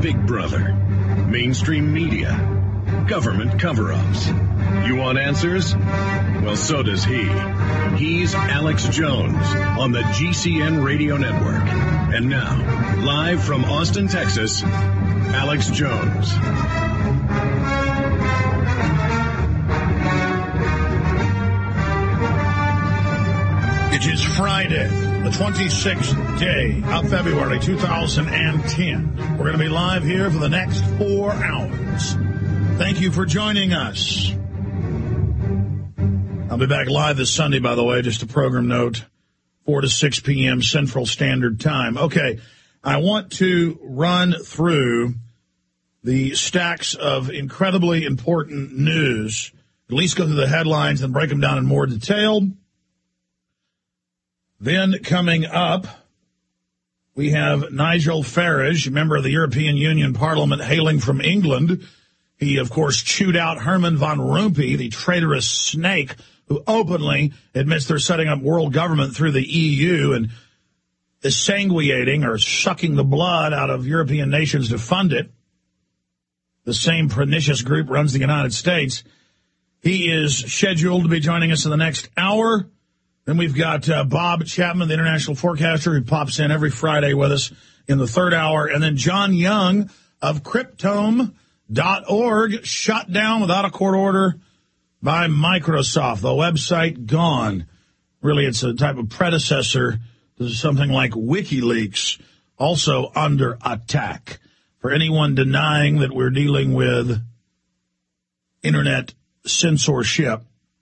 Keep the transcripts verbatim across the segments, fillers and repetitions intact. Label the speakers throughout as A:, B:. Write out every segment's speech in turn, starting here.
A: Big Brother, mainstream media, government cover-ups. You want answers? Well, so does he. He's Alex Jones on the G C N Radio Network. And now, live from Austin, Texas, Alex Jones.
B: It is Friday, the twenty-sixth day of February, two thousand ten. We're going to be live here for the next four hours. Thank you for joining us. I'll be back live this Sunday, by the way, just a program note, four to six p.m. Central Standard Time. Okay, I want to run through the stacks of incredibly important news, at least go through the headlines and break them down in more detail. Then coming up, we have Nigel Farage, member of the European Union Parliament hailing from England. He, of course, chewed out Herman Van Rompuy, the traitorous snake who openly admits they're setting up world government through the E U and is sanguinating or sucking the blood out of European nations to fund it. The same pernicious group runs the United States. He is scheduled to be joining us in the next hour. Then we've got uh, Bob Chapman, the international forecaster, who pops in every Friday with us in the third hour. And then John Young of Cryptome dot org, shut down without a court order by Microsoft. The website gone. Really, it's a type of predecessor to something like WikiLeaks, also under attack. For anyone denying that we're dealing with internet censorship,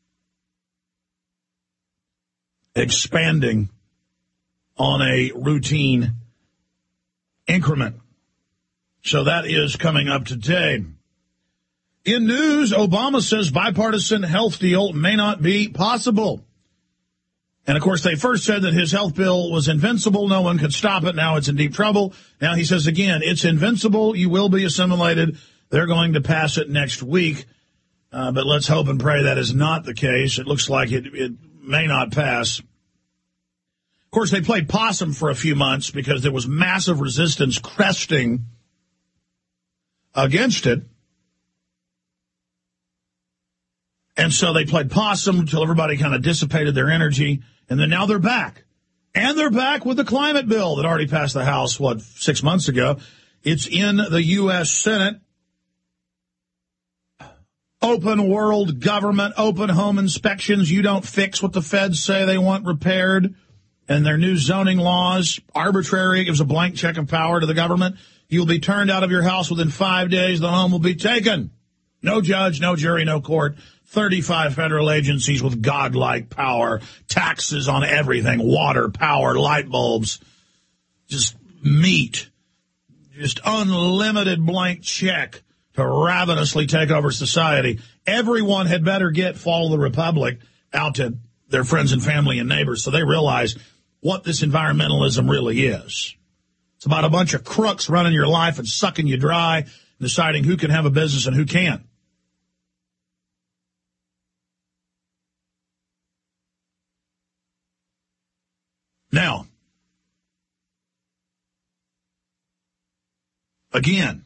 B: expanding on a routine increment. So that is coming up today. In news, Obama says bipartisan health deal may not be possible. And, of course, they first said that his health bill was invincible. No one could stop it. Now it's in deep trouble. Now he says again, it's invincible. You will be assimilated. They're going to pass it next week. Uh, but let's hope and pray that is not the case. It looks like it, it may not pass. Of course, they played possum for a few months because there was massive resistance cresting against it. And so they played possum until everybody kind of dissipated their energy. And then now they're back. And they're back with the climate bill that already passed the House, what, six months ago. It's in the U S Senate. Open world government, open home inspections. You don't fix what the feds say they want repaired. And their new zoning laws, arbitrary, gives a blank check of power to the government. You'll be turned out of your house within five days. The home will be taken. No judge, no jury, no court. thirty-five federal agencies with godlike power. Taxes on everything. Water, power, light bulbs. Just meat. Just unlimited blank check to ravenously take over society. Everyone had better get Follow the Republic out to their friends and family and neighbors so they realize what this environmentalism really is. It's about a bunch of crooks running your life and sucking you dry and deciding who can have a business and who can't. Now, again,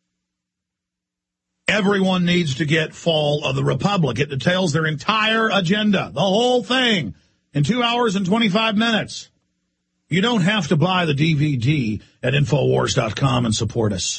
B: everyone needs to get Fall of the Republic. It details their entire agenda, the whole thing, in two hours and twenty-five minutes. You don't have to buy the D V D at Infowars dot com and support us.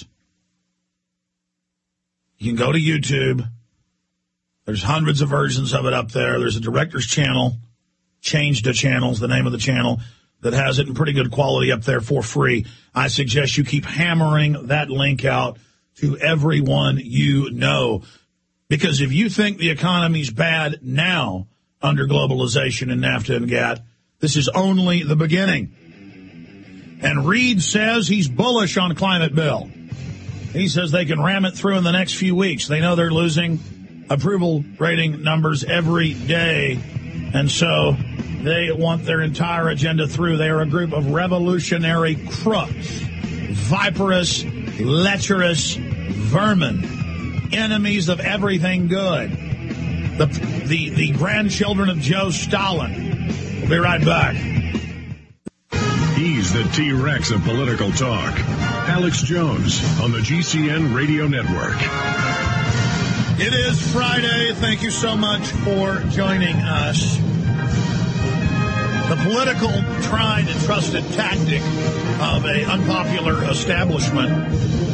B: You can go to YouTube. There's hundreds of versions of it up there. There's a director's channel, Change the Channels, the name of the channel, that has it in pretty good quality up there for free. I suggest you keep hammering that link out to everyone you know. Because if you think the economy's bad now under globalization and NAFTA and GATT, this is only the beginning. And Reid says he's bullish on climate bill. He says they can ram it through in the next few weeks. They know they're losing approval rating numbers every day. And so they want their entire agenda through. They are a group of revolutionary crooks, viperous, lecherous vermin, enemies of everything good. The, the, the grandchildren of Joe Stalin. We'll be right back.
A: He's the T-Rex of political talk. Alex Jones on the G C N Radio Network.
B: It is Friday. Thank you so much for joining us. The political tried and trusted tactic of an unpopular establishment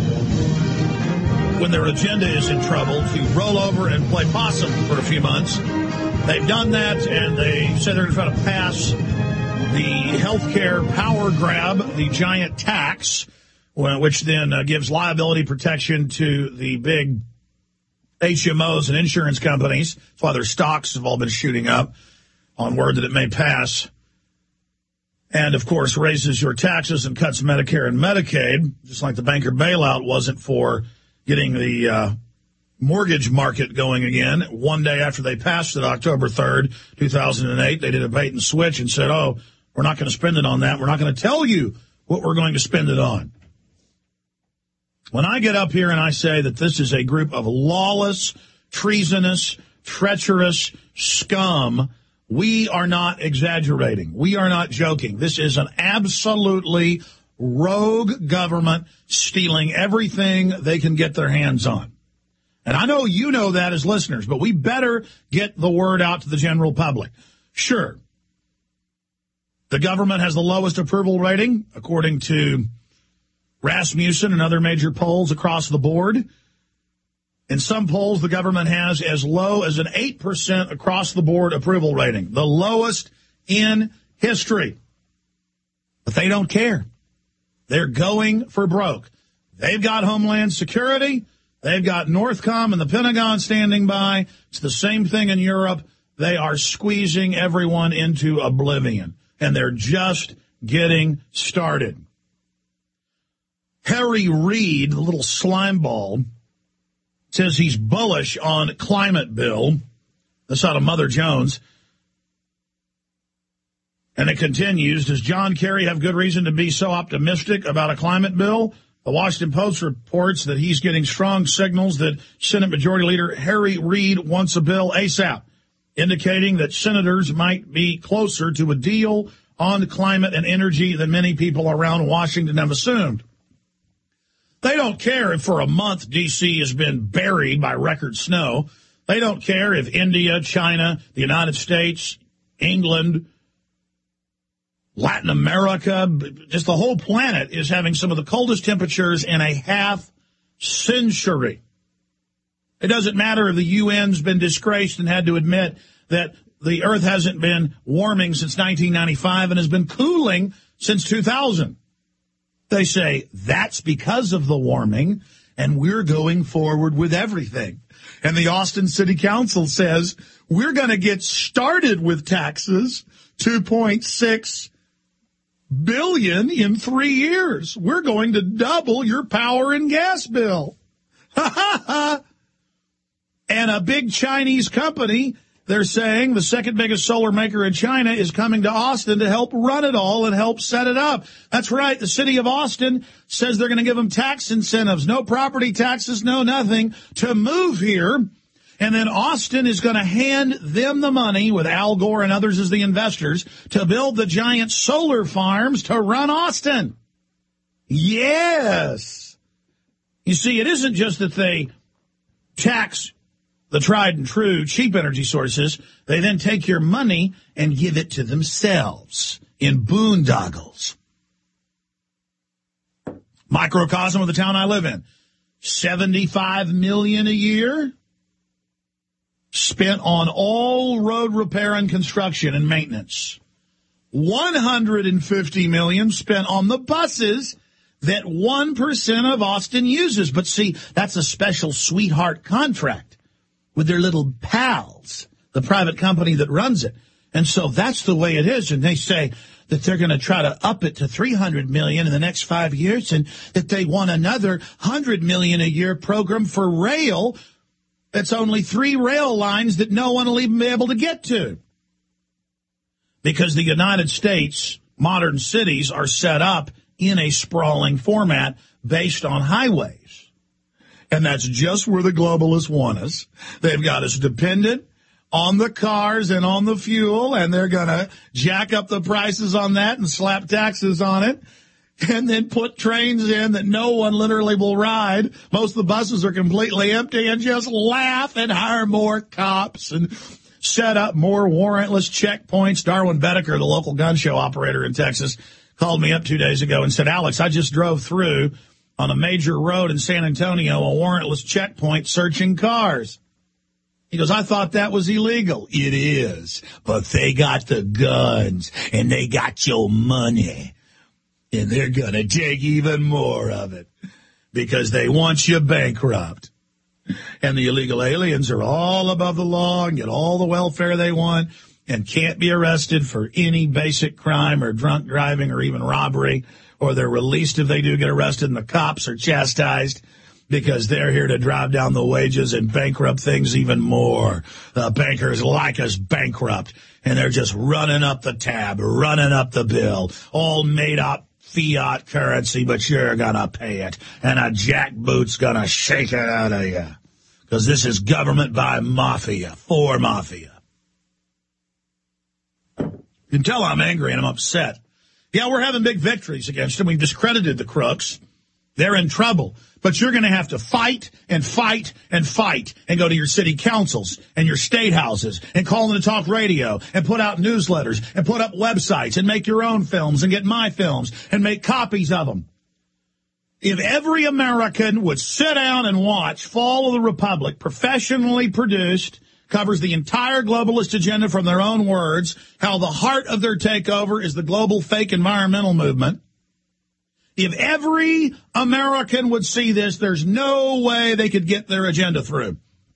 B: when their agenda is in trouble to roll over and play possum for a few months. They've done that, and they said they're going to try to pass the health care power grab, the giant tax, which then uh, gives liability protection to the big H M Os and insurance companies. That's why their stocks have all been shooting up on word that it may pass. And, of course, raises your taxes and cuts Medicare and Medicaid, just like the banker bailout wasn't for getting the uh, mortgage market going again. One day after they passed it, October third, two thousand eight, they did a bait and switch and said, oh, we're not going to spend it on that. We're not going to tell you what we're going to spend it on. When I get up here and I say that this is a group of lawless, treasonous, treacherous scum, we are not exaggerating. We are not joking. This is an absolutely rogue government stealing everything they can get their hands on. And I know you know that as listeners, but we better get the word out to the general public. Sure, the government has the lowest approval rating, according to Rasmussen and other major polls across the board. In some polls, the government has as low as an eight percent across the board approval rating, the lowest in history. But they don't care. They're going for broke. They've got Homeland Security. They've got Northcom and the Pentagon standing by. It's the same thing in Europe. They are squeezing everyone into oblivion, and they're just getting started. Harry Reid, the little slime ball, says he's bullish on climate bill. That's out of Mother Jones. And it continues, does John Kerry have good reason to be so optimistic about a climate bill? The Washington Post reports that he's getting strong signals that Senate Majority Leader Harry Reid wants a bill ASAP, indicating that senators might be closer to a deal on climate and energy than many people around Washington have assumed. They don't care if for a month D C has been buried by record snow. They don't care if India, China, the United States, England, Latin America, just the whole planet is having some of the coldest temperatures in a half century. It doesn't matter if the U N's been disgraced and had to admit that the Earth hasn't been warming since nineteen ninety-five and has been cooling since two thousand. They say that's because of the warming, and we're going forward with everything. And the Austin City Council says we're going to get started with taxes, two point six billion dollars in three years. We're going to double your power and gas bill. Ha ha ha. And a big Chinese company, they're saying the second biggest solar maker in China, is coming to Austin to help run it all and help set it up. That's right. The city of Austin says they're going to give them tax incentives, no property taxes, no nothing, to move here. And then Austin is going to hand them the money, with Al Gore and others as the investors, to build the giant solar farms to run Austin. Yes. You see, it isn't just that they tax the tried and true cheap energy sources. They then take your money and give it to themselves in boondoggles. Microcosm of the town I live in. seventy-five million dollars a year spent on all road repair and construction and maintenance. one hundred fifty million dollars spent on the buses that one percent of Austin uses. But see, that's a special sweetheart contract with their little pals, the private company that runs it. And so that's the way it is. And they say that they're going to try to up it to three hundred million dollars in the next five years, and that they want another one hundred million dollars a year program for rail. It's only three rail lines that no one will even be able to get to. Because the United States, modern cities, are set up in a sprawling format based on highways. And that's just where the globalists want us. They've got us dependent on the cars and on the fuel, and they're going to jack up the prices on that and slap taxes on it, and then put trains in that no one literally will ride. Most of the buses are completely empty, and just laugh and hire more cops and set up more warrantless checkpoints. Darwin Bedecker, the local gun show operator in Texas, called me up two days ago and said, Alex, I just drove through on a major road in San Antonio, a warrantless checkpoint searching cars. He goes, I thought that was illegal. It is, but they got the guns and they got your money, and they're going to take even more of it because they want you bankrupt. And the illegal aliens are all above the law and get all the welfare they want and can't be arrested for any basic crime or drunk driving or even robbery, or they're released if they do get arrested, and the cops are chastised because they're here to drive down the wages and bankrupt things even more. The bankers like us bankrupt, and they're just running up the tab, running up the bill, all made up fiat currency, but you're gonna pay it, and a jackboot's gonna shake it out of you, because this is government by mafia, for mafia. You can tell I'm angry and I'm upset. Yeah, we're having big victories against them. We've discredited the crooks. They're in trouble. But you're going to have to fight and fight and fight and go to your city councils and your state houses and call into talk radio and put out newsletters and put up websites and make your own films and get my films and make copies of them. If every American would sit down and watch Fall of the Republic, professionally produced, covers the entire globalist agenda from their own words, how the heart of their takeover is the global fake environmental movement. If every American would see this, there's no way they could get their agenda through.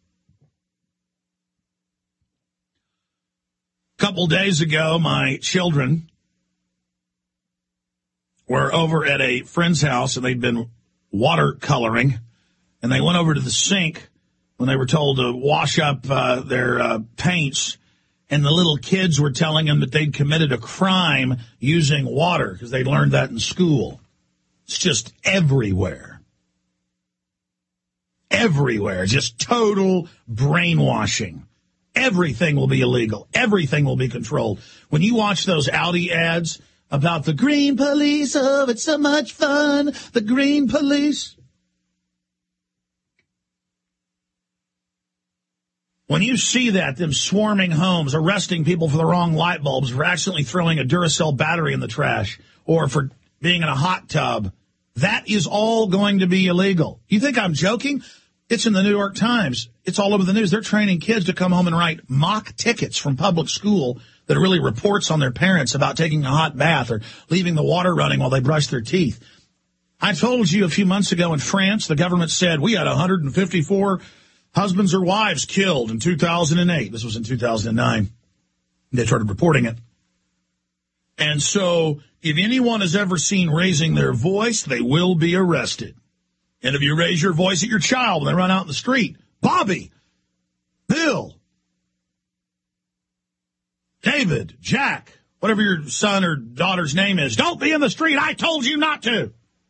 B: A couple days ago, my children were over at a friend's house, and they'd been watercoloring, and they went over to the sink when they were told to wash up uh, their uh, paints, and the little kids were telling them that they'd committed a crime using water because they'd learned that in school. It's just everywhere. Everywhere. Just total brainwashing. Everything will be illegal. Everything will be controlled. When you watch those Audi ads about the green police, oh, it's so much fun, the green police. When you see that, them swarming homes, arresting people for the wrong light bulbs, for accidentally throwing a Duracell battery in the trash, or for being in a hot tub, that is all going to be illegal. You think I'm joking? It's in the New York Times. It's all over the news. They're training kids to come home and write mock tickets from public school that are really reports on their parents about taking a hot bath or leaving the water running while they brush their teeth. I told you a few months ago in France, the government said we had one hundred fifty-four husbands or wives killed in two thousand eight. This was in two thousand nine. They started reporting it. And so if anyone has ever seen raising their voice, they will be arrested. And if you raise your voice at your child when they run out in the street, Bobby, Bill, David, Jack, whatever your son or daughter's name is, don't be in the street. I told you not to.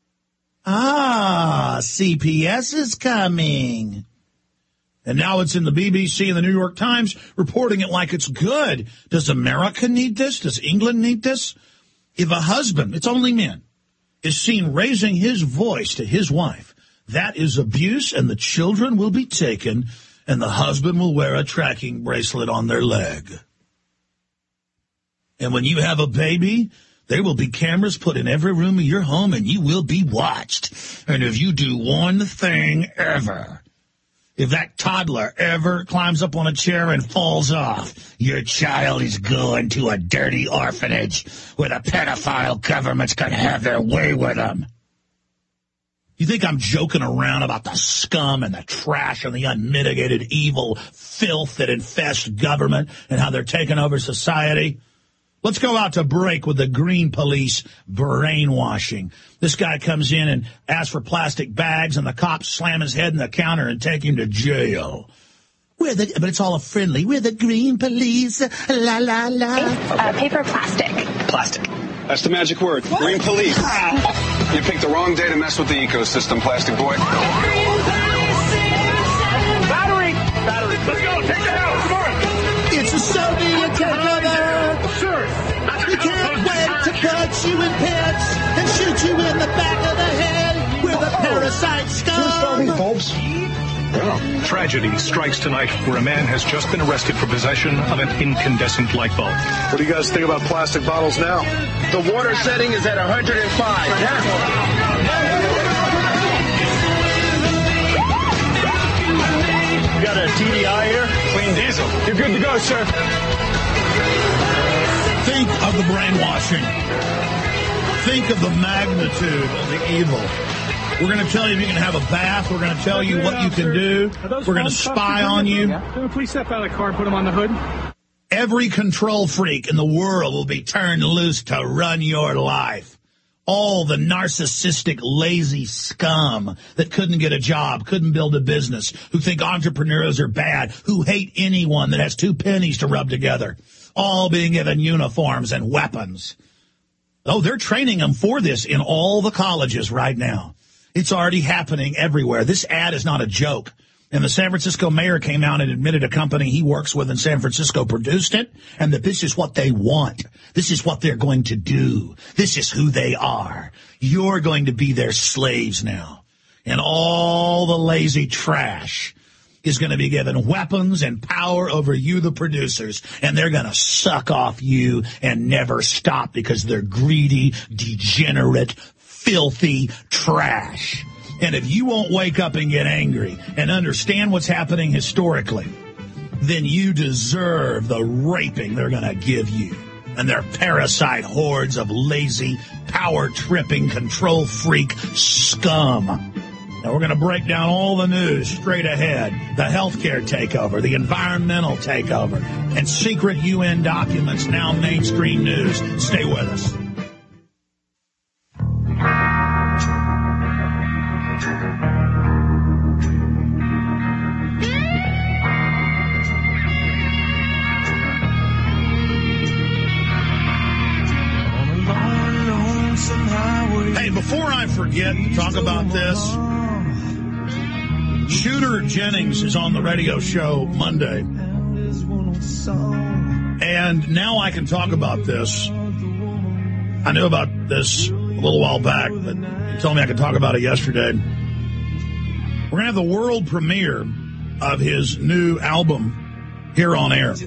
B: Ah, C P S is coming. And now it's in the B B C and the New York Times reporting it like it's good. Does America need this? Does England need this? If a husband, it's only men, is seen raising his voice to his wife, that is abuse, and the children will be taken, and the husband will wear a tracking bracelet on their leg. And when you have a baby, there will be cameras put in every room of your home, and you will be watched. And if you do one thing ever, if that toddler ever climbs up on a chair and falls off, your child is going to a dirty orphanage where the pedophile governments can have their way with them. You think I'm joking around about the scum and the trash and the unmitigated evil filth that infests government and how they're taking over society? Let's go out to break with the green police brainwashing. This guy comes in and asks for plastic bags, and the cops slam his head in the counter and take him to jail. We're the, but it's all a friendly. We're the green police. La, la, la.
C: Uh, paper, plastic.
D: Plastic. That's the magic word. What? Green police. Ah. You picked the wrong day to mess with the ecosystem, plastic boy.
E: Battery! Battery. Let's go. Take it out. Come on.
C: you in pits and shoot you in the back of the head with a parasite scum.
E: Folks.
F: Well, tragedy strikes tonight where a man has just been arrested for possession of an incandescent light bulb.
E: What do you guys think about plastic bottles now?
G: The water setting is at one hundred five.
E: You got a T D I here?
F: Clean diesel.
E: You're good to go, sir.
B: Think of the brainwashing. Think of the magnitude of the evil. We're going to tell you if you can have a bath. We're going to tell you what you can do. We're going to spy on you.
H: Can we please step out of the car and put them on the hood?
B: Every control freak in the world will be turned loose to run your life. All the narcissistic, lazy scum that couldn't get a job, couldn't build a business, who think entrepreneurs are bad, who hate anyone that has two pennies to rub together, all being given uniforms and weapons. Oh, they're training them for this in all the colleges right now. It's already happening everywhere. This ad is not a joke. And the San Francisco mayor came out and admitted a company he works with in San Francisco produced it, and that this is what they want. This is what they're going to do. This is who they are. You're going to be their slaves now. And all the lazy trash is going to be given weapons and power over you, the producers, and they're going to suck off you and never stop because they're greedy, degenerate, filthy trash. And if you won't wake up and get angry and understand what's happening historically, then you deserve the raping they're going to give you and their parasite hordes of lazy, power-tripping, control-freak scum. Now, we're going to break down all the news straight ahead. The healthcare takeover, the environmental takeover, and secret U N documents, now mainstream news. Stay with us. Hey, before I forget to talk about this, Shooter Jennings is on the radio show Monday. And now I can talk about this. I knew about this a little while back, but he told me I could talk about it yesterday. We're going to have the world premiere of his new album here on air.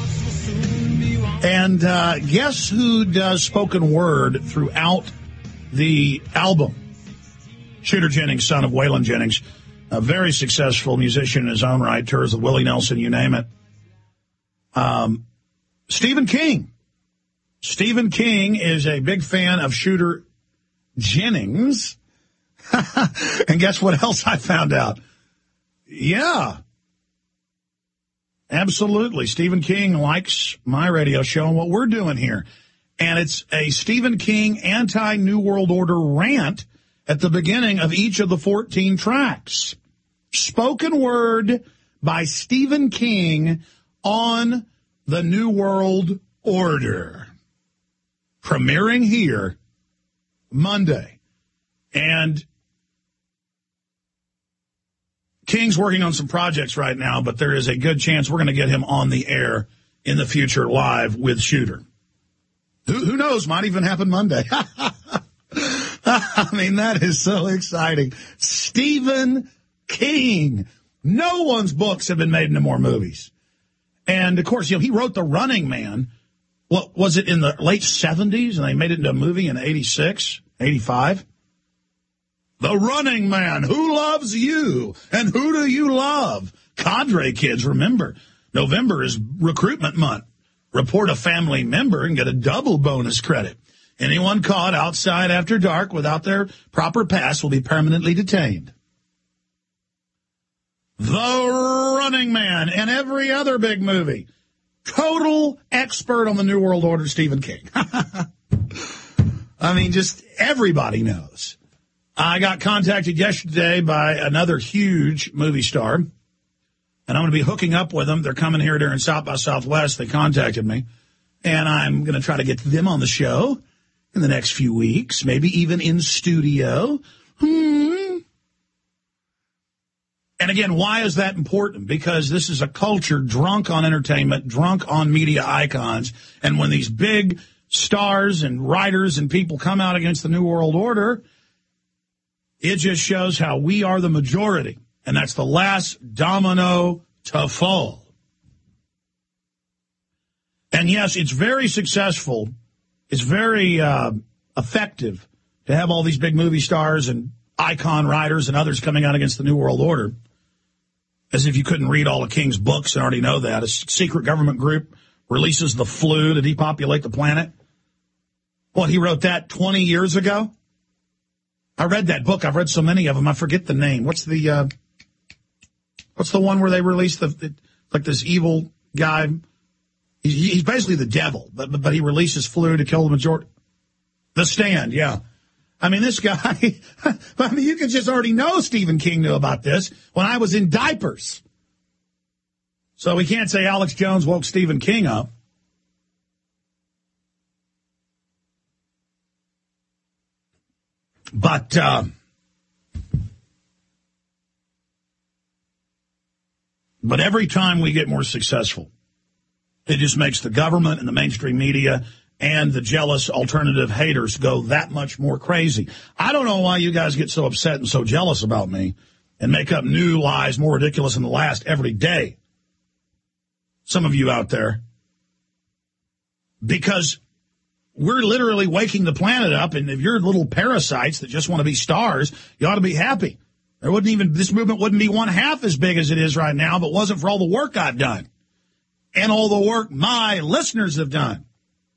B: And uh, guess who does spoken word throughout the album? Shooter Jennings, son of Waylon Jennings, a very successful musician in his own right, tours with Willie Nelson, you name it. Um, Stephen King. Stephen King is a big fan of Shooter Jennings. And guess what else I found out? Yeah. Absolutely. Stephen King likes my radio show and what we're doing here. And it's a Stephen King anti-New World Order rant at the beginning of each of the fourteen tracks. Spoken word by Stephen King on the New World Order. Premiering here Monday. And King's working on some projects right now, but there is a good chance we're going to get him on the air in the future live with Shooter. Who, who knows? Might even happen Monday. I mean, that is so exciting. Stephen King. No one's books have been made into more movies. And, of course, you know, he wrote The Running Man. What was it, in the late seventies? And they made it into a movie in eighty-six, eighty-five? The Running Man. Who loves you? And who do you love? Cadre kids, remember, November is recruitment month. Report a family member and get a double bonus credit. Anyone caught outside after dark without their proper pass will be permanently detained. The Running Man and every other big movie. Total expert on the New World Order, Stephen King. I mean, just everybody knows. I got contacted yesterday by another huge movie star, and I'm going to be hooking up with them. They're coming here during South by Southwest. They contacted me, and I'm going to try to get them on the show in the next few weeks, maybe even in studio. Hmm. And again, why is that important? Because this is a culture drunk on entertainment, drunk on media icons, and when these big stars and writers and people come out against the New World Order, it just shows how we are the majority. And that's the last domino to fall. And yes, it's very successful. It's very uh, effective to have all these big movie stars and icon writers and others coming out against the New World Order. As if you couldn't read all of King's books and already know that. A secret government group releases the flu to depopulate the planet. What, he wrote that twenty years ago? I read that book. I've read so many of them. I forget the name. What's the uh, what's the one where they released the, the like this evil guy? He's, he's basically the devil, but but he releases flu to kill the majority. The Stand, yeah. I mean, this guy, I mean, you could just already know Stephen King knew about this when I was in diapers. So we can't say Alex Jones woke Stephen King up. But uh, but every time we get more successful, it just makes the government and the mainstream media and the jealous alternative haters go that much more crazy. I don't know why you guys get so upset and so jealous about me and make up new lies more ridiculous than the last every day. Some of you out there. Because we're literally waking the planet up, and if you're little parasites that just want to be stars, you ought to be happy. There wouldn't even, this movement wouldn't be one half as big as it is right now if it wasn't for all the work I've done and all the work my listeners have done.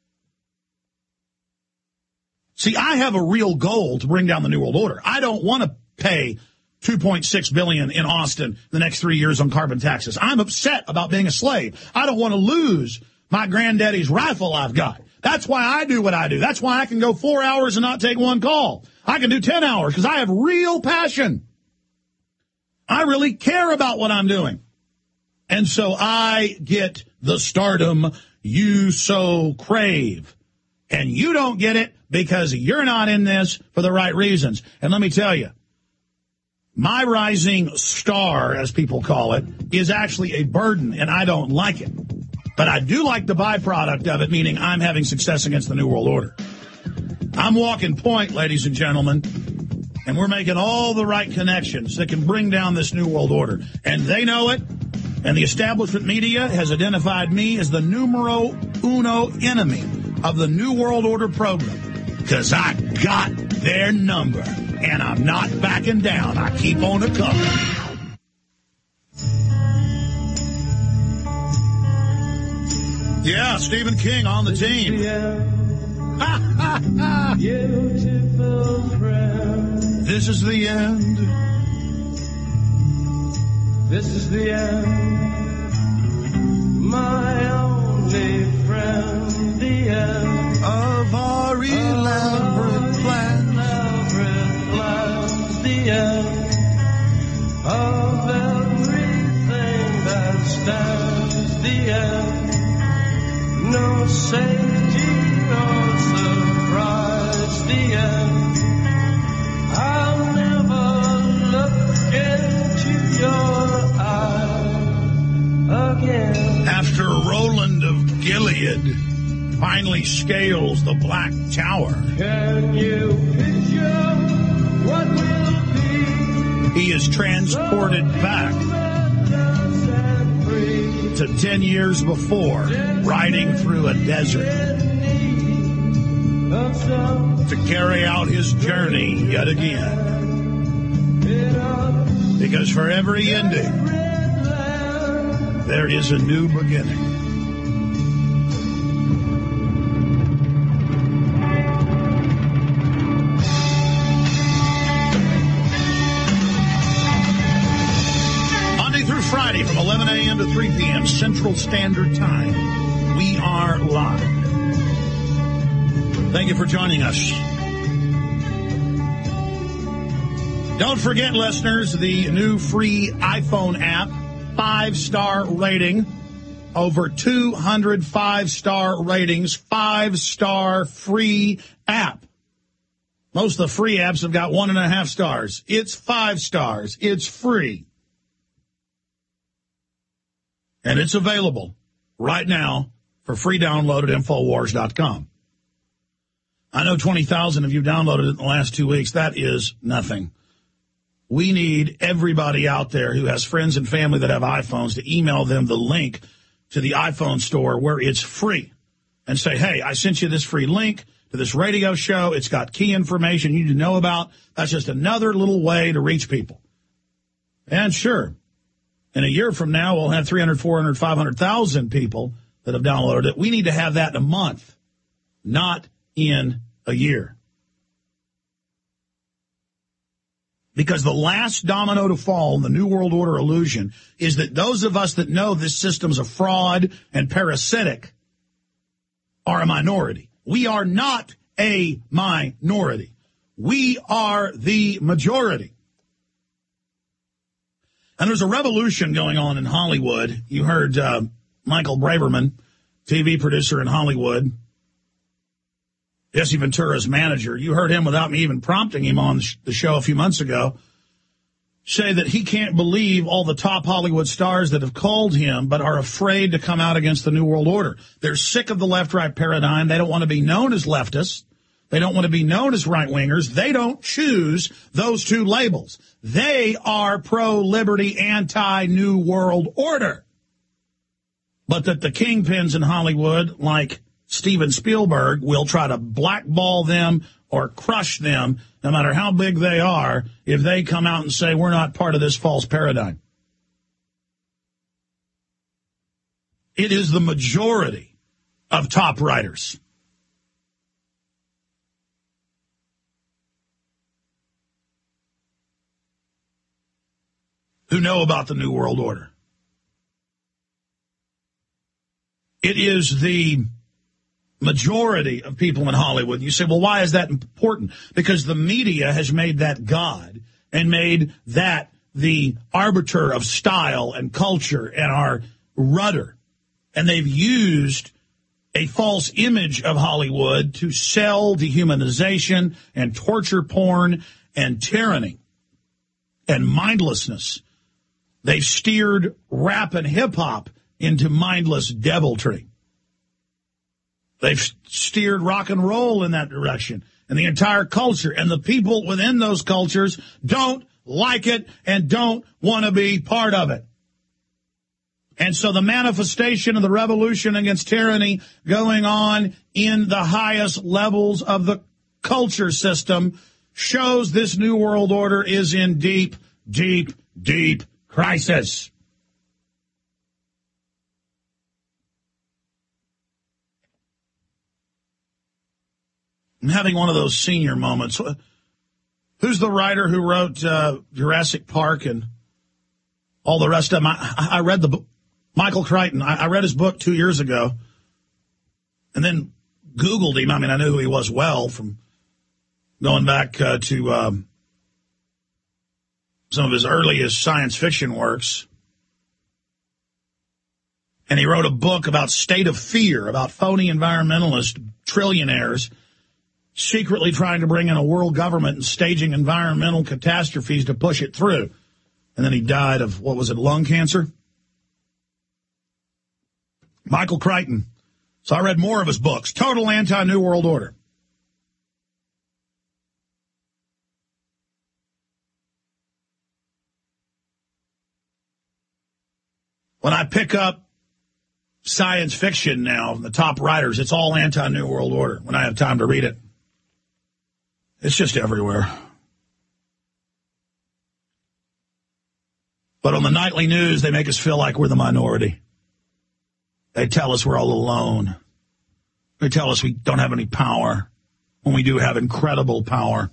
B: See, I have a real goal to bring down the New World Order. I don't want to pay two point six billion dollars in Austin the next three years on carbon taxes. I'm upset about being a slave. I don't want to lose my granddaddy's rifle I've got. That's why I do what I do. That's why I can go four hours and not take one call. I can do ten hours because I have real passion. I really care about what I'm doing. And so I get the stardom you so crave. And you don't get it because you're not in this for the right reasons. And let me tell you, my rising star, as people call it, is actually a burden, and I don't like it. But I do like the byproduct of it, meaning I'm having success against the New World Order. I'm walking point, ladies and gentlemen, and we're making all the right connections that can bring down this New World Order. And they know it, and the establishment media has identified me as the numero uno enemy of the New World Order program, because I got their number, and I'm not backing down. I keep on the cover. Yeah, Stephen King on the team. This is the end. This is the end. My only friend, the end of our elaborate plans. Elaborate plans, the end of everything that stands, the end. No safety or surprise, the end. I'll never look into your eyes again. After Roland of Gilead finally scales the Black Tower, can you picture what will be? He is transported back to ten years before, riding through a desert to carry out his journey yet again. Because for every ending, there is a new beginning. Friday from eleven a.m. to three p.m. Central Standard Time. We are live. Thank you for joining us. Don't forget, listeners, the new free iPhone app, five-star rating, over two hundred five-star ratings, five-star free app. Most of the free apps have got one and a half stars. It's five stars. It's free. And it's available right now for free download at InfoWars dot com. I know twenty thousand of you downloaded it in the last two weeks. That is nothing. We need everybody out there who has friends and family that have iPhones to email them the link to the iPhone store where it's free and say, hey, I sent you this free link to this radio show. It's got key information you need to know about. That's just another little way to reach people. And sure, in a year from now, we'll have three hundred, four hundred, five hundred thousand people that have downloaded it. We need to have that in a month, not in a year. Because the last domino to fall in the New World Order illusion is that those of us that know this system's a fraud and parasitic are a minority. We are not a minority. We are the majority. And there's a revolution going on in Hollywood. You heard uh, Michael Braverman, T V producer in Hollywood, Jesse Ventura's manager. You heard him without me even prompting him on the show a few months ago, say that he can't believe all the top Hollywood stars that have called him but are afraid to come out against the New World Order. They're sick of the left-right paradigm. They don't want to be known as leftists. They don't want to be known as right-wingers. They don't choose those two labels. They are pro-liberty, anti-New World Order. But that the kingpins in Hollywood, like Steven Spielberg, will try to blackball them or crush them, no matter how big they are, if they come out and say, we're not part of this false paradigm. It is the majority of top writers. Who know about the New World Order. It is the majority of people in Hollywood. You say, well, why is that important? Because the media has made that God and made that the arbiter of style and culture and our rudder. And they've used a false image of Hollywood to sell dehumanization and torture porn and tyranny and mindlessness. They've steered rap and hip-hop into mindless deviltry. They've steered rock and roll in that direction, and the entire culture. And the people within those cultures don't like it and don't want to be part of it. And so the manifestation of the revolution against tyranny going on in the highest levels of the culture system shows this New World Order is in deep, deep, deep crisis. I'm having one of those senior moments. Who's the writer who wrote uh, Jurassic Park and all the rest of them? I, I read the book. Michael Crichton. I, I read his book two years ago and then Googled him. I mean, I knew who he was well from going back uh, to um, some of his earliest science fiction works. And he wrote a book about state of fear, about phony environmentalist trillionaires secretly trying to bring in a world government and staging environmental catastrophes to push it through. And then he died of, what was it, lung cancer? Michael Crichton. So I read more of his books. Total Anti-New World Order. When I pick up science fiction now, the top writers, it's all anti-New World Order when I have time to read it. It's just everywhere. But on the nightly news, they make us feel like we're the minority. They tell us we're all alone. They tell us we don't have any power when we do have incredible power.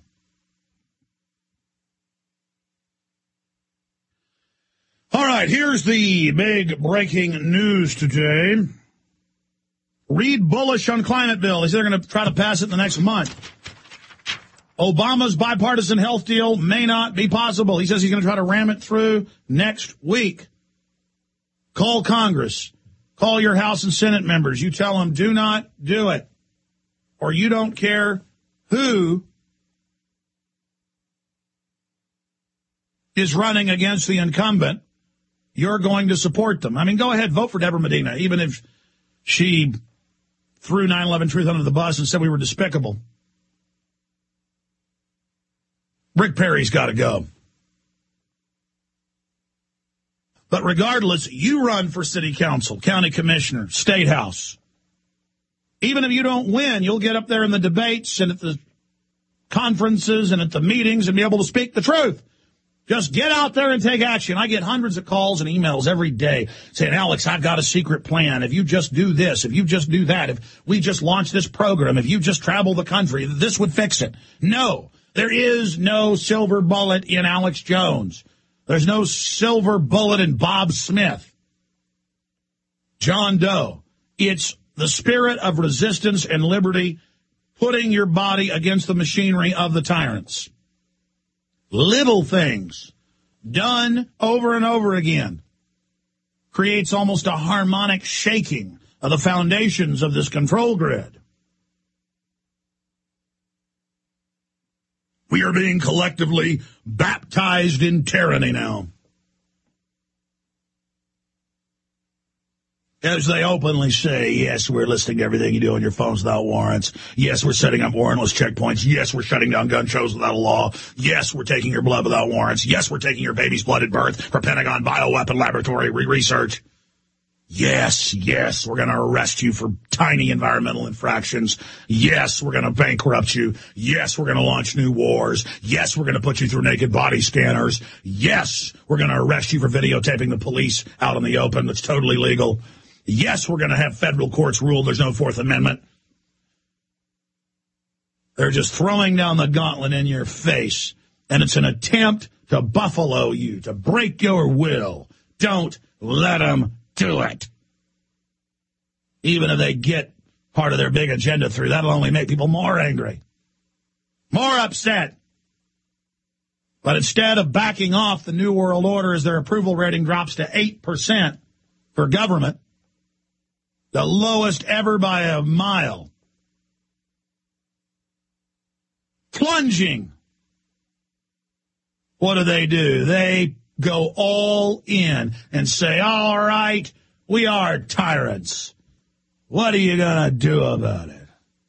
B: All right, here's the big breaking news today. Reid bullish on climate bill. He said they're going to try to pass it in the next month. Obama's bipartisan health deal may not be possible. He says he's going to try to ram it through next week. Call Congress. Call your House and Senate members. You tell them, do not do it. Or you don't care who is running against the incumbent. You're going to support them. I mean, go ahead, vote for Deborah Medina, even if she threw nine eleven Truth under the bus and said we were despicable. Rick Perry's got to go. But regardless, you run for city council, county commissioner, state house. Even if you don't win, you'll get up there in the debates and at the conferences and at the meetings and be able to speak the truth. Just get out there and take action. I get hundreds of calls and emails every day saying, Alex, I've got a secret plan. If you just do this, if you just do that, if we just launch this program, if you just travel the country, this would fix it. No, there is no silver bullet in Alex Jones. There's no silver bullet in Bob Smith, John Doe. It's the spirit of resistance and liberty, putting your body against the machinery of the tyrants. Little things done over and over again creates almost a harmonic shaking of the foundations of this control grid. We are being collectively baptized in tyranny now. As they openly say, yes, we're listening to everything you do on your phones without warrants. Yes, we're setting up warrantless checkpoints. Yes, we're shutting down gun shows without a law. Yes, we're taking your blood without warrants. Yes, we're taking your baby's blood at birth for Pentagon bioweapon laboratory research. Yes, yes, we're going to arrest you for tiny environmental infractions. Yes, we're going to bankrupt you. Yes, we're going to launch new wars. Yes, we're going to put you through naked body scanners. Yes, we're going to arrest you for videotaping the police out in the open. That's totally legal. Yes, we're going to have federal courts rule there's no Fourth Amendment. They're just throwing down the gauntlet in your face, and it's an attempt to buffalo you, to break your will. Don't let them do it. Even if they get part of their big agenda through, that'll only make people more angry, more upset. But instead of backing off the New World Order as their approval rating drops to eight percent for government, the lowest ever by a mile, plunging, what do they do? They go all in and say, all right, we are tyrants. What are you going to do about it?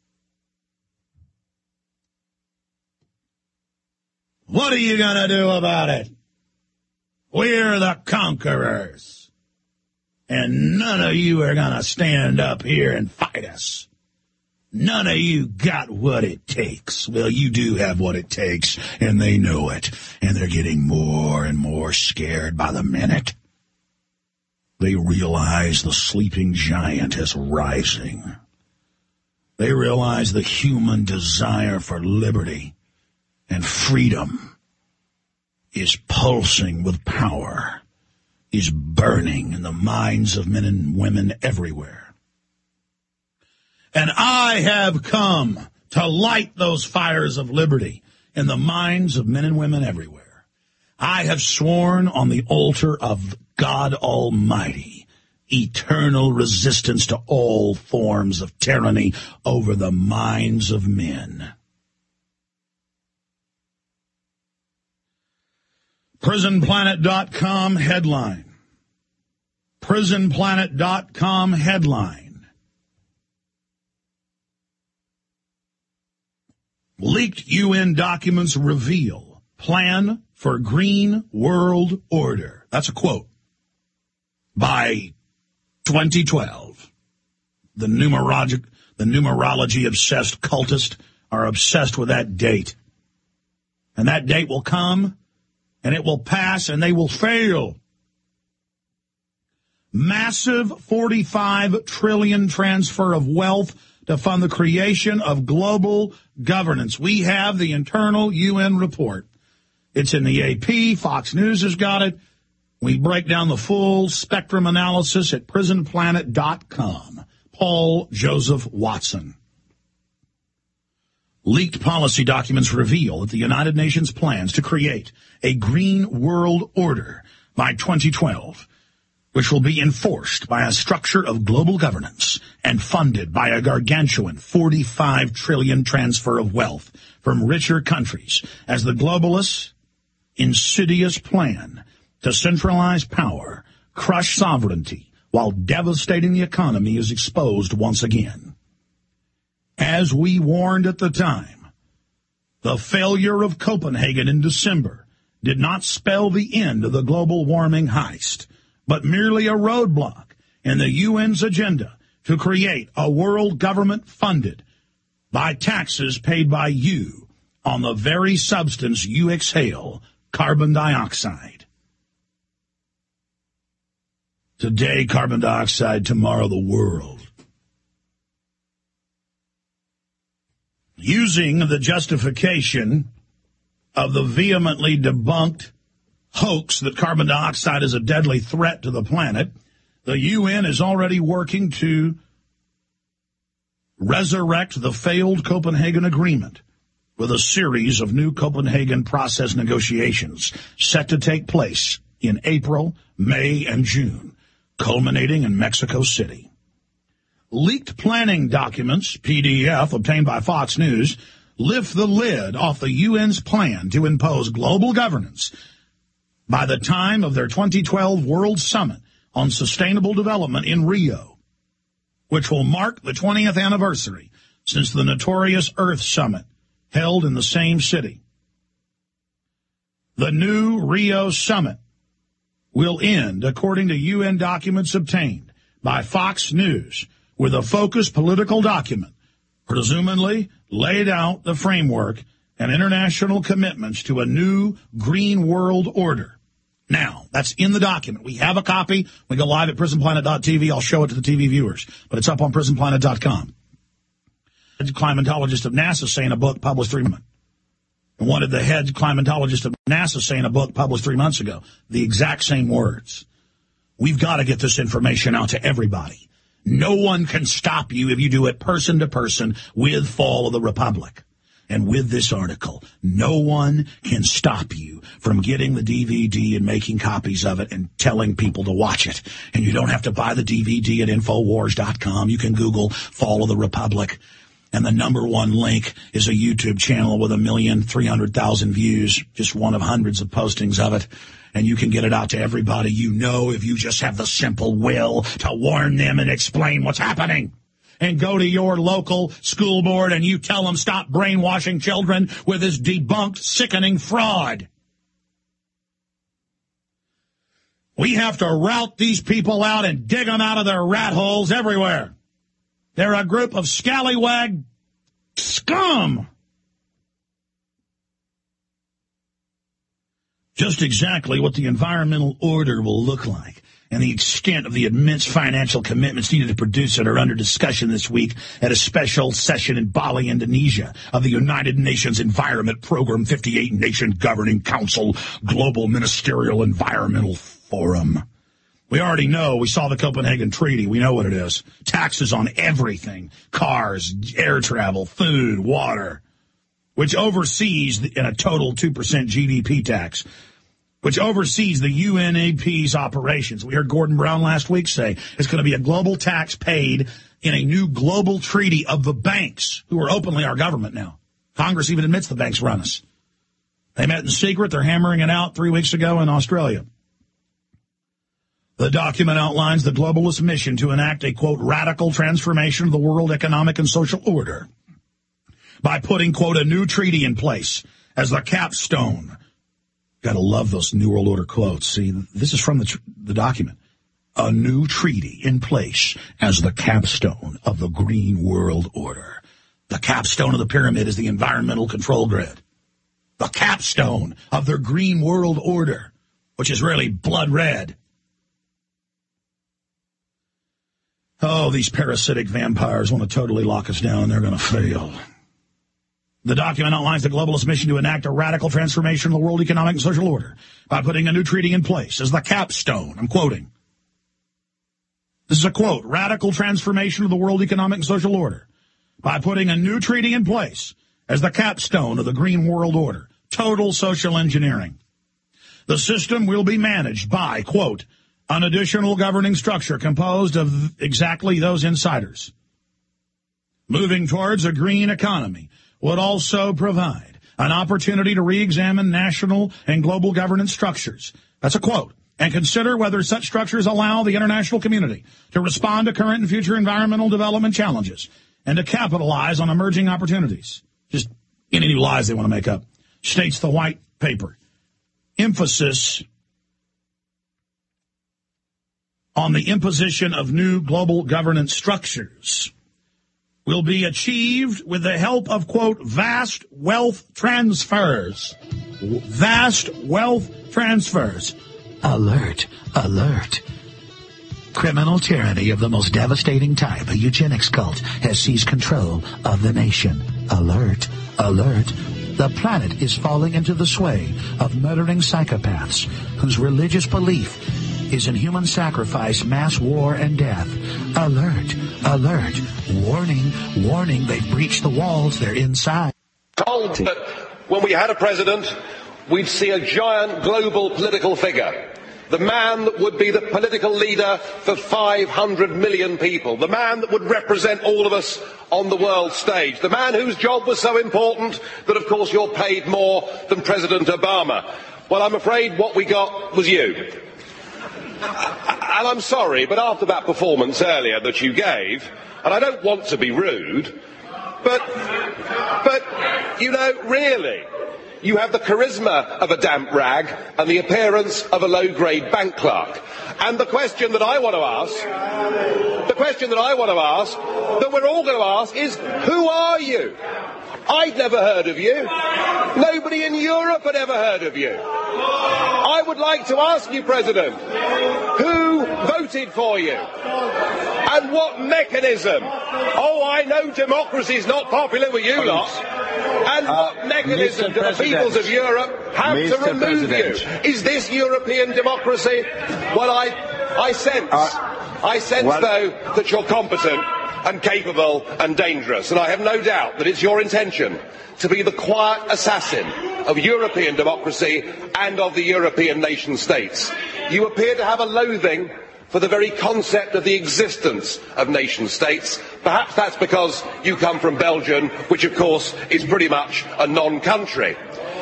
B: What are you going to do about it? We're the conquerors. And none of you are going to stand up here and fight us. None of you got what it takes. Well, you do have what it takes, and they know it. And they're getting more and more scared by the minute. They realize the sleeping giant is rising. They realize the human desire for liberty and freedom is pulsing with power, is burning in the minds of men and women everywhere. And I have come to light those fires of liberty in the minds of men and women everywhere. I have sworn on the altar of God Almighty eternal resistance to all forms of tyranny over the minds of men. prison planet dot com headline. prison planet dot com headline. Leaked U N documents reveal plan for green world order. That's a quote. By twenty twelve. The numerologic, the numerology obsessed cultists are obsessed with that date. And that date will come, and it will pass, and they will fail. Massive forty-five trillion transfer of wealth to fund the creation of global governance. We have the internal U N report. It's in the A P. Fox News has got it. We break down the full spectrum analysis at prison planet dot com. Paul Joseph Watson. Leaked policy documents reveal that the United Nations plans to create a green world order by twenty twelve, which will be enforced by a structure of global governance and funded by a gargantuan forty-five trillion transfer of wealth from richer countries as the globalists' insidious plan to centralize power, crush sovereignty, while devastating the economy is exposed once again. As we warned at the time, The failure of Copenhagen in December did not spell the end of the global warming heist, but merely a roadblock in the U N's agenda to create a world government funded by taxes paid by you on the very substance you exhale, carbon dioxide. Today, carbon dioxide, tomorrow, the world. Using the justification of the vehemently debunked hoax that carbon dioxide is a deadly threat to the planet, the U N is already working to resurrect the failed Copenhagen Agreement with a series of new Copenhagen process negotiations set to take place in April, May, and June, culminating in Mexico City. Leaked planning documents, P D F, obtained by Fox News, lift the lid off the U N's plan to impose global governance by the time of their twenty twelve World Summit on Sustainable Development in Rio, which will mark the twentieth anniversary since the notorious Earth Summit held in the same city. The new Rio Summit will end, according to U N documents obtained by Fox News, with a focused political document, presumably laid out the framework and international commitments to a new green world order. Now, that's in the document. We have a copy. We go live at prison planet dot t v. I'll show it to the T V viewers, but it's up on prison planet dot com. The climatologist of NASA say in a book published three months. And what did the head climatologist of NASA say in a book published three months ago? The exact same words. We've got to get this information out to everybody. No one can stop you if you do it person to person with Fall of the Republic. And with this article, no one can stop you from getting the D V D and making copies of it and telling people to watch it. And you don't have to buy the D V D at infowars dot com. You can Google Fall of the Republic. And the number one link is a YouTube channel with a million, three hundred thousand views, just one of hundreds of postings of it. And you can get it out to everybody you know if you just have the simple will to warn them and explain what's happening. And go to your local school board and you tell them stop brainwashing children with this debunked, sickening fraud. We have to rout these people out and dig them out of their rat holes everywhere. They're a group of scallywag scum. Just exactly what the environmental order will look like and the extent of the immense financial commitments needed to produce it are under discussion this week at a special session in Bali, Indonesia, of the United Nations Environment Program fifty-eight Nation Governing Council Global Ministerial Environmental Forum. We already know. We saw the Copenhagen Treaty. We know what it is. Taxes on everything. Cars, air travel, food, water. Which oversees, in a total two percent G D P tax, which oversees the U N E P's operations. We heard Gordon Brown last week say it's going to be a global tax paid in a new global treaty of the banks, who are openly our government now. Congress even admits the banks run us. They met in secret. They're hammering it out three weeks ago in Australia. The document outlines the globalist mission to enact a, quote, radical transformation of the world economic and social order by putting, quote, a new treaty in place as the capstone. Gotta love those New World Order quotes. See, this is from the, tr- the document. A new treaty in place as the capstone of the Green World Order. The capstone of the pyramid is the environmental control grid. The capstone of their Green World Order, which is really blood red. Oh, these parasitic vampires want to totally lock us down, and they're going to fail. The document outlines the globalist mission to enact a radical transformation of the world economic and social order by putting a new treaty in place as the capstone. I'm quoting. This is a quote. Radical transformation of the world economic and social order by putting a new treaty in place as the capstone of the Green World Order. Total social engineering. The system will be managed by, quote, an additional governing structure composed of exactly those insiders. Moving towards a green economy would also provide an opportunity to re-examine national and global governance structures. That's a quote. And consider whether such structures allow the international community to respond to current and future environmental development challenges and to capitalize on emerging opportunities. Just any new lies they want to make up, states the white paper. Emphasis on the imposition of new global governance structures will be achieved with the help of, quote, vast wealth transfers. Vast wealth transfers. Alert, alert. Criminal tyranny of the most devastating type, a eugenics cult, has seized control of the nation. Alert, alert. The planet is falling into the sway of murdering psychopaths whose religious belief is in human sacrifice, mass war, and death. Alert, alert. Warning, warning, they've breached the walls, they're inside.
I: Told that when we had a president, we'd see a giant global political figure. The man that would be the political leader for five hundred million people. The man that would represent all of us on the world stage. The man whose job was so important that, of course, you're paid more than President Obama. Well, I'm afraid what we got was you. And I'm sorry, but after that performance earlier that you gave, and I don't want to be rude, but, but, you know, really, you have the charisma of a damp rag and the appearance of a low-grade bank clerk. And the question that I want to ask, the question that I want to ask, that we're all going to ask is, who are you? I'd never heard of you. Nobody in Europe had ever heard of you. I would like to ask you, President, who voted for you? And what mechanism? Oh, I know democracy's not popular with you lot. And what uh, mechanism do the peoples of Europe have Mister to remove President. you? Is this European democracy? Well, I, I sense, uh, I sense well, though, that you're competent and capable and dangerous, and I have no doubt that it's your intention to be the quiet assassin of European democracy and of the European nation states. You appear to have a loathing for the very concept of the existence of nation states. Perhaps that's because you come from Belgium, which of course is pretty much a non-country.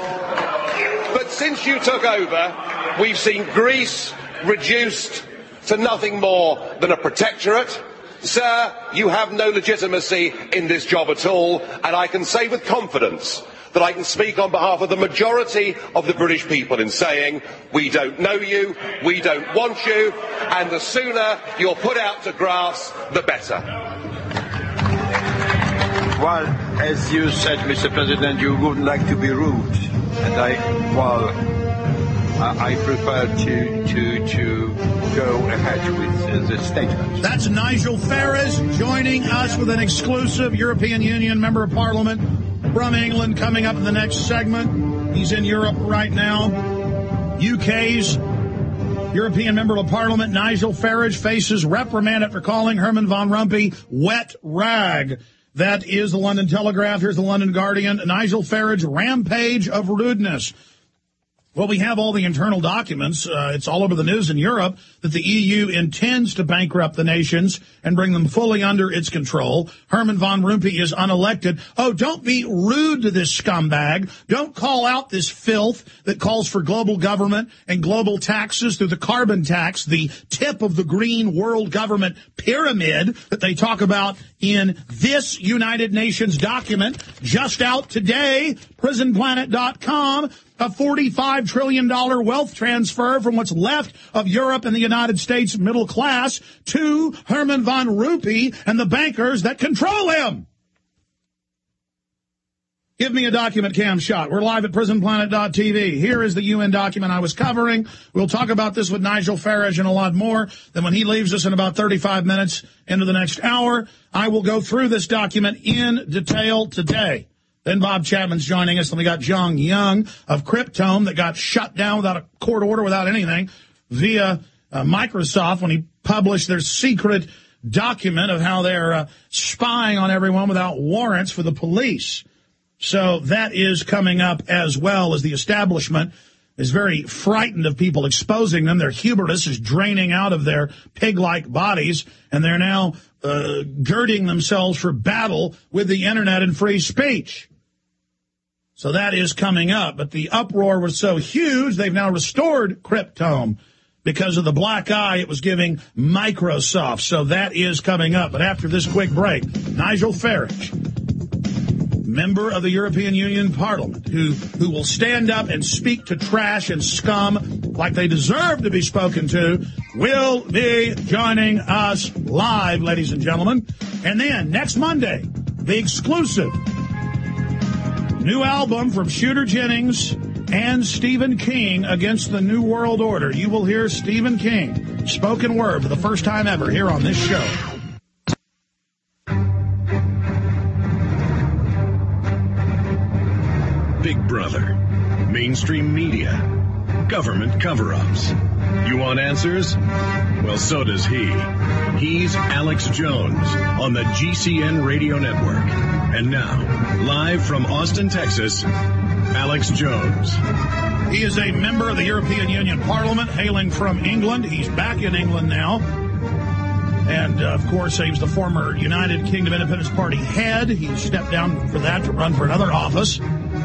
I: But since you took over, we've seen Greece reduced to nothing more than a protectorate. Sir, you have no legitimacy in this job at all, and I can say with confidence that I can speak on behalf of the majority of the British people in saying, we don't know you, we don't want you, and the sooner you're put out to grass, the better.
J: Well, as you said, Mister President, you wouldn't like to be rude, and I, well, I, I prefer to, to, to go ahead with uh, the statement.
B: That's Nigel Farage joining us with an exclusive European Union Member of Parliament from England coming up in the next segment. He's in Europe right now. U K's European Member of Parliament Nigel Farage faces reprimanded for calling Herman Van Rompuy wet rag. That is the London Telegraph. Here's the London Guardian. Nigel Farage, rampage of rudeness. Well, we have all the internal documents. Uh, it's all over the news in Europe that the E U intends to bankrupt the nations and bring them fully under its control. Herman Van Rompuy is unelected. Oh, don't be rude to this scumbag. Don't call out this filth that calls for global government and global taxes through the carbon tax, the tip of the green world government pyramid that they talk about in this United Nations document just out today, prison planet dot com. A forty-five trillion dollars wealth transfer from what's left of Europe and the United States middle class to Herman Van Rompuy and the bankers that control him. Give me a document, Cam Shot. We're live at prison planet dot t v. Here is the U N document I was covering. We'll talk about this with Nigel Farage and a lot more. Then when he leaves us in about thirty-five minutes into the next hour, I will go through this document in detail today. Then Bob Chapman's joining us, and we got John Young of Cryptome that got shut down without a court order, without anything, via uh, Microsoft when he published their secret document of how they're uh, spying on everyone without warrants for the police. So that is coming up, as well as the establishment is very frightened of people exposing them. Their hubris is draining out of their pig-like bodies, and they're now uh, girding themselves for battle with the Internet and free speech. So that is coming up. But the uproar was so huge, they've now restored Cryptome because of the black eye it was giving Microsoft. So that is coming up. But after this quick break, Nigel Farage member of the European Union Parliament, who, who will stand up and speak to trash and scum like they deserve to be spoken to, will be joining us live, ladies and gentlemen. And then next Monday, the exclusive new album from Shooter Jennings and Stephen King, Against the New World Order. You will hear Stephen King, spoken word, for the first time ever here on this show.
A: Big Brother, mainstream media, government cover-ups. You want answers? Well, so does he. He's Alex Jones on the G C N Radio Network. And now, live from Austin, Texas, Alex Jones.
B: He is a member of the European Union Parliament, hailing from England. He's back in England now. And, uh, of course, he was the former United Kingdom Independence Party head. He stepped down for that to run for another office.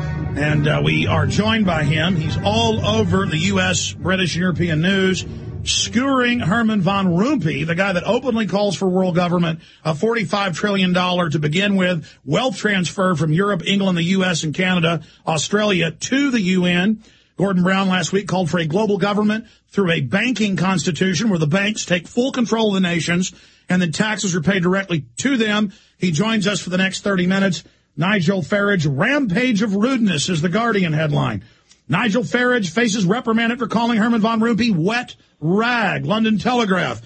B: And uh, we are joined by him. He's all over the U S, British, and European news, skewering Herman Van Rompuy, the guy that openly calls for world government, a forty-five trillion dollars to begin with, wealth transfer from Europe, England, the U S, and Canada, Australia to the U N. Gordon Brown last week called for a global government through a banking constitution where the banks take full control of the nations and then taxes are paid directly to them. He joins us for the next thirty minutes. Nigel Farage, rampage of rudeness is the Guardian headline. Nigel Farage faces reprimanded for calling Herman Van Rompuy wet rag. London Telegraph.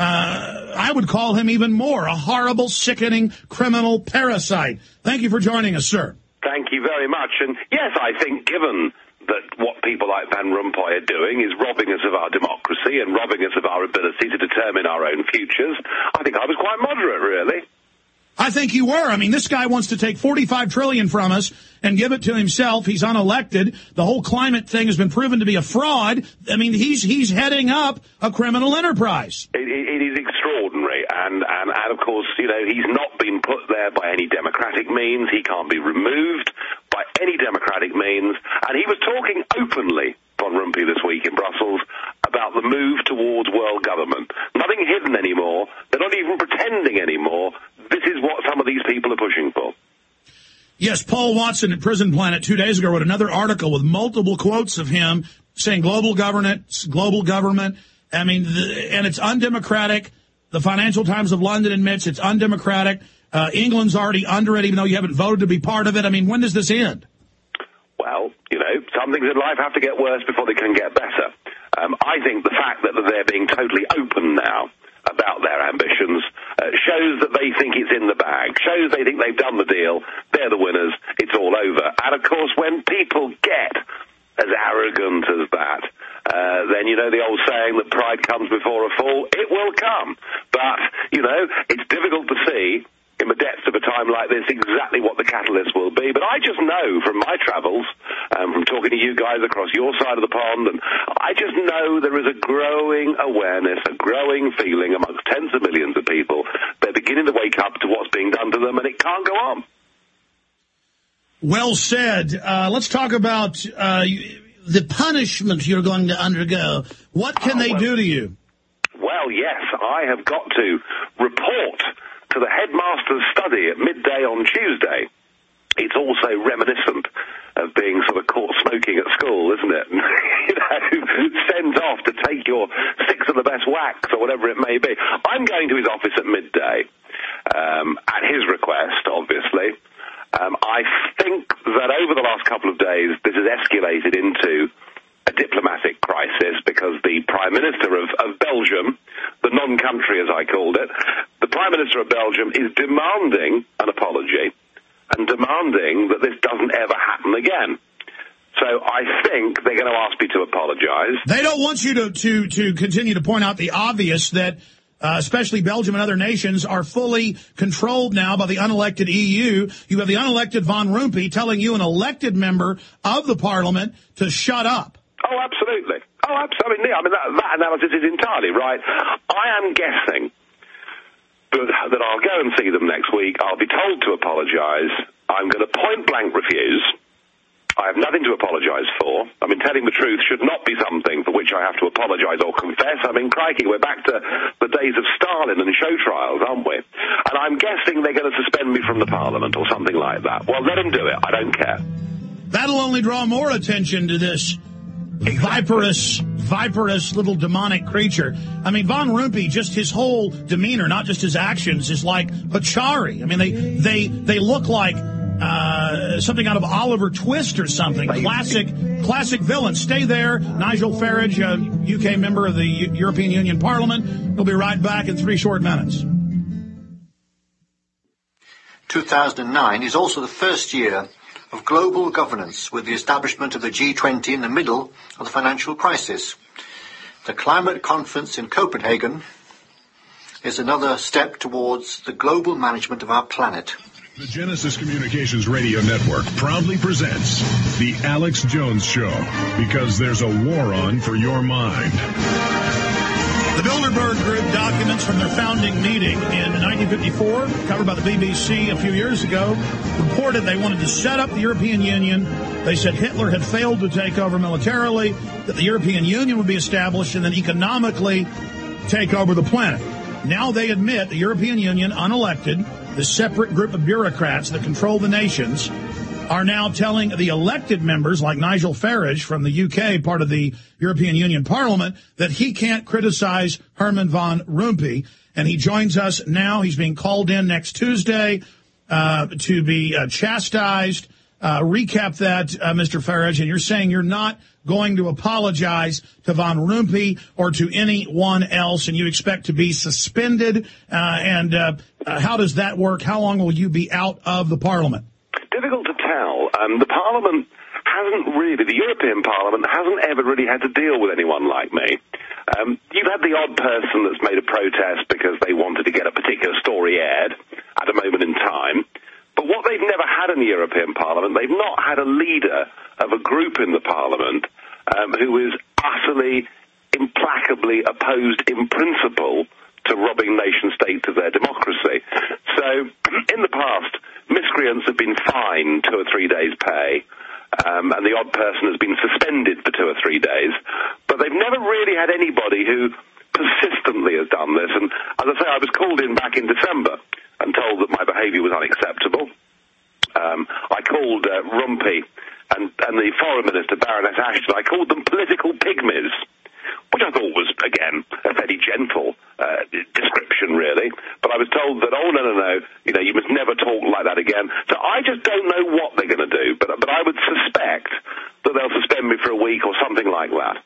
B: Uh, I would call him even more, a horrible, sickening, criminal parasite. Thank you for joining us, sir.
I: Thank you very much. And yes, I think given that what people like Van Rompuy are doing is robbing us of our democracy and robbing us of our ability to determine our own futures, I think I was quite moderate, really.
B: I think you were. I mean, this guy wants to take forty-five trillion dollars from us and give it to himself. He's unelected. The whole climate thing has been proven to be a fraud. I mean, he's he's heading up a criminal enterprise.
I: It, it, it is extraordinary. And, and, and, of course, you know, he's not been put there by any democratic means. He can't be removed by any democratic means. And he was talking openly, Van Rompuy, this week in Brussels, about the move towards world government. Nothing hidden anymore. They're not even pretending anymore. This is what some of these people are pushing for.
B: Yes, Paul Watson at Prison Planet two days ago wrote another article with multiple quotes of him saying global governance, global government. I mean, the, and it's undemocratic. The Financial Times of London admits it's undemocratic. Uh, England's already under it, even though you haven't voted to be part of it. I mean, when does this end?
I: Well, you know, some things in life have to get worse before they can get better. Um, I think the fact that they're being totally open now about their ambitions uh, shows that they think it's in the bag, shows they think they've done the deal, they're the winners, it's all over. And, of course, when people get as arrogant as that, uh, then, you know, the old saying that pride comes before a fall, it will come. But, you know, it's difficult to see in the depths of a time like this exactly what the catalyst will be. But I just know from my travels, um, from talking to you guys across your side of the pond, and I just know there is a growing awareness, a growing feeling amongst tens of millions of people. They're beginning to wake up to what's being done to them, and it can't go on.
B: Well said. Uh, let's talk about uh, the punishment you're going to undergo. What can oh, they well, do to you?
I: Well, yes, I have got to report to the headmaster's study at midday on Tuesday. It's also reminiscent of being sort of caught smoking at school, isn't it? You know, sent off to take your six of the best whacks or whatever it may be. I'm going to his office at midday, um, at his request, obviously. Um, I think that over the last couple of days, this has escalated into a diplomatic crisis because the Prime Minister of, of Belgium, the non-country as I called it, the Prime Minister of Belgium is demanding an apology and demanding that this doesn't ever happen again. So I think they're going to ask me to apologize.
B: They don't want you to, to, to continue to point out the obvious that Uh, especially Belgium and other nations, are fully controlled now by the unelected E U. You have the unelected Van Rompuy telling you, an elected member of the parliament, to shut up.
I: Oh, absolutely. Oh, absolutely. I mean, that, that analysis is entirely right. I am guessing that, that I'll go and see them next week. I'll be told to apologise. I'm going to point-blank refuse.
K: I have nothing to apologise for. I mean, telling the truth should not be something for which I have to apologise or confess. I mean, crikey, we're back to the days of Stalin and show trials, aren't we? And I'm guessing they're going to suspend me from the Parliament or something like that. Well, let them do it. I don't care.
B: That'll only draw more attention to this viperous, viperous little demonic creature. I mean, Von Rumpe, just his whole demeanor, not just his actions, is like Pachari. I mean, they they they look like uh, something out of Oliver Twist or something. Classic, classic villain. Stay there. Nigel Farage, a U K member of the U- European Union Parliament. We'll be right back in three short minutes.
L: two thousand nine is also the first year of global governance, with the establishment of the G twenty in the middle of the financial crisis. The climate conference in Copenhagen is another step towards the global management of our planet.
A: The Genesis Communications Radio Network proudly presents The Alex Jones Show, because there's a war on for your mind.
B: The Bilderberg Group documents from their founding meeting in nineteen fifty-four, covered by the B B C a few years ago, reported they wanted to set up the European Union. They said Hitler had failed to take over militarily, that the European Union would be established, and then economically take over the planet. Now they admit the European Union, unelected, the separate group of bureaucrats that control the nations, are now telling the elected members, like Nigel Farage from the U K, part of the European Union Parliament, that he can't criticize Herman Van Rompuy. And he joins us now. He's being called in next Tuesday uh, to be uh, chastised. Uh, recap that, uh, Mister Farage, and you're saying you're not going to apologize to Van Rompuy or to anyone else, and you expect to be suspended. Uh, and uh, uh, how does that work? How long will you be out of the Parliament?
K: Difficult to tell. Um, the Parliament hasn't really, the European Parliament hasn't ever really had to deal with anyone like me. Um, you've had the odd person that's made a protest because they wanted to get a particular story aired at a moment in time. But what they've never had in the European Parliament, they've not had a leader of a group in the Parliament um, who is utterly, implacably opposed in principle to robbing nation-states of their democracy. So, in the past, miscreants have been fined two or three days' pay, um, and the odd person has been suspended for two or three days, but they've never really had anybody who persistently has done this. And as I say, I was called in back in December and told that my behaviour was unacceptable. Um, I called uh, Rumpe and, and the Foreign Minister, Baroness Ashton, I called them political pygmies, which I thought was, again, a very gentle uh, description, really. But I was told that, oh, no, no, no, you know, you must never talk like that again. So I just don't know what they're going to do, but, but I would suspect that they'll suspend me for a week or something like that.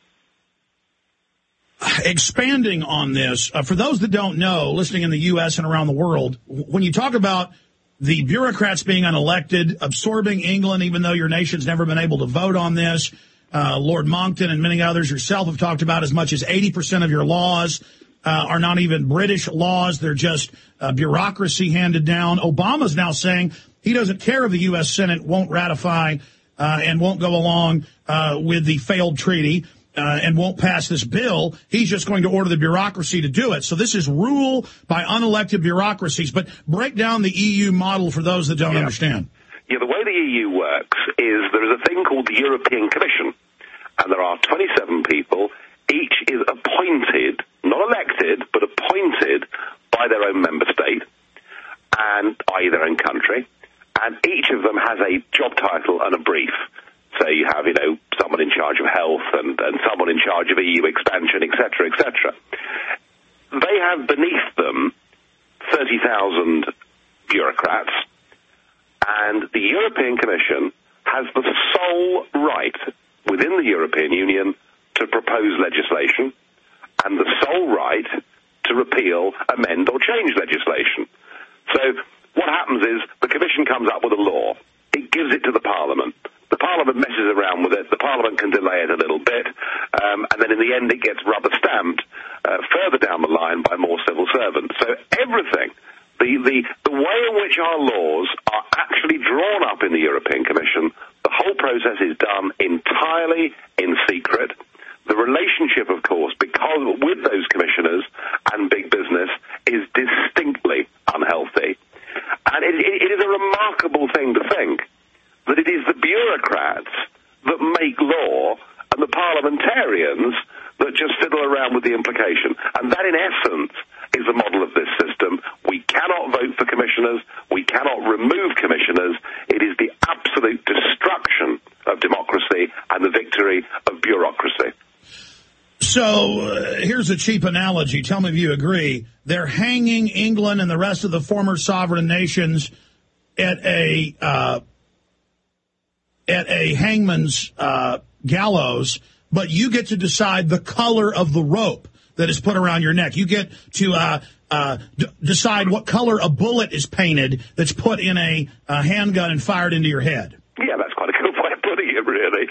B: Expanding on this, uh, for those that don't know, listening in the U S and around the world, when you talk about the bureaucrats being unelected, absorbing England, even though your nation's never been able to vote on this, uh, Lord Monckton and many others yourself have talked about as much as eighty percent of your laws uh, are not even British laws. They're just uh, bureaucracy handed down. Obama's now saying he doesn't care if the U S Senate won't ratify uh, and won't go along uh, with the failed treaty. Uh, and won't pass this bill. He's just going to order the bureaucracy to do it. So this is rule by unelected bureaucracies. But break down the E U model for those that don't
K: yeah.
B: understand.
K: Yeah, the way the E U works is there is a thing called the European Commission, and there are twenty-seven people. Each is appointed, not elected, but appointed by their own member state, and that is their own country. And each of them has a job title and a brief. So you have, you know, someone in charge of health and, and someone in charge of E U expansion, et cetera, et cetera. They have beneath them thirty thousand bureaucrats, and the European Commission has the sole right within the European Union to propose legislation and the sole right to repeal, amend, or change legislation. So what happens is the Commission comes up with a law. It gives it to the Parliament. The Parliament messes around with it. The Parliament can delay it a little bit, um, and then in the end it gets rubber-stamped uh, further down the line by more civil servants. So everything, the, the, the way in which our laws are actually drawn up in the European Commission, the whole process is done entirely in secret. The relationship, of course, because with those commissioners and big business is distinctly unhealthy. And it, it, it is a remarkable thing to think that it is the bureaucrats that make law and the parliamentarians that just fiddle around with the implication. And that, in essence, is the model of this system. We cannot vote for commissioners. We cannot remove commissioners. It is the absolute destruction of democracy and the victory of bureaucracy.
B: So uh, here's a cheap analogy. Tell me if you agree. They're hanging England and the rest of the former sovereign nations at a uh, at a hangman's uh, gallows, but you get to decide the color of the rope that is put around your neck. You get to uh, uh, d- decide what color a bullet is painted that's put in a, a handgun and fired into your head.
K: Yeah, that's quite a good way of putting it, really.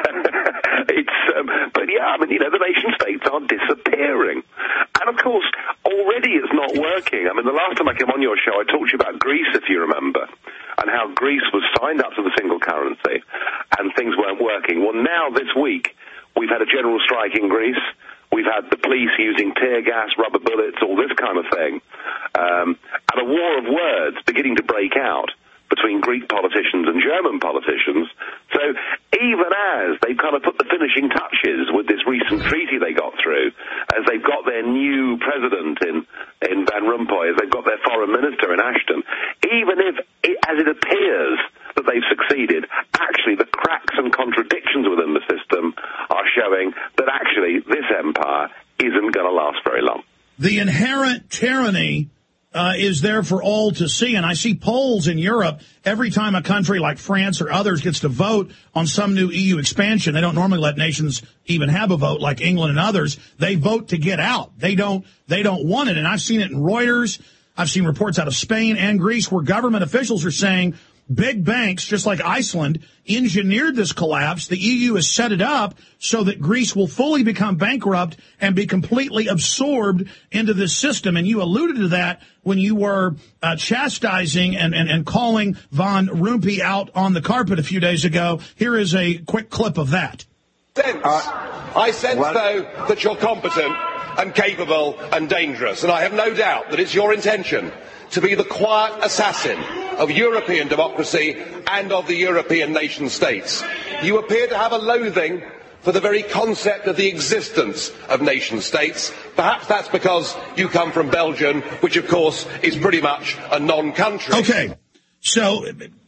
K: it's, um, but yeah, I mean, you know, the nation states are disappearing. And of course, already it's not working. I mean, the last time I came on your show, I talked to you about Greece, if you remember, and how Greece was signed up to the single currency and things weren't working. Well, now this week, we've had a general strike in Greece. We've had the police using tear gas, rubber bullets, all this kind of thing. Um, and a war of words beginning to break out between Greek politicians and German politicians. So even as they've kind of put the finishing touches with this recent treaty they got through, as they've got their new president in, in Van Rompuy, as they've got their foreign minister in Ashton, even if, it, as it appears that they've succeeded, actually the cracks and contradictions within the system are showing that actually this empire isn't going to last very long.
B: The inherent tyranny Uh, is there for all to see. And I see polls in Europe every time a country like France or others gets to vote on some new E U expansion. They don't normally let nations even have a vote like England and others. They vote to get out. They don't, they don't want it. And I've seen it in Reuters. I've seen reports out of Spain and Greece where government officials are saying big banks, just like Iceland, engineered this collapse. The E U has set it up so that Greece will fully become bankrupt and be completely absorbed into this system. And you alluded to that when you were uh, chastising and, and, and calling Van Rompuy out on the carpet a few days ago. Here is a quick clip of that.
I: Sense. Uh, I sense, well, though, that you're competent and capable and dangerous. And I have no doubt that it's your intention to be the quiet assassin of European democracy and of the European nation states. You appear to have a loathing for the very concept of the existence of nation states. Perhaps that's because you come from Belgium, which of course is pretty much a non-country.
B: Okay, so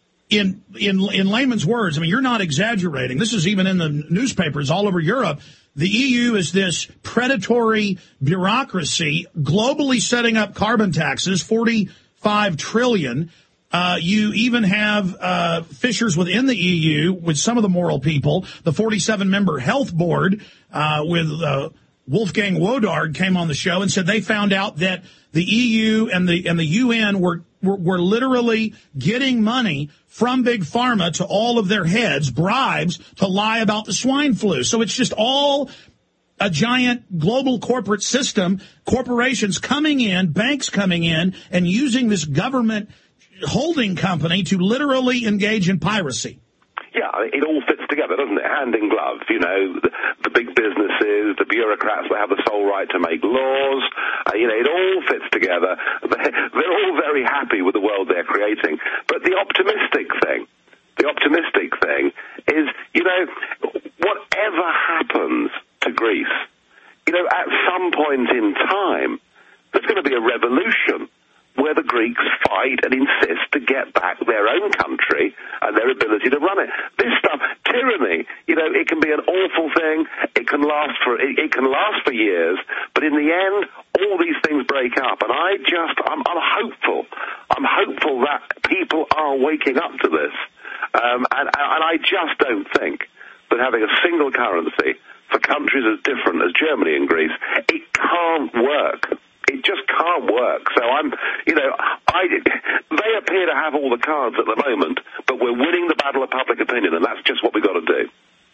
B: in in in layman's words, I mean, you're not exaggerating. This is even in the newspapers all over Europe. The E U is this predatory bureaucracy globally setting up carbon taxes, forty-five trillion. Uh, you even have uh, fissures within the E U with some of the moral people. The forty-seven member health board uh, with uh, Wolfgang Wodarg came on the show and said they found out that the E U and the and the U N were were, were literally getting money from Big Pharma to all of their heads, bribes to lie about the swine flu. So it's just all a giant global corporate system, corporations coming in, banks coming in, and using this government holding company to literally engage in piracy.
K: Yeah, it all fits together, doesn't it? Hand in glove. You know, the, the big businesses, the bureaucrats that have the sole right to make laws. Uh, you know, it all fits together. They're, they're all very happy with the world they're creating. But the optimistic thing, the optimistic thing is, you know, whatever happens to Greece, you know, at some point in time, there's going to be a revolution where the Greeks fight and insist to get back their own country and their ability to run it. This stuff, tyranny, you know, it can be an awful thing. It can last for it, it can last for years, but in the end, all these things break up. And I just, I'm, I'm hopeful. I'm hopeful that people are waking up to this, um, and, and I just don't think that having a single currency for countries as different as Germany and Greece, it can't work. It just can't work. So I'm, you know, I, they appear to have all the cards at the moment, but we're winning the battle of public opinion, and that's just what we've got to do.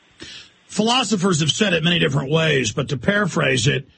B: Philosophers have said it many different ways, but to paraphrase it,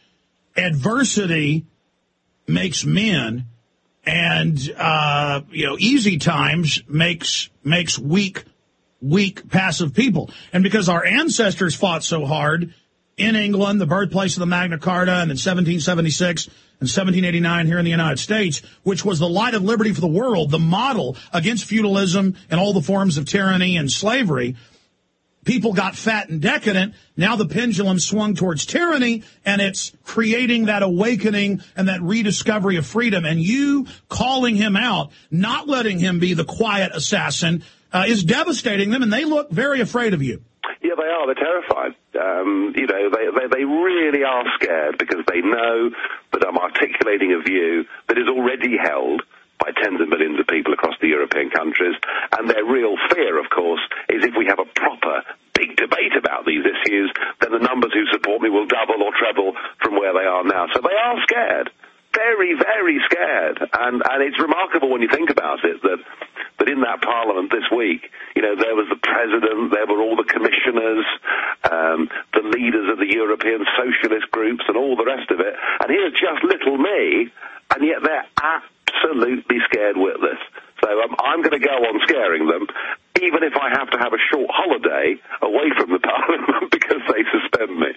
B: adversity makes men, and, uh, you know, easy times makes, makes weak, weak, passive people. And because our ancestors fought so hard in England, the birthplace of the Magna Carta, and in seventeen seventy-six and seventeen eighty-nine here in the United States, which was the light of liberty for the world, the model against feudalism and all the forms of tyranny and slavery. People got fat and decadent. Now the pendulum swung towards tyranny, and it's creating that awakening and that rediscovery of freedom. And you calling him out, not letting him be the quiet assassin, uh, is devastating them, and they look very afraid of you.
K: Yeah, they are. They're terrified. Um, you know, they, they they really are scared because they know that I'm articulating a view that is already held by tens of millions of people across the European countries. And their real fear, of course, is if we have a proper big debate about these issues, then the numbers who support me will double or treble from where they are now. So they are scared. Very, very scared. And, and it's remarkable when you think about it that that in that parliament this week, you know, there was the president, there were all the commissioners, um, the leaders of the European socialist groups and all the rest of it. And here's just little me, and yet they're absolutely scared witless. So um, I'm going to go on scaring them, even if I have to have a short holiday away from the parliament because they suspend me.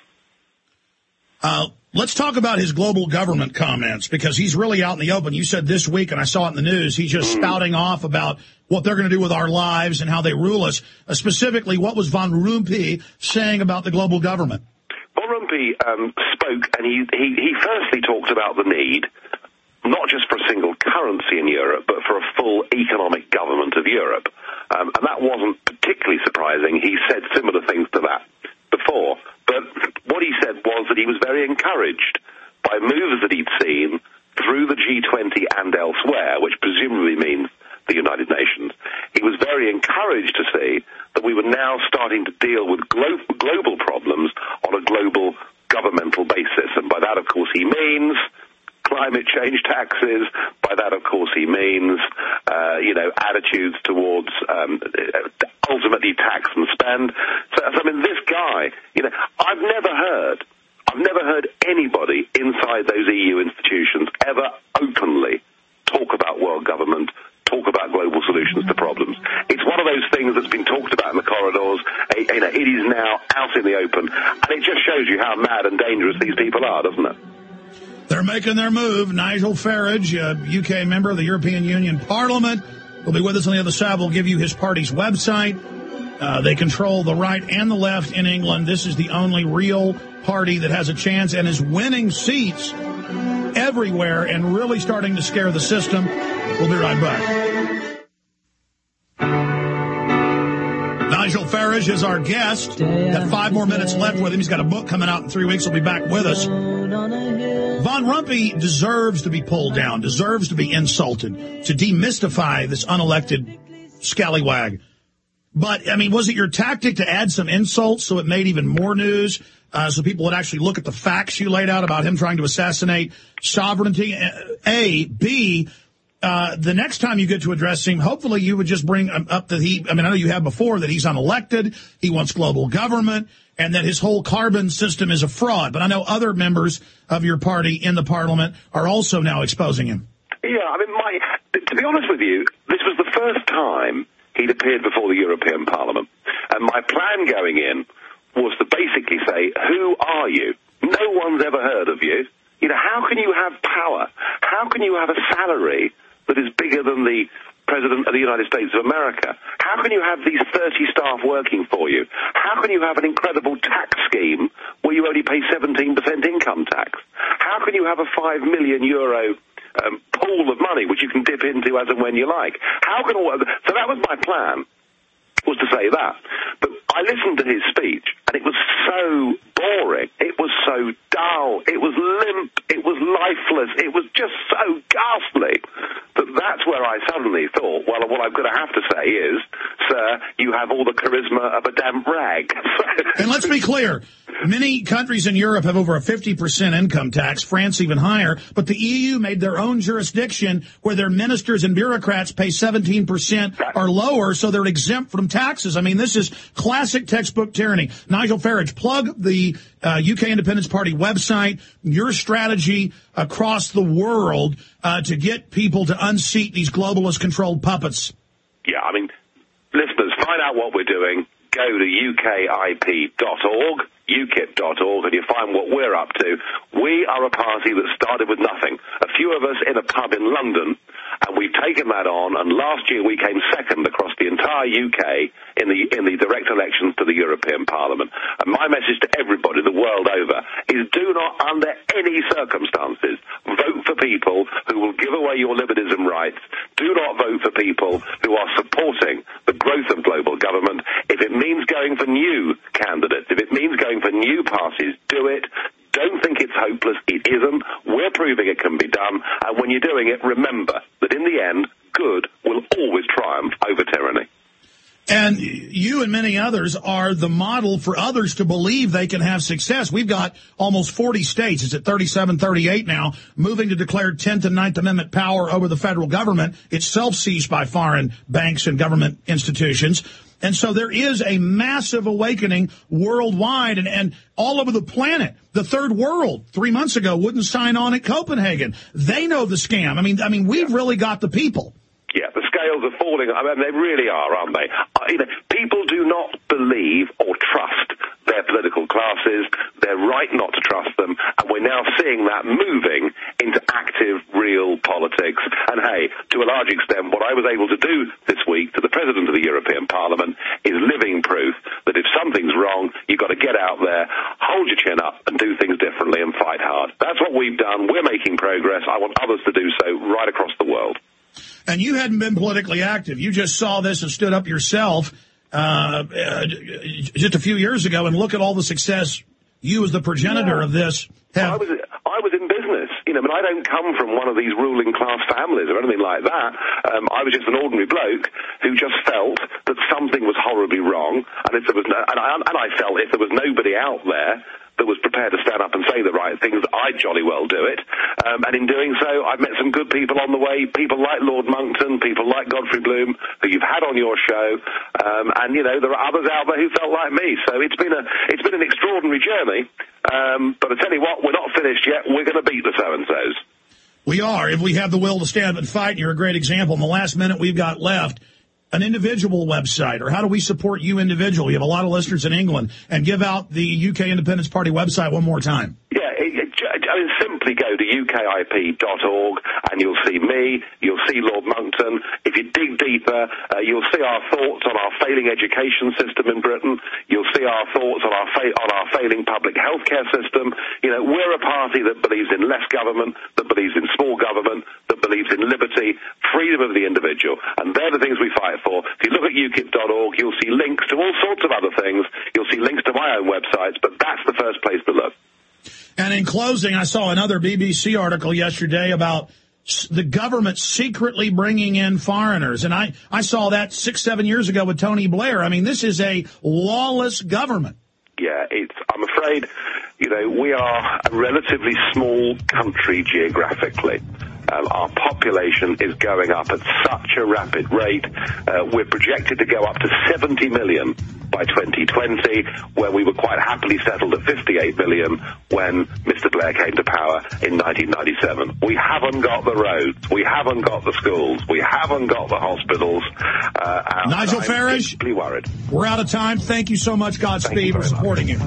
B: Uh, let's talk about his global government comments, because he's really out in the open. You said this week, and I saw it in the news, he's just mm. spouting off about what they're going to do with our lives and how they rule us. Uh, specifically, what was Van Rompuy saying about the global government?
K: Van Rompuy um, spoke, and he, he, he firstly talked about the need, not just for a single currency in Europe, but for a full economic government of Europe. Um, and that wasn't particularly surprising. He said similar things to that before. But what he said was that he was very encouraged by moves that he'd seen through the G twenty and elsewhere, which presumably means the United Nations. He was very encouraged to see that we were now starting to deal with glo- global problems on a global governmental basis. And by that, of course, he means climate change taxes. By that, of course, he means, uh, you know, attitudes towards um, ultimately tax and spend. So, I mean, this guy, you know, I've never heard, I've never heard anybody inside those E U institutions ever openly talk about world government, talk about global solutions to problems. It's one of those things that's been talked about in the corridors. You know, it is now out in the open, and it just shows you how mad and dangerous these people are, doesn't it?
B: They're making their move. Nigel Farage, a U K member of the European Union Parliament, will be with us on the other side. We'll give you his party's website. Uh, they control the right and the left in England. This is the only real party that has a chance and is winning seats everywhere and really starting to scare the system. We'll be right back. Nigel Farage is our guest. Got five more minutes left with him. He's got a book coming out in three weeks. He'll be back with us. Van Rompuy deserves to be pulled down, deserves to be insulted, to demystify this unelected scallywag. But, I mean, was it your tactic to add some insults so it made even more news, uh, so people would actually look at the facts you laid out about him trying to assassinate sovereignty? A. B., uh, the next time you get to address him, hopefully you would just bring up that he, I mean, I know you have before, that he's unelected, he wants global government, and that his whole carbon system is a fraud. But I know other members of your party in the parliament are also now exposing him.
K: Yeah, I mean, my, to be honest with you, this was the first time he'd appeared before the European Parliament. And my plan going in was to basically say, who are you? No one's ever heard of you. You know, how can you have power? How can you have a salary that is bigger than the President of the United States of America? How can you have these thirty staff working for you? How can you have an incredible tax scheme where you only pay seventeen percent income tax? How can you have a five million euro um, pool of money which you can dip into as and when you like? How can all... So that was my plan, was to say that. But I listened to his speech, and it was so boring. It was so dull. It was limp. It was lifeless. It was just so ghastly that that's where I suddenly thought, well, what I'm going to have to say is, sir, you have all the charisma of a damp rag.
B: And let's be clear. Many countries in Europe have over a fifty percent income tax, France even higher, but the E U made their own jurisdiction where their ministers and bureaucrats pay seventeen percent or lower, so they're exempt from taxes. I mean, this is classic textbook tyranny. Nigel Farage, plug the uh, U K Independence Party website, your strategy across the world uh, to get people to unseat these globalist-controlled puppets.
K: Yeah, I mean, listeners, find out what we're doing. go to U K I P dot org, U KIP dot org, and you find what we're up to. We are a party that started with nothing. A few of us in a pub in London, and we've taken that on, and last year we came second across the entire U K in the in the direct elections to the European Parliament. And my message to everybody the world over is do not, under any circumstances, vote for people who will give away your liberties and rights. Do not vote for people who are supporting the growth of global government. If it means going for new candidates, if it means going for new parties, do it. Don't think it's hopeless. It isn't. We're proving it can be done. And when you're doing it, remember that in the end, good will always triumph over tyranny.
B: And you and many others are the model for others to believe they can have success. We've got almost forty states. It's at thirty-seven, thirty-eight now, moving to declare tenth and ninth Amendment power over the federal government, itself seized by foreign banks and government institutions. And so there is a massive awakening worldwide and, and all over the planet. The third world, three months ago, wouldn't sign on at Copenhagen. They know the scam. I mean, I mean, we've really got the people.
K: Yeah, the scales are falling. I mean, they really are, aren't they? Uh, you know, people do not believe or trust their political classes. They're right not to trust them. And we're now seeing that moving into active, real politics. And, hey, to a large extent, what I was able to do this week to the President of the European Parliament is living proof that if something's wrong, you've got to get out there, hold your chin up, and do things differently and fight hard. That's what we've done. We're making progress. I want others to do so right across the world.
B: And you hadn't been politically active. You just saw this and stood up yourself uh, uh, just a few years ago. And look at all the success you, as the progenitor
K: yeah.
B: of this, have.
K: I was, I was in business. You know, I mean, I don't come from one of these ruling class families or anything like that. Um, I was just an ordinary bloke who just felt that something was horribly wrong. And if there was no, and I, and I felt if there was nobody out there that was prepared to stand up and say the right things, I'd jolly well do it. Um, and in doing so, I've met some good people on the way, people like Lord Monckton, people like Godfrey Bloom, who you've had on your show. Um, and, you know, there are others out there who felt like me. So it's been a it's been an extraordinary journey. Um, but I tell you what, we're not finished yet. We're going to beat the so-and-sos.
B: We are, if we have the will to stand up and fight. You're a great example. In the last minute we've got left, an individual website, or how do we support you individually? You have a lot of listeners in England. And give out the U K Independence Party website one more time.
K: Yeah, it, it, I mean, simply go to U K I P dot org and you'll see me, you'll see Lord Monckton. If you dig deeper, uh, you'll see our thoughts on our failing education system in Britain. You'll see our thoughts on our fa- on our failing public healthcare system. You know, we're a party that believes in less government, that believes in small government, that believes in liberty, freedom of the individual, and they're the things we fight for. If you look at U KIP dot org, you'll see links to all sorts of other things. You'll see links to my own websites, but that's the first place to look.
B: And in closing, I saw another B B C article yesterday about the government secretly bringing in foreigners. And I, I saw that six, seven years ago with Tony Blair. I mean, this is a lawless government.
K: Yeah, it's, I'm afraid, you know, we are a relatively small country geographically. Um, our population is going up at such a rapid rate. Uh, we're projected to go up to seventy million by twenty twenty, where we were quite happily settled at fifty-eight million when Mister Blair came to power in nineteen ninety-seven. We haven't got the roads. We haven't got the schools. We haven't got the hospitals. Uh,
B: Nigel
K: I'm
B: Farage,
K: deeply worried.
B: We're out of time. Thank you so much, Godspeed, for supporting you.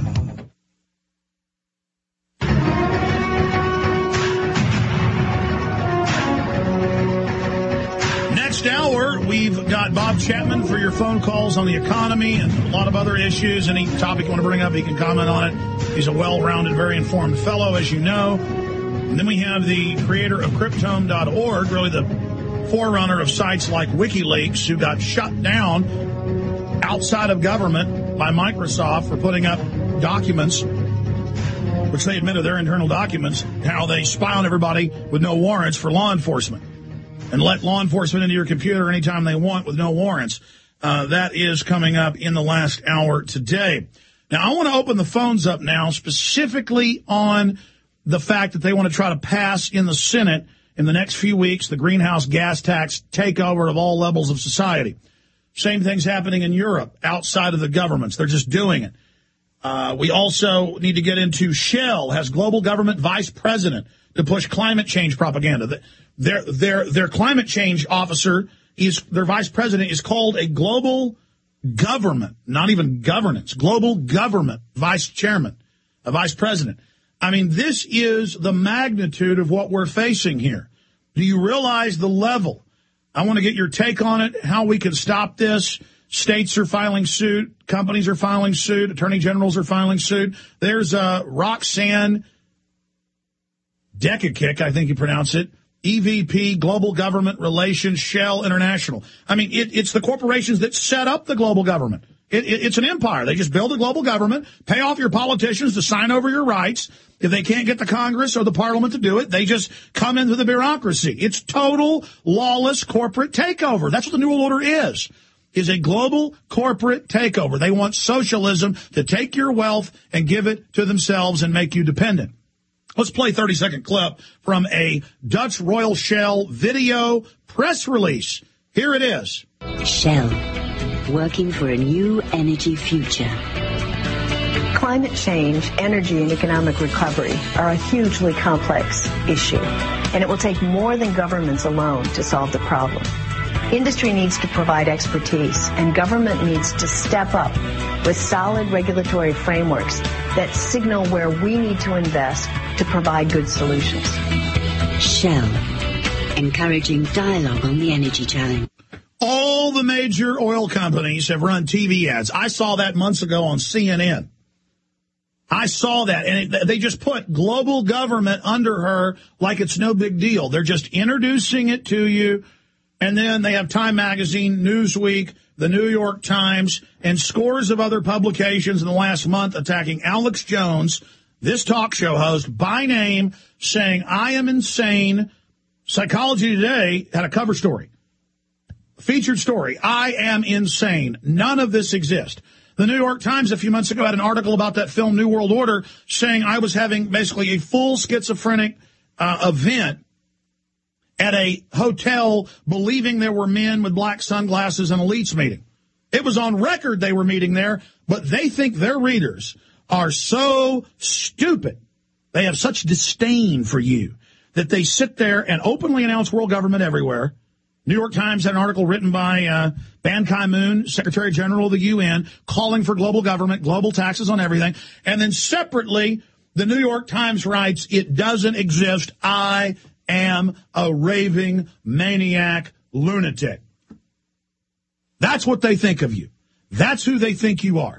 B: Next hour, we've got Bob Chapman for your phone calls on the economy and a lot of other issues. Any topic you want to bring up, he can comment on it. He's a well-rounded, very informed fellow, as you know. And then we have the creator of Cryptome dot org, really the forerunner of sites like WikiLeaks, who got shut down outside of government by Microsoft for putting up documents, which they admit are their internal documents, how they spy on everybody with no warrants for law enforcement and let law enforcement into your computer anytime they want with no warrants. Uh, that is coming up in the last hour today. Now, I want to open the phones up now specifically on the fact that they want to try to pass in the Senate in the next few weeks the greenhouse gas tax takeover of all levels of society. Same thing's happening in Europe outside of the governments. They're just doing it. Uh, we also need to get into Shell has global government vice president to push climate change propaganda. Their their their climate change officer is their vice president is called a global government, not even governance, global government vice chairman, a vice president. I mean, this is the magnitude of what we're facing here. Do you realize the level? I want to get your take on it, how we can stop this. States are filing suit. Companies are filing suit. Attorney generals are filing suit. There's uh, Roxanne Dekakic, I think you pronounce it, E V P, Global Government Relations, Shell International. I mean, it, it's the corporations that set up the global government. It, it, it's an empire. They just build a global government, pay off your politicians to sign over your rights. If they can't get the Congress or the Parliament to do it, they just come into the bureaucracy. It's total lawless corporate takeover. That's what the New World Order is, is a global corporate takeover. They want socialism to take your wealth and give it to themselves and make you dependent. Let's play a thirty-second clip from a Dutch Royal Shell video press release. Here it is.
M: Shell, working for a new energy future.
N: Climate change, energy, and economic recovery are a hugely complex issue, and it will take more than governments alone to solve the problem. Industry needs to provide expertise, and government needs to step up with solid regulatory frameworks that signal where we need to invest to provide good solutions.
M: Shell, encouraging dialogue on the energy challenge.
B: All the major oil companies have run T V ads. I saw that months ago on C N N. I saw that, and it, they just put global government under her like it's no big deal. They're just introducing it to you, and then they have Time Magazine, Newsweek, the New York Times, and scores of other publications in the last month attacking Alex Jones, this talk show host, by name, saying, I am insane. Psychology Today had a cover story, featured story, I am insane. None of this exists. The New York Times a few months ago had an article about that film New World Order saying I was having basically a full schizophrenic uh, event at a hotel believing there were men with black sunglasses and elites meeting. It was on record they were meeting there, but they think their readers are so stupid. They have such disdain for you that they sit there and openly announce world government everywhere. New York Times had an article written by uh, Ban Ki-moon, Secretary General of the U N, calling for global government, global taxes on everything. And then separately, the New York Times writes, it doesn't exist. I am a raving maniac lunatic. That's what they think of you. That's who they think you are.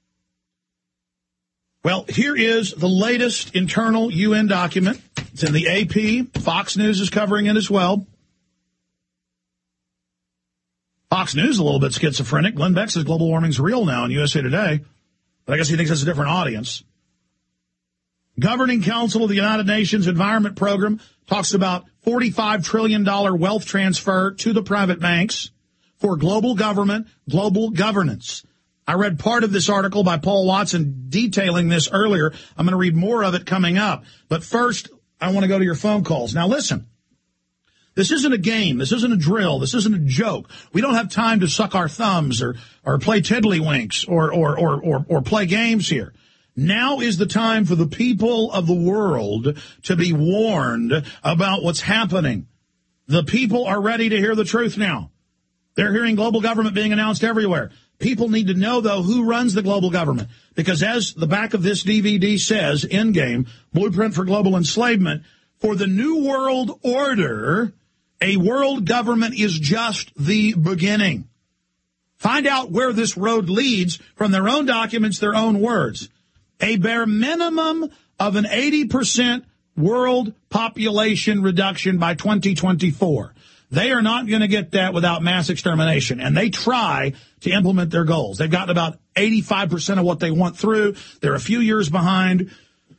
B: Well, here is the latest internal U N document. It's in the A P. Fox News is covering it as well. Fox News is a little bit schizophrenic. Glenn Beck says global warming's real now in U S A Today. But I guess he thinks that's a different audience. Governing Council of the United Nations Environment Program talks about forty-five trillion dollars wealth transfer to the private banks for global government, global governance. I read part of this article by Paul Watson detailing this earlier. I'm going to read more of it coming up. But first, I want to go to your phone calls. Now, listen. This isn't a game. This isn't a drill. This isn't a joke. We don't have time to suck our thumbs or, or play tiddlywinks or, or, or, or, or play games here. Now is the time for the people of the world to be warned about what's happening. The people are ready to hear the truth now. They're hearing global government being announced everywhere. People need to know, though, who runs the global government. Because as the back of this D V D says, Endgame, Blueprint for Global Enslavement, for the New World Order, a world government is just the beginning. Find out where this road leads from their own documents, their own words. A bare minimum of an eighty percent world population reduction by twenty twenty-four. They are not going to get that without mass extermination, and they try to implement their goals. They've gotten about eighty-five percent of what they want through. They're a few years behind.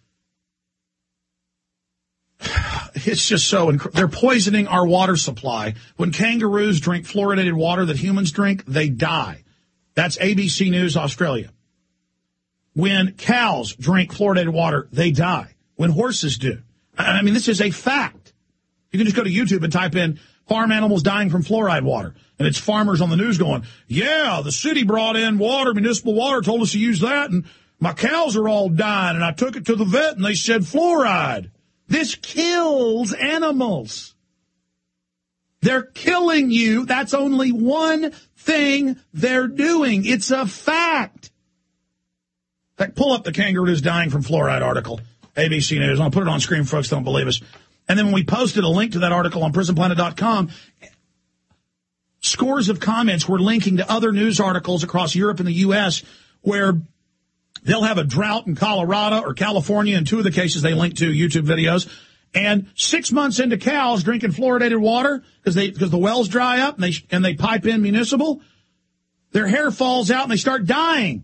B: It's just so inc- they're poisoning our water supply. When kangaroos drink fluoridated water that humans drink, they die. That's A B C News Australia. When cows drink fluoridated water, they die. When horses do. I mean, this is a fact. You can just go to YouTube and type in farm animals dying from fluoride water. And it's farmers on the news going, yeah, the city brought in water, municipal water, told us to use that, and my cows are all dying, and I took it to the vet, and they said fluoride. This kills animals. They're killing you. That's only one thing they're doing. It's a fact. In fact, pull up the kangaroos dying from fluoride article, A B C News. I'll put it on screen, folks don't believe us. And then when we posted a link to that article on prison planet dot com, scores of comments were linking to other news articles across Europe and the U S where they'll have a drought in Colorado or California. In two of the cases, they link to YouTube videos. And six months into cows drinking fluoridated water because they because the wells dry up and they and they pipe in municipal, their hair falls out and they start dying.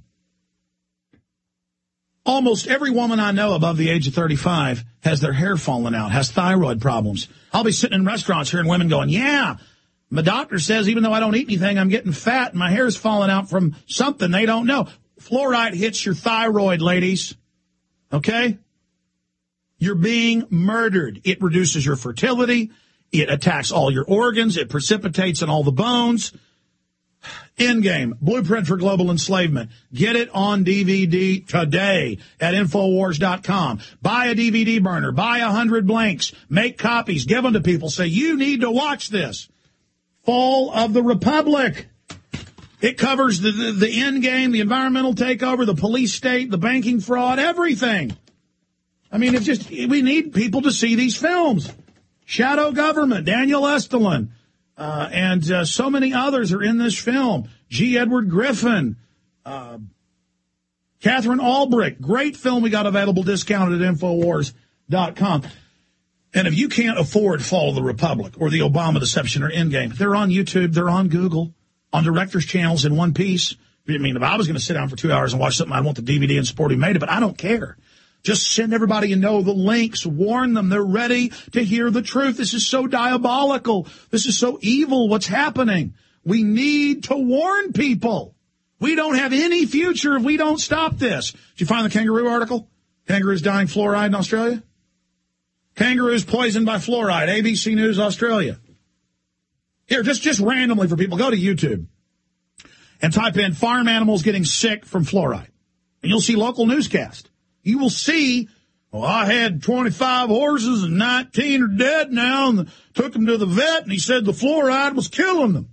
B: Almost every woman I know above the age of thirty-five has their hair falling out, has thyroid problems. I'll be sitting in restaurants hearing women going, yeah, my doctor says even though I don't eat anything, I'm getting fat and my hair's falling out from something they don't know. Fluoride hits your thyroid, ladies. Okay? You're being murdered. It reduces your fertility. It attacks all your organs. It precipitates in all the bones. Endgame, Blueprint for Global Enslavement. Get it on D V D today at Infowars dot com. Buy a D V D burner. Buy a hundred blanks. Make copies. Give them to people. Say, you need to watch this. Fall of the Republic. It covers the, the, the end game, the environmental takeover, the police state, the banking fraud, everything. I mean, it's just, we need people to see these films. Shadow Government, Daniel Estulin, uh, and uh, so many others are in this film. G. Edward Griffin, uh, Catherine Albrecht, great film we got available discounted at Infowars dot com. And if you can't afford Fall of the Republic or the Obama Deception or Endgame, they're on YouTube, they're on Google, on director's channels in one piece. I mean, if I was going to sit down for two hours and watch something, I'd want the D V D and support who made it, but I don't care. Just send everybody you know the links. Warn them. They're ready to hear the truth. This is so diabolical. This is so evil what's happening. We need to warn people. We don't have any future if we don't stop this. Did you find the kangaroo article? Kangaroos dying fluoride in Australia? Kangaroos poisoned by fluoride. A B C News Australia. Here, just, just randomly for people, go to YouTube and type in farm animals getting sick from fluoride. And you'll see local newscast. You will see, well, I had twenty-five horses and nineteen are dead now and took them to the vet and he said the fluoride was killing them.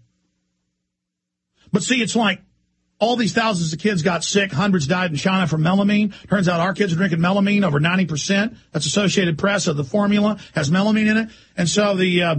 B: But see, it's like all these thousands of kids got sick. Hundreds died in China from melamine. Turns out our kids are drinking melamine over ninety percent. That's Associated Press. Of the formula has melamine in it. And so the uh,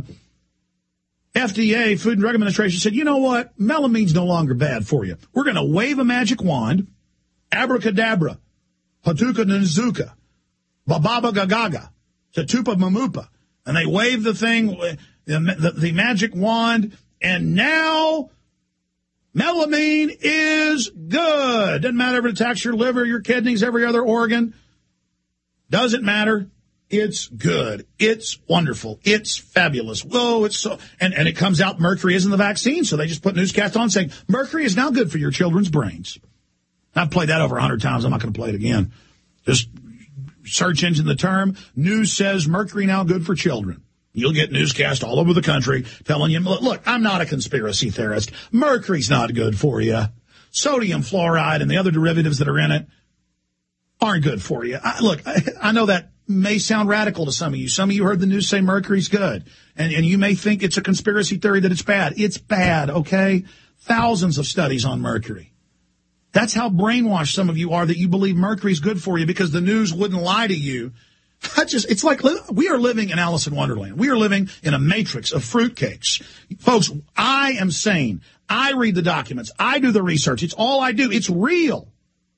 B: F D A, Food and Drug Administration, said, you know what? Melamine's no longer bad for you. We're going to wave a magic wand, abracadabra, Hatuka Nazuka, Bababa Gagaga, Tatupa Mamupa. And they wave the thing, the, the, the magic wand, and now melamine is good. Doesn't matter if it attacks your liver, your kidneys, every other organ. Doesn't matter. It's good. It's wonderful. It's fabulous. Whoa, it's so... And, and it comes out mercury isn't the vaccine, so they just put newscast on saying, mercury is now good for your children's brains. I've played that over a hundred times. I'm not going to play it again. Just search engine the term. News says mercury now good for children. You'll get newscast all over the country telling you, look, I'm not a conspiracy theorist. Mercury's not good for you. Sodium fluoride and the other derivatives that are in it aren't good for you. I, look, I, I know that may sound radical to some of you. Some of you heard the news say mercury's good. And, and you may think it's a conspiracy theory that it's bad. It's bad, okay? Thousands of studies on mercury. That's how brainwashed some of you are that you believe mercury's good for you because the news wouldn't lie to you. I just, it's like we are living in Alice in Wonderland. We are living in a matrix of fruitcakes. Folks, I am sane. I read the documents. I do the research. It's all I do. It's real.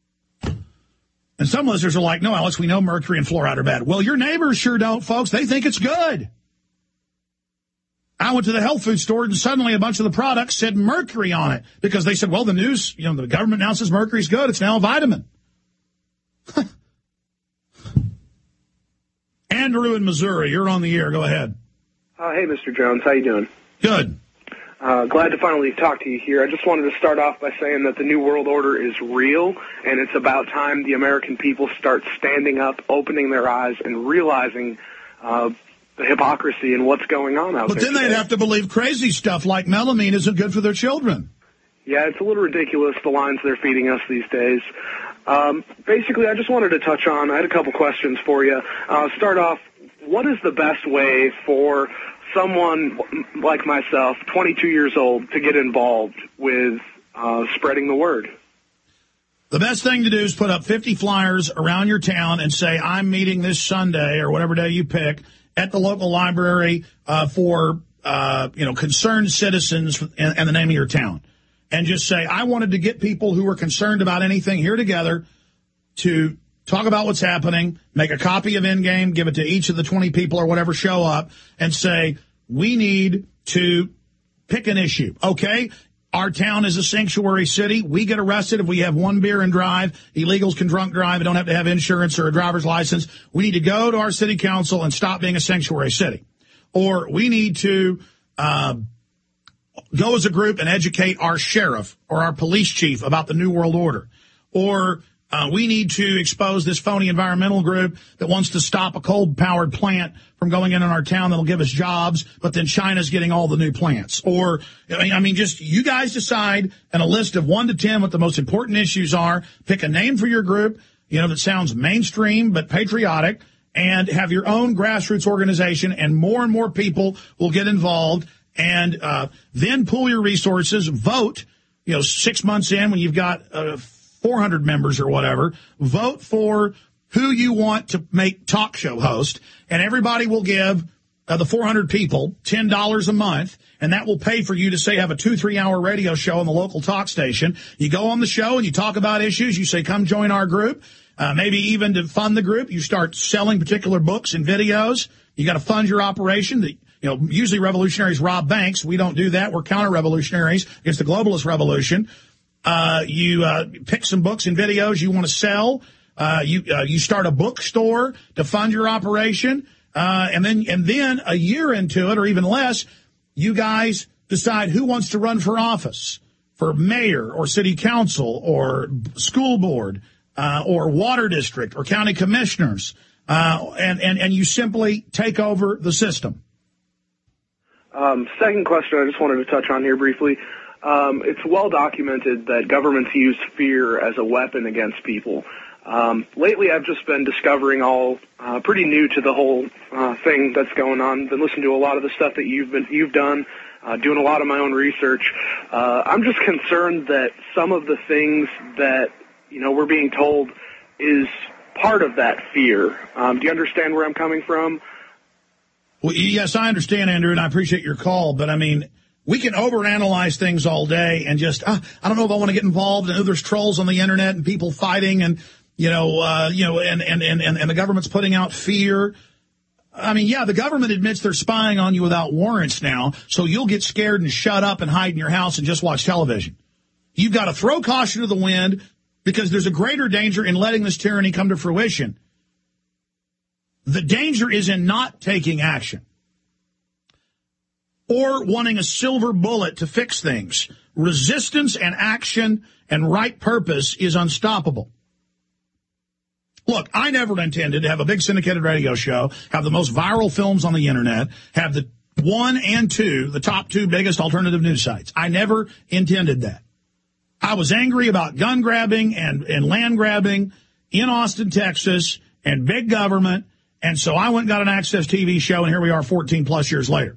B: And some listeners are like, no, Alex, we know mercury and fluoride are bad. Well, your neighbors sure don't, folks. They think it's good. I went to the health food store and suddenly a bunch of the products said mercury on it because they said, well, the news, you know, the government announces mercury's good. It's now a vitamin. Andrew in Missouri, you're on the air. Go ahead.
O: Uh, hey, Mister Jones. How you doing?
B: Good.
O: Uh, glad to finally talk to you here. I just wanted to start off by saying that the New World Order is real, and it's about time the American people start standing up, opening their eyes, and realizing uh, the hypocrisy and what's going on out
B: but
O: there.
B: But then
O: today.
B: they'd have to believe crazy stuff like melamine isn't good for their children.
O: Yeah, it's a little ridiculous, the lines they're feeding us these days. Um, basically, I just wanted to touch on, I had a couple questions for you. Uh, start off, what is the best way for someone like myself, twenty-two years old, to get involved with uh, spreading the word?
B: The best thing to do is put up fifty flyers around your town and say, I'm meeting this Sunday or whatever day you pick at the local library uh, for, uh, you know, concerned citizens and, and the name of your town. And just say, I wanted to get people who are concerned about anything here together to talk about what's happening, make a copy of Endgame, give it to each of the twenty people or whatever show up, and say, we need to pick an issue, okay? Our town is a sanctuary city. We get arrested if we have one beer and drive. Illegals can drunk drive and don't have to have insurance or a driver's license. We need to go to our city council and stop being a sanctuary city. Or we need to uh, go as a group and educate our sheriff or our police chief about the New World Order. Or uh, we need to expose this phony environmental group that wants to stop a coal-powered plant from going in in our town that'll give us jobs, but then China's getting all the new plants. Or, I mean, just you guys decide on a list of one to ten what the most important issues are. Pick a name for your group, you know, that sounds mainstream but patriotic, and have your own grassroots organization, and more and more people will get involved. And uh, then pool your resources, vote, you know, six months in when you've got uh, four hundred members or whatever, vote for who you want to make talk show host, and everybody will give uh, the four hundred people ten dollars a month, and that will pay for you to, say, have a two, three-hour radio show on the local talk station. You go on the show and you talk about issues. You say, come join our group. Uh, maybe even to fund the group, you start selling particular books and videos. You got to fund your operation. The, you know, usually revolutionaries rob banks. We don't do that. We're counter-revolutionaries against the globalist revolution. Uh, you uh, pick some books and videos you want to sell. Uh, you uh, you start a bookstore to fund your operation, uh, and then and then a year into it, or even less, you guys decide who wants to run for office, for mayor or city council or school board uh, or water district or county commissioners, uh, and and and you simply take over the system.
O: Um, second question, I just wanted to touch on here briefly. Um, it's well documented that governments use fear as a weapon against people. Um, lately, I've just been discovering all uh, pretty new to the whole uh, thing that's going on. Been listening to a lot of the stuff that you've been you've done, uh, doing a lot of my own research. Uh, I'm just concerned that some of the things that you know we're being told is part of that fear. Um, do you understand where I'm coming from?
B: Well, yes, I understand, Andrew, and I appreciate your call. But I mean, we can overanalyze things all day and just, uh, I don't know if I want to get involved. And there's trolls on the internet and people fighting, and you know, uh, you know, and, and, and, and the government's putting out fear. I mean, yeah, the government admits they're spying on you without warrants now, so you'll get scared and shut up and hide in your house and just watch television. You've got to throw caution to the wind, because there's a greater danger in letting this tyranny come to fruition. The danger is in not taking action or wanting a silver bullet to fix things. Resistance and action and right purpose is unstoppable. Look, I never intended to have a big syndicated radio show, have the most viral films on the internet, have the one and two, the top two biggest alternative news sites. I never intended that. I was angry about gun grabbing and, and land grabbing in Austin, Texas, and big government, and so I went and got an Access T V show, and here we are fourteen plus years later.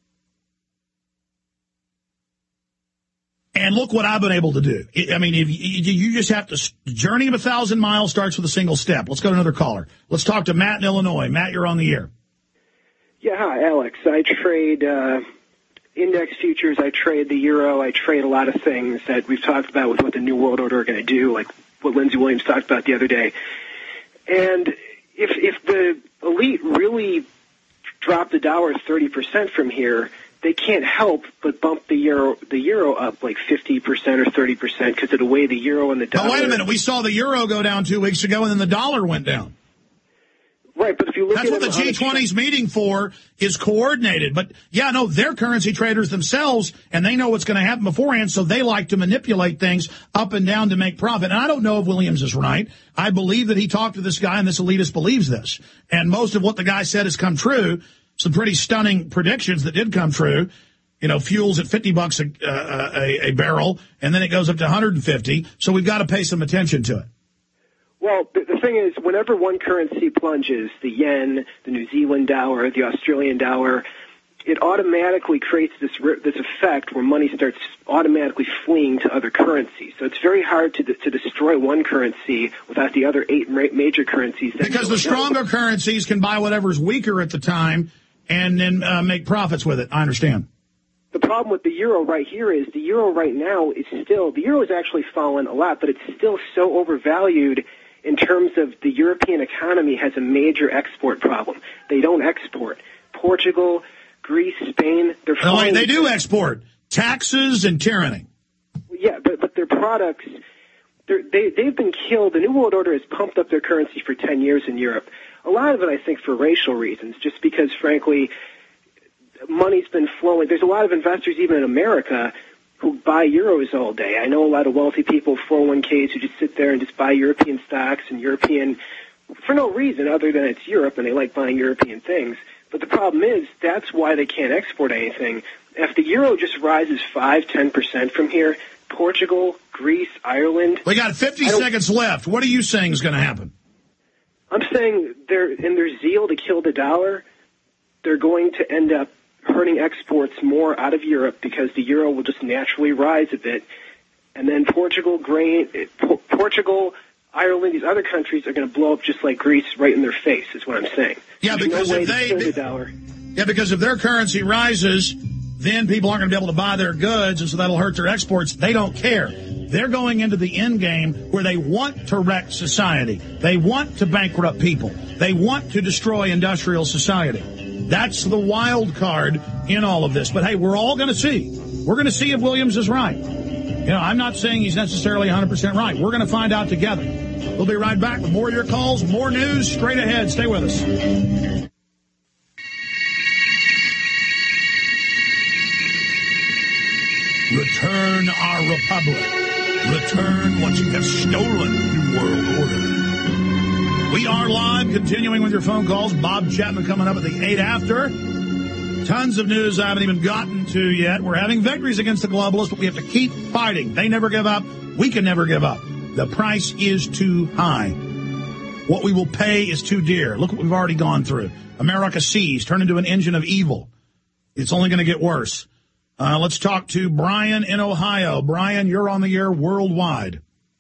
B: And look what I've been able to do. I mean, if you just have to, journey of a thousand miles starts with a single step. Let's go to another caller. Let's talk to Matt in Illinois. Matt, you're on the air.
P: Yeah, hi, Alex. I trade uh, index futures. I trade the euro. I trade a lot of things that we've talked about with what the New World Order are going to do, like what Lindsey Williams talked about the other day. And if if the elite really drop the dollar thirty percent from here, they can't help but bump the euro the euro up like fifty percent or thirty percent because of the way the euro and the dollar...
B: Oh, wait a minute. We saw the euro go down two weeks ago, and then the dollar went down.
P: Right, but if you look
B: That's
P: at...
B: what the G twenty's meeting for, is coordinated. But, yeah, no, they're currency traders themselves, and they know what's going to happen beforehand, so they like to manipulate things up and down to make profit. And I don't know if Williams is right. I believe that he talked to this guy, and this elitist believes this. And most of what the guy said has come true. Some pretty stunning predictions that did come true. You know, fuel's at fifty bucks a, uh, a, a barrel, and then it goes up to one hundred fifty. So we've got to pay some attention to it.
P: Well, the, the thing is, whenever one currency plunges, the yen, the New Zealand dollar, the Australian dollar, it automatically creates this this effect where money starts automatically fleeing to other currencies. So it's very hard to to destroy one currency without the other eight major currencies.
B: Because the stronger currencies can buy whatever's weaker at the time and then uh, make profits with it. I understand.
P: The problem with the euro right here is the euro right now is still, the euro has actually fallen a lot, but it's still so overvalued in terms of the European economy has a major export problem. They don't export. Portugal, Greece, Spain, they're
B: no, wait, they
P: the-
B: do export. Taxes and tyranny.
P: Yeah, but, but their products, they're, they, they've been killed. The New World Order has pumped up their currency for ten years in Europe. A lot of it, I think, for racial reasons, just because, frankly, money's been flowing. There's a lot of investors, even in America, who buy euros all day. I know a lot of wealthy people, four oh one Ks, who just sit there and just buy European stocks and European, for no reason other than it's Europe and they like buying European things. But the problem is, that's why they can't export anything. If the euro just rises five, ten percent from here, Portugal, Greece, Ireland...
B: We got fifty seconds left. What are you saying is going to happen?
P: I'm saying they're in their zeal to kill the dollar, they're going to end up hurting exports more out of Europe because the euro will just naturally rise a bit. And then Portugal, grain, Portugal, Ireland, these other countries are going to blow up just like Greece right in their face, is what I'm saying.
B: Yeah,
P: There's
B: because
P: no way
B: if
P: to
B: they...
P: kill the dollar.
B: Yeah, because if their currency rises, then people aren't going to be able to buy their goods, and so that'll hurt their exports. They don't care. They're going into the end game where they want to wreck society. They want to bankrupt people. They want to destroy industrial society. That's the wild card in all of this. But, hey, we're all going to see. We're going to see if Williams is right. You know, I'm not saying he's necessarily one hundred percent right. We're going to find out together. We'll be right back with more of your calls, more news straight ahead. Stay with us. Return our republic. Return what you have stolen, New World Order. We are live, continuing with your phone calls. Bob Chapman coming up at the eight after. Tons of news I haven't even gotten to yet. We're having victories against the globalists, but we have to keep fighting. They never give up. We can never give up. The price is too high. What we will pay is too dear. Look what we've already gone through. America seized, turned into an engine of evil. It's only going to get worse. Uh, let's talk to Brian in Ohio. Brian, you're on the air worldwide.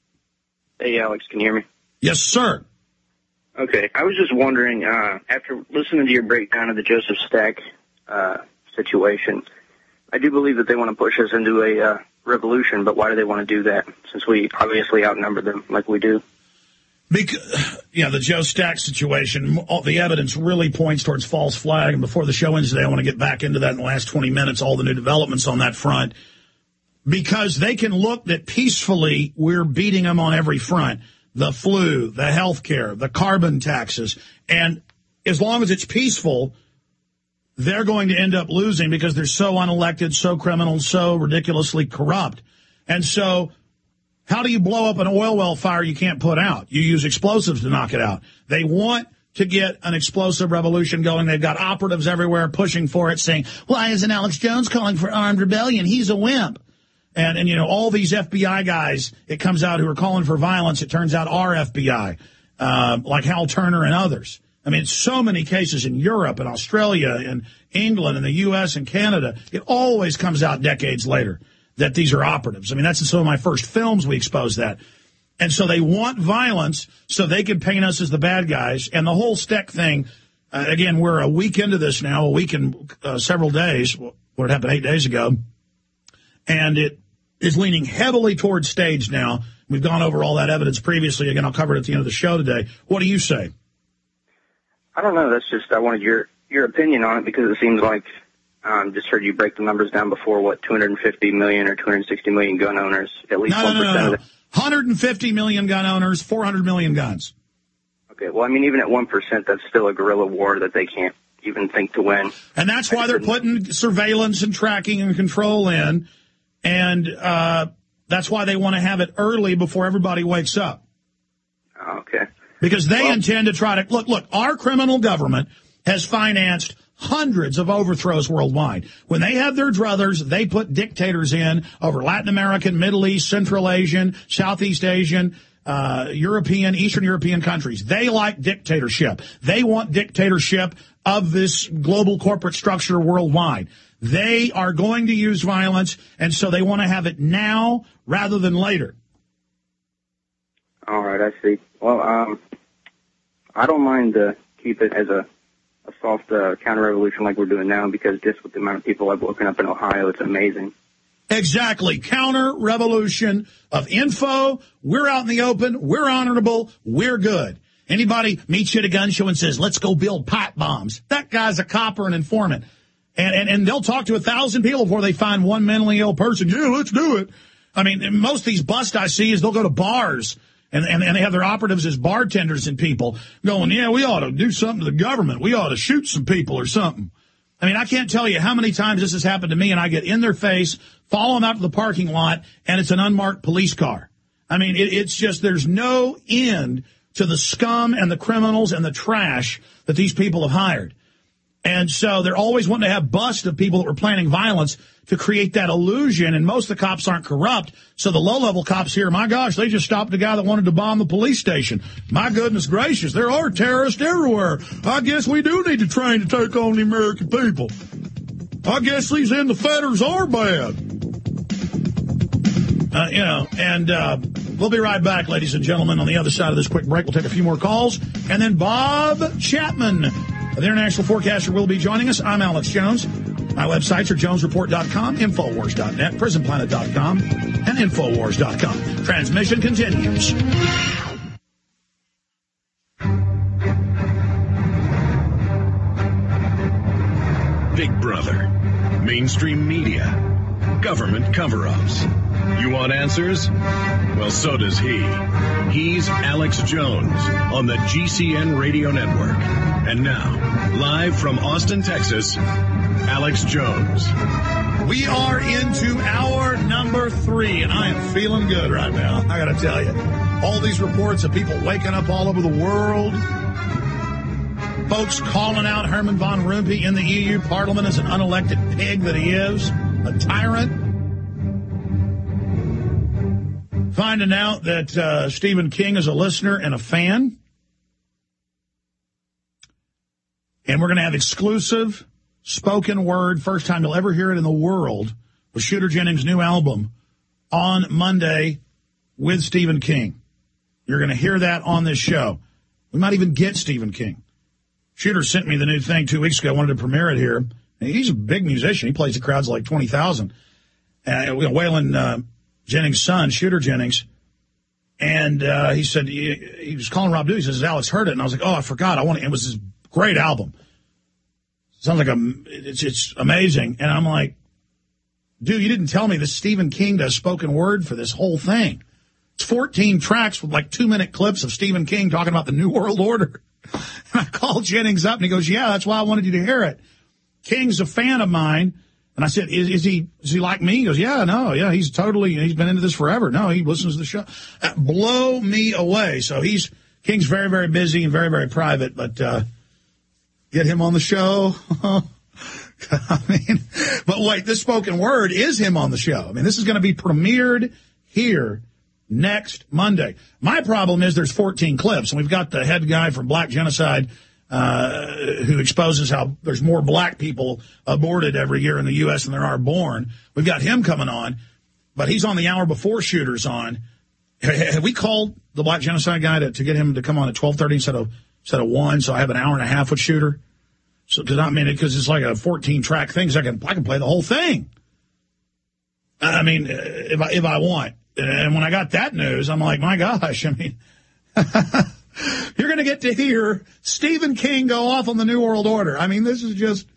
Q: Hey, Alex, can you hear me?
B: Yes, sir.
Q: Okay, I was just wondering, uh, after listening to your breakdown of the Joseph Stack uh, situation, I do believe that they want to push us into a uh, revolution, but why do they want to do that, since we obviously outnumber them like we do?
B: Because, yeah, the Joe Stack situation, all the evidence really points towards false flag. And before the show ends today, I want to get back into that in the last twenty minutes, all the new developments on that front. Because they can look that peacefully we're beating them on every front. The flu, the health care, the carbon taxes. And as long as it's peaceful, they're going to end up losing because they're so unelected, so criminal, so ridiculously corrupt. And so... how do you blow up an oil well fire you can't put out? You use explosives to knock it out. They want to get an explosive revolution going. They've got operatives everywhere pushing for it, saying, why isn't Alex Jones calling for armed rebellion? He's a wimp. And, and you know, all these F B I guys, it comes out, who are calling for violence, it turns out are F B I, uh, like Hal Turner and others. I mean, so many cases in Europe and Australia and England and the U S and Canada. It always comes out decades later that these are operatives. I mean, that's in some of my first films we exposed that. And so they want violence so they can paint us as the bad guys. And the whole Steck thing, uh, again, we're a week into this now, a week and uh, several days, what happened eight days ago. And it is leaning heavily towards staged now. We've gone over all that evidence previously. Again, I'll cover it at the end of the show today. What do you say?
Q: I don't know. That's just, I wanted your, your opinion on it because it seems like, Um, just heard you break the numbers down before, what, two hundred fifty million or two hundred sixty million gun owners, at least
B: no,
Q: one percent
B: no, no, no.
Q: of it.
B: one hundred fifty million gun owners, four hundred million guns.
Q: Okay, well, I mean, even at one percent, that's still a guerrilla war that they can't even think to win.
B: And that's why they're putting surveillance and tracking and control in, and uh, that's why they want to have it early before everybody wakes up.
Q: Okay.
B: Because they
Q: well,
B: intend to try to, look, look, our criminal government has financed hundreds of overthrows worldwide. When they have their druthers, they put dictators in over Latin American, Middle East, Central Asian, Southeast Asian, uh, European, Eastern European countries. They like dictatorship. They want dictatorship of this global corporate structure worldwide. They are going to use violence, and so they want to have it now rather than later.
Q: All right, I see. Well, um, I don't mind to keep it as a, a soft uh, counter-revolution like we're doing now, because just with the amount of people I've woken up in Ohio, it's amazing.
B: Exactly. Counter-revolution of info. We're out in the open. We're honorable. We're good. Anybody meets you at a gun show and says, let's go build pipe bombs. That guy's a cop or an informant. And, and, and they'll talk to a thousand people before they find one mentally ill person. Yeah, let's do it. I mean, most of these busts I see is they'll go to bars and, and, and they have their operatives as bartenders and people going, yeah, we ought to do something to the government. We ought to shoot some people or something. I mean, I can't tell you how many times this has happened to me, and I get in their face, follow them out to the parking lot, and it's an unmarked police car. I mean, it, it's just there's no end to the scum and the criminals and the trash that these people have hired. And so they're always wanting to have busts of people that were planning violence to create that illusion, and most of the cops aren't corrupt. So the low-level cops here, my gosh, they just stopped a guy that wanted to bomb the police station. My goodness gracious, there are terrorists everywhere. I guess we do need to train to take on the American people. I guess these in-the-fetters are bad. Uh, you know, and uh, we'll be right back, ladies and gentlemen. On the other side of this quick break, we'll take a few more calls. And then Bob Chapman, the international forecaster, will be joining us. I'm Alex Jones. My websites are jones report dot com, infowars dot net, prison planet dot com, and infowars dot com. Transmission continues.
A: Big Brother, mainstream media, government cover-ups. You want answers? Well, so does he. He's Alex Jones on the G C N Radio Network. And now, live from Austin, Texas, Alex Jones.
B: We are into hour number three, and I am feeling good right now. I got to tell you, all these reports of people waking up all over the world, folks calling out Herman Van Rompuy in the E U Parliament as an unelected pig that he is, a tyrant. Finding out that uh, Stephen King is a listener and a fan. And we're going to have exclusive spoken word, first time you'll ever hear it in the world, with Shooter Jennings' new album on Monday with Stephen King. You're going to hear that on this show. We might even get Stephen King. Shooter sent me the new thing two weeks ago. I wanted to premiere it here. He's a big musician. He plays the crowds like twenty thousand. Uh, Waylon uh, Jennings' son, Shooter Jennings, and uh, he said, he, he was calling Rob Dewey. He says, Alex heard it. And I was like, oh, I forgot. I want it. It was his great album. Sounds like a, it's, it's amazing. And I'm like, dude, you didn't tell me that Stephen King does spoken word for this whole thing. It's fourteen tracks with like two-minute clips of Stephen King talking about the New World Order. And I called Jennings up, and he goes, yeah, that's why I wanted you to hear it. King's a fan of mine. And I said, is, is he is he like me? He goes, yeah, no, yeah, he's totally, he's been into this forever. No, he listens to the show. Uh, blow me away. So he's, King's very, very busy and very, very private, but uh, get him on the show. I mean, but wait, this spoken word is him on the show. I mean, this is going to be premiered here next Monday. My problem is there's fourteen clips, and we've got the head guy from Black Genocide uh, who exposes how there's more black people aborted every year in the U S than there are born. We've got him coming on, but he's on the hour before Shooter's on. Have we called the Black Genocide guy to, to get him to come on at twelve thirty instead of instead of one? So I have an hour and a half with Shooter. So does not mean it because it's like a fourteen track thing. So I can I can play the whole thing. I mean, if I if I want. And when I got that news, I'm like, my gosh, I mean, you're going to get to hear Stephen King go off on the New World Order. I mean, this is just,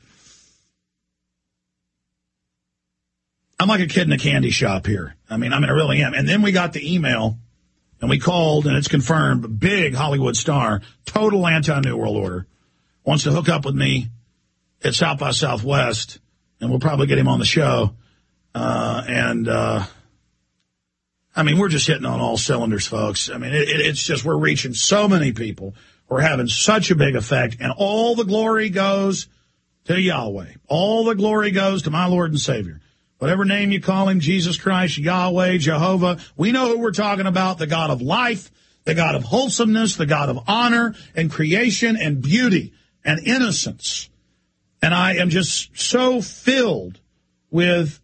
B: I'm like a kid in a candy shop here. I mean, I mean, I really am. And then we got the email, and we called, and it's confirmed, big Hollywood star, total anti-New World Order, wants to hook up with me at South by Southwest, and we'll probably get him on the show. Uh, and, uh, I mean, we're just hitting on all cylinders, folks. I mean, it, it, it's just we're reaching so many people. We're having such a big effect, and all the glory goes to Yahweh. All the glory goes to my Lord and Savior. Whatever name you call him, Jesus Christ, Yahweh, Jehovah, we know who we're talking about, the God of life, the God of wholesomeness, the God of honor and creation and beauty and innocence. And I am just so filled with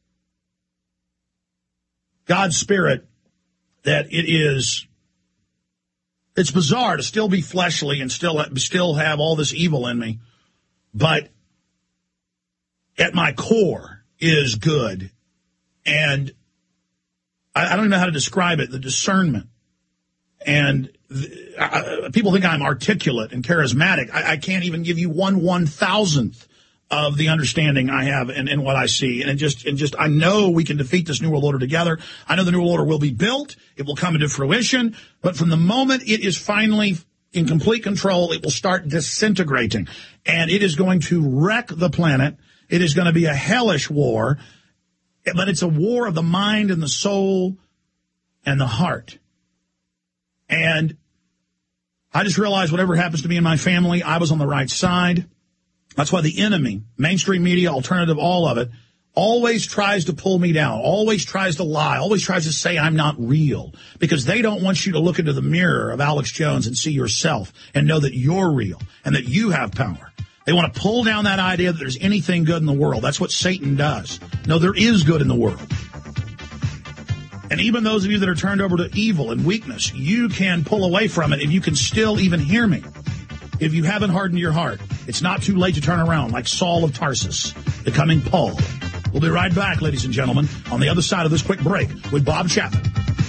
B: God's Spirit that it is, it's bizarre to still be fleshly and still, still have all this evil in me. But at my core is good. And I, I don't even know how to describe it, the discernment. And th- I, people think I'm articulate and charismatic. I, I can't even give you one one-thousandth of the understanding I have and, and what I see. And it just, and just, I know we can defeat this New World Order together. I know the New World Order will be built. It will come into fruition. But from the moment it is finally in complete control, it will start disintegrating. And it is going to wreck the planet. It is going to be a hellish war. But it's a war of the mind and the soul and the heart. And I just realized whatever happens to me and my family, I was on the right side. That's why the enemy, mainstream media, alternative, all of it, always tries to pull me down, always tries to lie, always tries to say I'm not real, because they don't want you to look into the mirror of Alex Jones and see yourself and know that you're real and that you have power. They want to pull down that idea that there's anything good in the world. That's what Satan does. No, there is good in the world. And even those of you that are turned over to evil and weakness, you can pull away from it if you can still even hear me. If you haven't hardened your heart, it's not too late to turn around like Saul of Tarsus, becoming Paul. We'll be right back, ladies and gentlemen, on the other side of this quick break with Bob Chapman.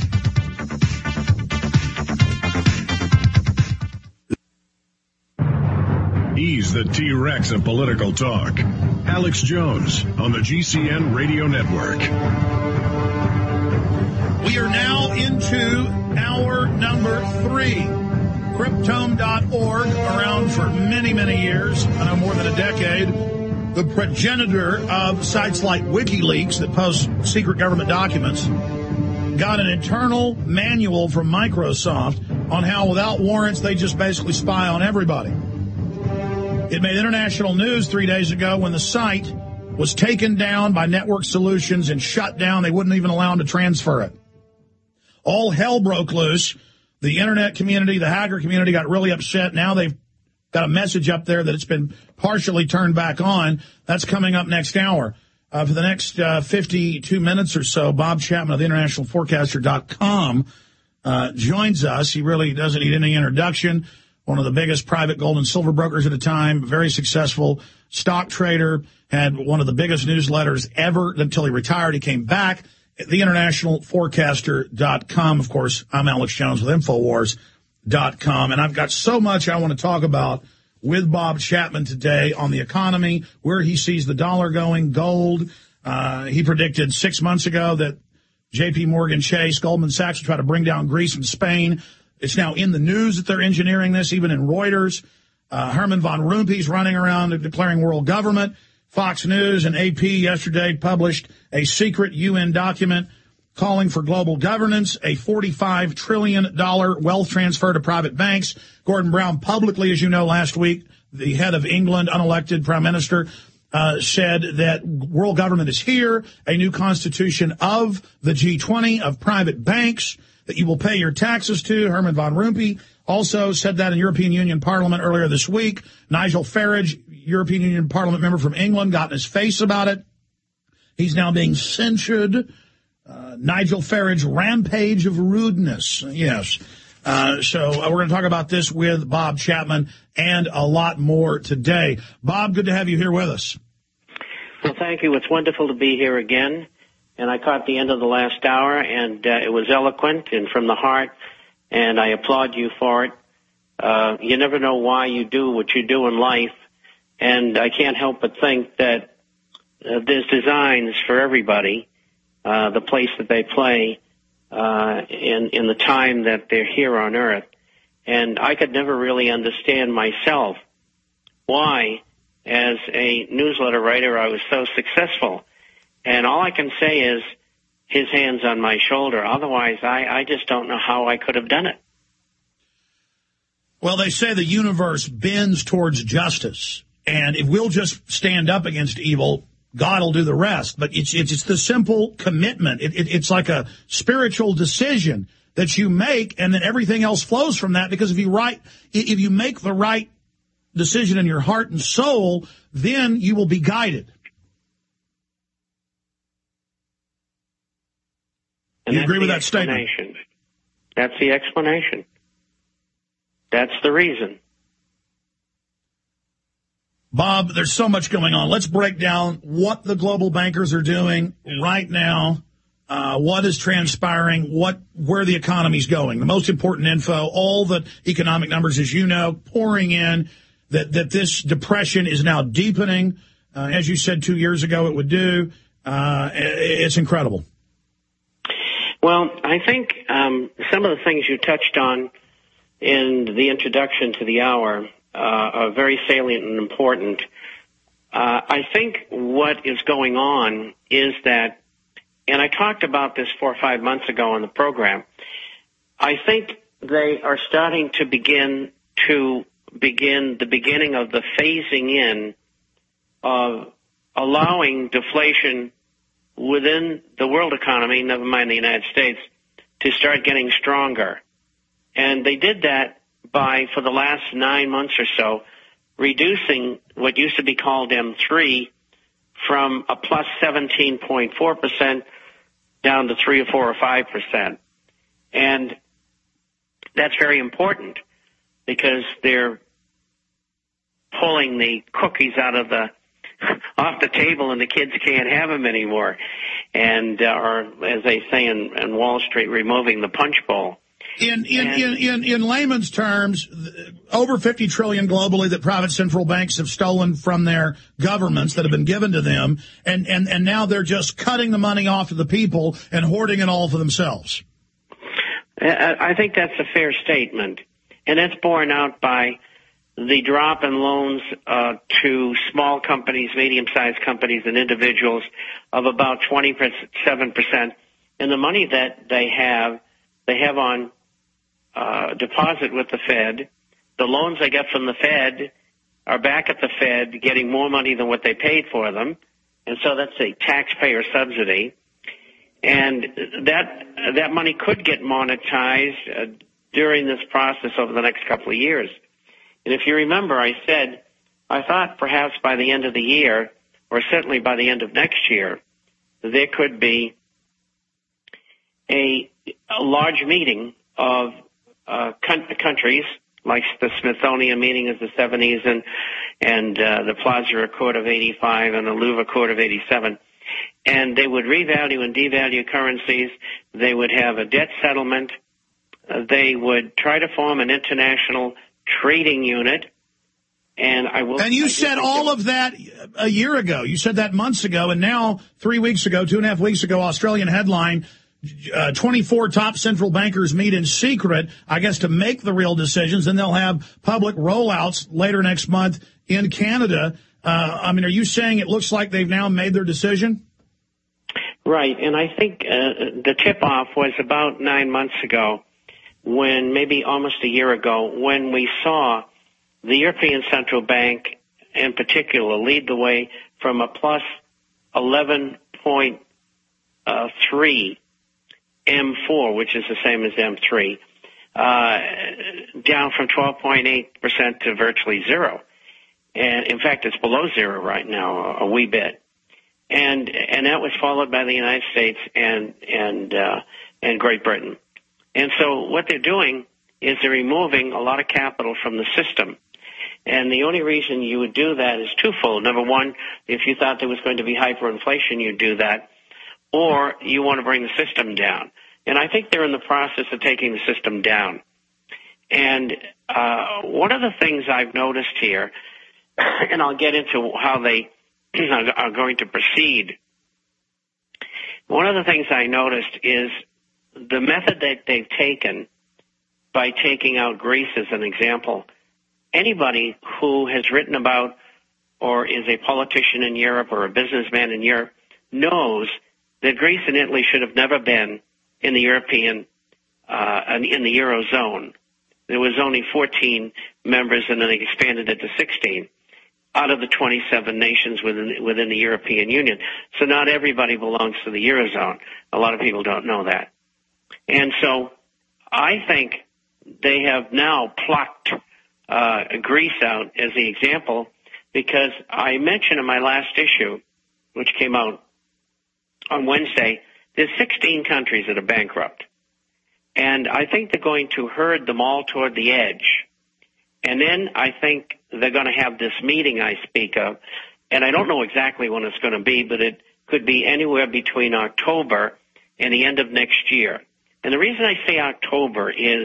A: He's the T-Rex of political talk. Alex Jones on the G C N Radio Network.
B: We are now into hour number three. Cryptome dot org, around for many, many years, I know more than a decade. The progenitor of sites like WikiLeaks that post secret government documents got an internal manual from Microsoft on how, without warrants, they just basically spy on everybody. It made international news three days ago when the site was taken down by Network Solutions and shut down. They wouldn't even allow them to transfer it. All hell broke loose. The internet community, the hacker community got really upset. Now they've got a message up there that it's been partially turned back on. That's coming up next hour. Uh, for the next uh, fifty-two minutes or so, Bob Chapman of the international forecaster dot com uh, joins us. He really doesn't need any introduction. One of the biggest private gold and silver brokers at the time, very successful stock trader, had one of the biggest newsletters ever until he retired. He came back. the international forecaster dot com. Of course, I'm Alex Jones with Infowars dot com, and I've got so much I want to talk about with Bob Chapman today on the economy, where he sees the dollar going, gold. Uh, he predicted six months ago that J P Morgan Chase, Goldman Sachs would try to bring down Greece and Spain. It's now in the news that they're engineering this, even in Reuters. Uh, Herman Van Rompuy's running around declaring world government. Fox News and A P yesterday published a secret U N document calling for global governance, a forty-five trillion dollars wealth transfer to private banks. Gordon Brown publicly, as you know, last week, the head of England, unelected prime minister, uh, said that world government is here, a new constitution of the G twenty, of private banks that you will pay your taxes to. Herman Van Rompuy also said that in European Union Parliament earlier this week. Nigel Farage, European Union Parliament member from England, got in his face about it. He's now being censured. Uh, Nigel Farage, rampage of rudeness. Yes. Uh, so uh, we're going to talk about this with Bob Chapman and a lot more today. Bob, good to have you here with us.
R: Well, thank you. It's wonderful to be here again. And I caught the end of the last hour, and uh, it was eloquent and from the heart, and I applaud you for it. Uh, you never know why you do what you do in life, and I can't help but think that uh, there's designs for everybody, uh, the place that they play uh, in, in the time that they're here on Earth. And I could never really understand myself why, as a newsletter writer, I was so successful. And all I can say is his hand's on my shoulder. Otherwise, I, I just don't know how I could have done it.
B: Well, they say the universe bends towards justice. And if we'll just stand up against evil, God will do the rest. But it's it's, it's the simple commitment. It, it, it's like a spiritual decision that you make, and then everything else flows from that. Because if you right, if you make the right decision in your heart and soul, then you will be guided.
R: And
B: you agree with
R: the
B: that statement?
R: That's the explanation. That's the reason.
B: Bob, there's so much going on. Let's break down what the global bankers are doing right now, uh, what is transpiring, what where the economy's going. The most important info, all the economic numbers, as you know, pouring in, that, that this depression is now deepening. Uh, as you said two years ago it would do. Uh, it's incredible.
R: Well, I think um, some of the things you touched on in the introduction to the hour uh, are very salient and important. Uh, I think what is going on is that, and I talked about this four or five months ago on the program, I think they are starting to begin to begin the beginning of the phasing in of allowing deflation within the world economy, never mind the United States, to start getting stronger. And they did that by, for the last nine months or so, reducing what used to be called M three from a plus seventeen point four percent down to three or four or five percent. And that's very important because they're pulling the cookies out of the off the table, and the kids can't have them anymore. And, uh, or as they say in, in Wall Street, removing the punch bowl.
B: In in, in, in in layman's terms, over fifty trillion dollars globally that private central banks have stolen from their governments that have been given to them, and, and, and now they're just cutting the money off to the people and hoarding it all for themselves.
R: I think that's a fair statement, and that's borne out by the drop in loans uh, to small companies, medium-sized companies, and individuals of about twenty-seven percent. And the money that they have, they have on uh, deposit with the Fed. The loans they get from the Fed are back at the Fed getting more money than what they paid for them. And so that's a taxpayer subsidy. And that that money could get monetized uh, during this process over the next couple of years. And if you remember, I said, I thought perhaps by the end of the year, or certainly by the end of next year, there could be a, a large meeting of uh, countries, like the Smithsonian meeting of the seventies and, and uh, the Plaza Accord of eighty-five and the Louvre Accord of eighty-seven. And they would revalue and devalue currencies. They would have a debt settlement. Uh, they would try to form an international trading unit, and I will.
B: And you
R: I
B: said all of that a year ago. You said that months ago, and now three weeks ago, two and a half weeks ago, Australian headline: uh, twenty-four top central bankers meet in secret, I guess, to make the real decisions. Then they'll have public rollouts later next month in Canada. Uh, I mean, are you saying it looks like they've now made their decision?
R: Right, and I think uh, the tip-off was about nine months ago, when maybe almost a year ago, when we saw the European Central Bank in particular lead the way from a plus eleven point three M four, which is the same as M three, uh, down from twelve point eight percent to virtually zero. And in fact, it's below zero right now, a, a wee bit. And and that was followed by the United States and and uh, and Great Britain. And so what they're doing is they're removing a lot of capital from the system. And the only reason you would do that is twofold. Number one, if you thought there was going to be hyperinflation, you'd do that. Or you want to bring the system down. And I think they're in the process of taking the system down. And uh, one of the things I've noticed here, and I'll get into how they are going to proceed, one of the things I noticed is the method that they've taken by taking out Greece as an example. Anybody who has written about or is a politician in Europe or a businessman in Europe knows that Greece and Italy should have never been in the European, uh, in the Eurozone. There was only fourteen members, and then they expanded it to sixteen out of the twenty-seven nations within, within the European Union. So not everybody belongs to the Eurozone. A lot of people don't know that. And so I think they have now plucked uh, Greece out as the example, because I mentioned in my last issue, which came out on Wednesday, there's sixteen countries that are bankrupt. And I think they're going to herd them all toward the edge. And then I think they're going to have this meeting I speak of, and I don't know exactly when it's going to be, but it could be anywhere between October and the end of next year. And the reason I say October is,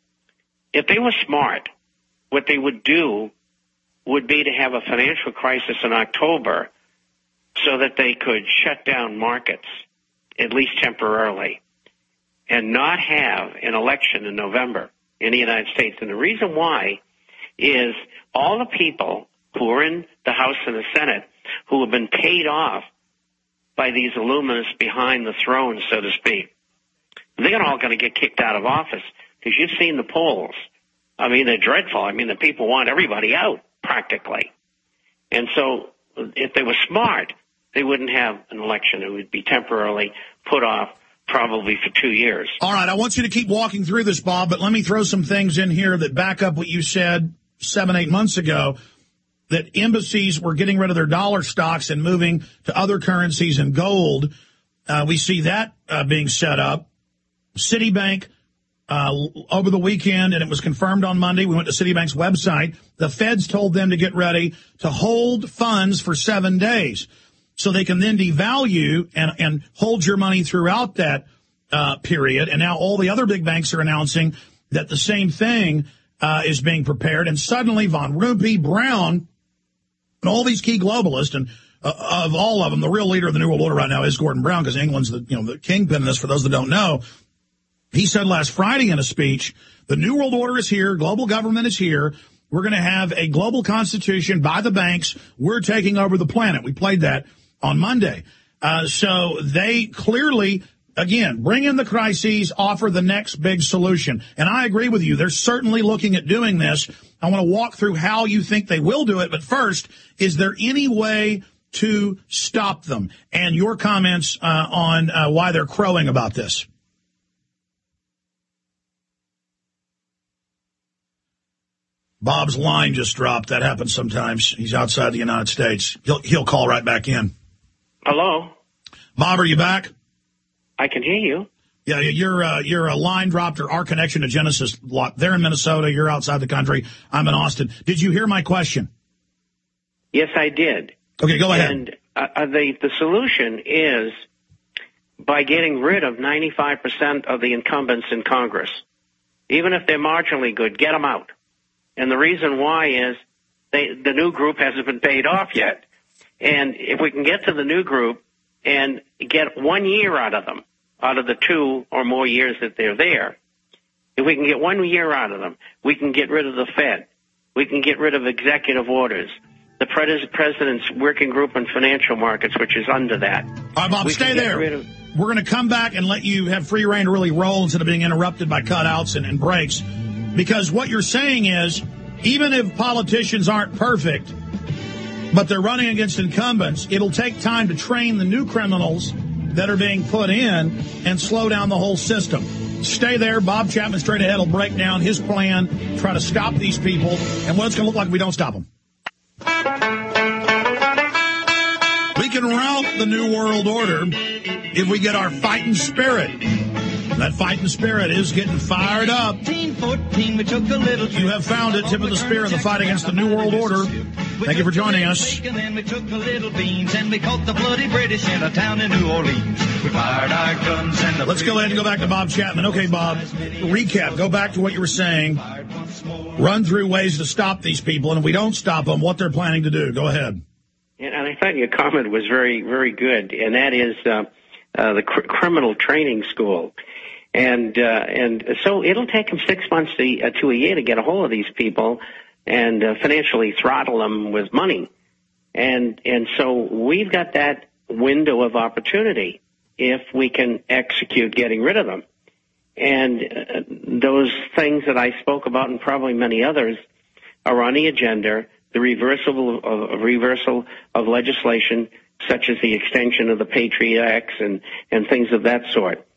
R: if they were smart, what they would do would be to have a financial crisis in October so that they could shut down markets, at least temporarily, and not have an election in November in the United States. And the reason why is all the people who are in the House and the Senate who have been paid off by these illuminists behind the throne, so to speak, they're all going to get kicked out of office, because you've seen the polls. I mean, they're dreadful. I mean, the people want everybody out, practically. And so if they were smart, they wouldn't have an election. It would be temporarily put off, probably for two years.
B: All right, I want you to keep walking through this, Bob, but let me throw some things in here that back up what you said seven, eight months ago, that embassies were getting rid of their dollar stocks and moving to other currencies and gold. Uh, we see that uh, being set up. Citibank, uh, over the weekend, and it was confirmed on Monday, we went to Citibank's website, the feds told them to get ready to hold funds for seven days so they can then devalue and, and hold your money throughout that uh, period. And now all the other big banks are announcing that the same thing uh, is being prepared. And suddenly Von Rompuy, Brown, and all these key globalists, and uh, of all of them, the real leader of the New World Order right now is Gordon Brown, because England's the, you know, the kingpin in this, for those that don't know. He said last Friday in a speech, the New World Order is here, global government is here, we're going to have a global constitution by the banks, we're taking over the planet. We played that on Monday. Uh, so they clearly, again, bring in the crises, offer the next big solution. And I agree with you, they're certainly looking at doing this. I want to walk through how you think they will do it, but first, is there any way to stop them? And your comments uh, on uh, why they're crowing about this. Bob's line just dropped. That happens sometimes. He's outside the United States. He'll he'll call right back in.
R: Hello?
B: Bob, are you back?
R: I can hear you.
B: Yeah, you're uh, you're a line dropped, or our connection to Genesis lot. They're in Minnesota. You're outside the country. I'm in Austin. Did you hear my question?
R: Yes, I did.
B: Okay, go ahead.
R: And uh, the the solution is by getting rid of ninety-five percent of the incumbents in Congress. Even if they're marginally good, get them out. And the reason why is they, the new group hasn't been paid off yet. And if we can get to the new group and get one year out of them, out of the two or more years that they're there, if we can get one year out of them, we can get rid of the Fed. We can get rid of executive orders. The President's Working Group on Financial Markets, which is under that.
B: All right, Bob,
R: we
B: stay there. Of- We're going to come back and let you have free reign to really roll instead of being interrupted by cutouts and, and breaks. Because what you're saying is, even if politicians aren't perfect, but they're running against incumbents, it'll take time to train the new criminals that are being put in and slow down the whole system. Stay there. Bob Chapman straight ahead will break down his plan, try to stop these people, and what it's going to look like if we don't stop them. We can rout the New World Order if we get our fighting spirit. That fighting spirit is getting fired up. You have found it, tip of the spear in the fight against the New World Order. Thank you for joining us.
C: We took the little beans and we caught the bloody British in a town in New Orleans. We fired our guns and the
B: Let's go ahead and go back to Bob Chapman. Okay, Bob, recap. Go back to what you were saying. Run through ways to stop these people, and if we don't stop them, what they're planning to do. Go ahead.
R: And I thought your comment was very, very good, and that is uh, uh, the cr- criminal training school. And uh, and so it'll take them six months to, uh, to a year to get a hold of these people and uh, financially throttle them with money. And and so we've got that window of opportunity if we can execute getting rid of them. And uh, those things that I spoke about, and probably many others, are on the agenda. The reversal of, of reversal of legislation, such as the extension of the Patriot Acts and, and things of that sort.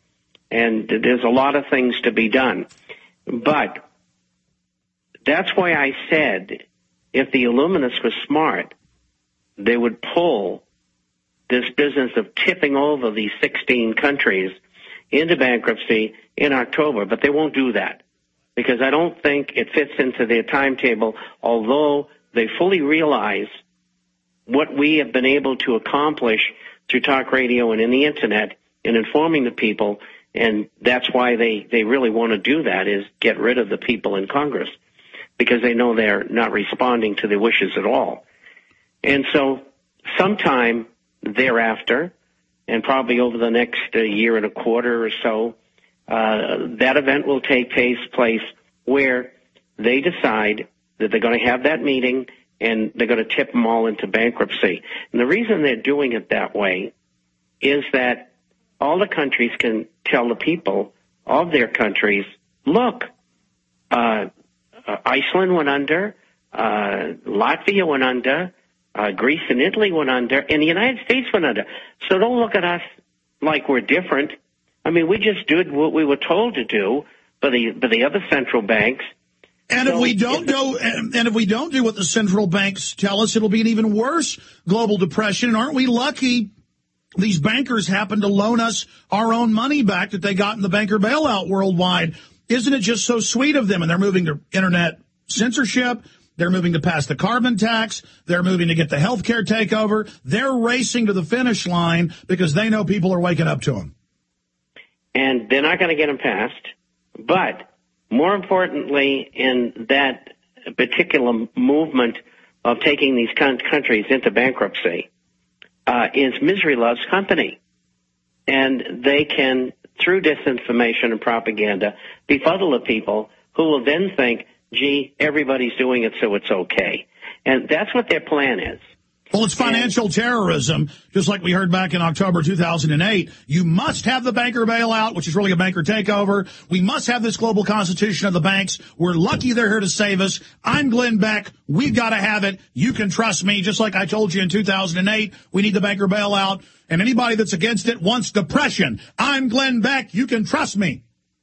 R: And there's a lot of things to be done. But that's why I said if the Illuminists were smart, they would pull this business of tipping over these sixteen countries into bankruptcy in October. But they won't do that because I don't think it fits into their timetable, although they fully realize what we have been able to accomplish through talk radio and in the Internet in informing the people. And that's why they, they really want to do that, is get rid of the people in Congress, because they know they're not responding to their wishes at all. And so sometime thereafter, and probably over the next uh, year and a quarter or so, uh, that event will take place, place where they decide that they're going to have that meeting and they're going to tip them all into bankruptcy. And the reason they're doing it that way is that all the countries can tell the people of their countries, look, uh, uh, Iceland went under, uh, Latvia went under, uh, Greece and Italy went under, and the United States went under. So don't look at us like we're different. I mean, we just did what we were told to do by the, by the other central banks.
B: And so, if we don't do, and if we don't do what the central banks tell us, it'll be an even worse global depression. And aren't we lucky these bankers happen to loan us our own money back that they got in the banker bailout worldwide? Isn't it just so sweet of them? And they're moving to internet censorship. They're moving to pass the carbon tax. They're moving to get the health care takeover. They're racing to the finish line because they know people are waking up to them.
R: And they're not going to get them passed. But more importantly, in that particular movement of taking these countries into bankruptcy, Uh, is misery loves company. And they can, through disinformation and propaganda, befuddle the people who will then think, gee, everybody's doing it, so it's okay. And that's what their plan is.
B: Well, it's financial and terrorism, just like we heard back in October two thousand eight. You must have the banker bailout, which is really a banker takeover. We must have this global constitution of the banks. We're lucky they're here to save us. I'm Glenn Beck. We've got to have it. You can trust me. Just like I told you in two thousand eight, we need the banker bailout. And anybody that's against it wants depression. I'm Glenn Beck. You can trust me.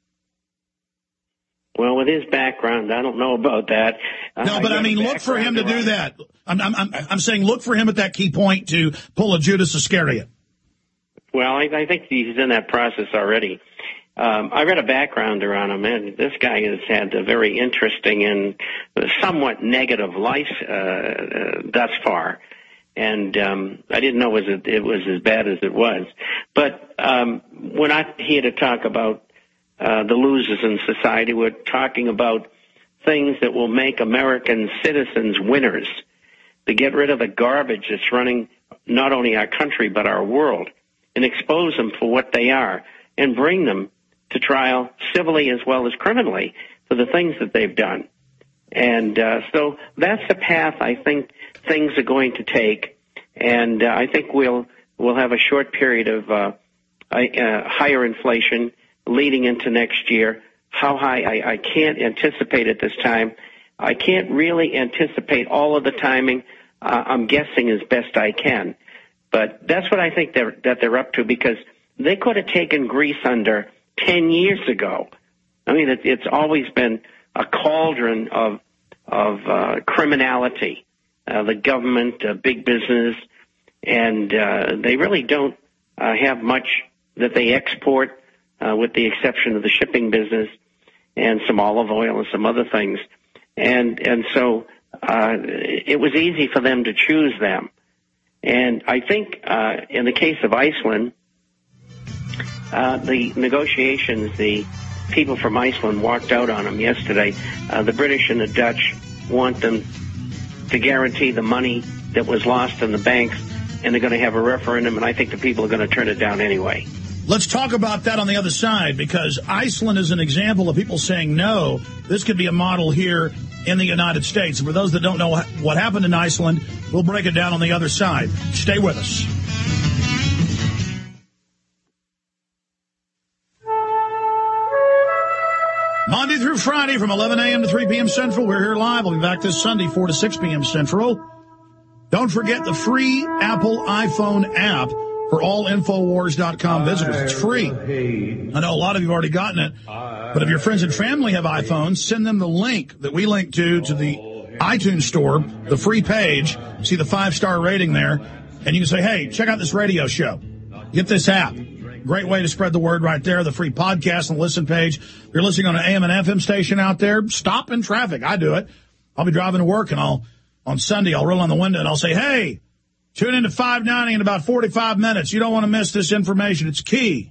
R: Well, with his background, I don't know about that.
B: No, but I mean, look for him to do that. I'm, I'm, I'm, I'm saying look for him at that key point to pull a Judas Iscariot.
R: Well, I, I think he's in that process already. Um, I read a backgrounder on him, and this guy has had a very interesting and somewhat negative life uh, uh, thus far. And um, I didn't know it was, it was as bad as it was. But um, we're not here to talk about Uh, the losers in society. We're talking about things that will make American citizens winners, to get rid of the garbage that's running not only our country but our world, and expose them for what they are, and bring them to trial civilly as well as criminally for the things that they've done. And uh, so that's the path I think things are going to take, and uh, I think we'll we'll have a short period of uh, uh, higher inflation leading into next year. How high, I, I can't anticipate at this time. I can't really anticipate all of the timing. Uh, I'm guessing as best I can. But that's what I think they're, that they're up to, because they could have taken Greece under ten years ago. I mean, it, it's always been a cauldron of, of uh, criminality, uh, the government, uh, big business, and uh, they really don't uh, have much that they export, Uh, with the exception of the shipping business and some olive oil and some other things. And and so uh, it was easy for them to choose them. And I think uh, in the case of Iceland, uh, the negotiations, the people from Iceland walked out on them yesterday. Uh, the British and the Dutch want them to guarantee the money that was lost in the banks, and they're going to have a referendum, and I think the people are going to turn it down anyway.
B: Let's talk about that on the other side, because Iceland is an example of people saying no. This could be a model here in the United States. For those that don't know what happened in Iceland, we'll break it down on the other side. Stay with us. Monday through Friday from eleven a.m. to three p.m. Central. We're here live. We'll be back this Sunday, four to six p.m. Central. Don't forget the free Apple iPhone app for all infowars dot com visitors. It's free. I know a lot of you have already gotten it, but if your friends and family have iPhones, send them the link that we link to to the iTunes store, the free page. See the five-star rating there, and you can say, hey, check out this radio show. Get this app. Great way to spread the word right there, the free podcast and listen page. If you're listening on an A M and F M station out there, stop in traffic. I do it. I'll be driving to work, and I'll on Sunday, I'll roll on the window, and I'll say, hey, tune into five ninety in about forty-five minutes. You don't want to miss this information. It's key.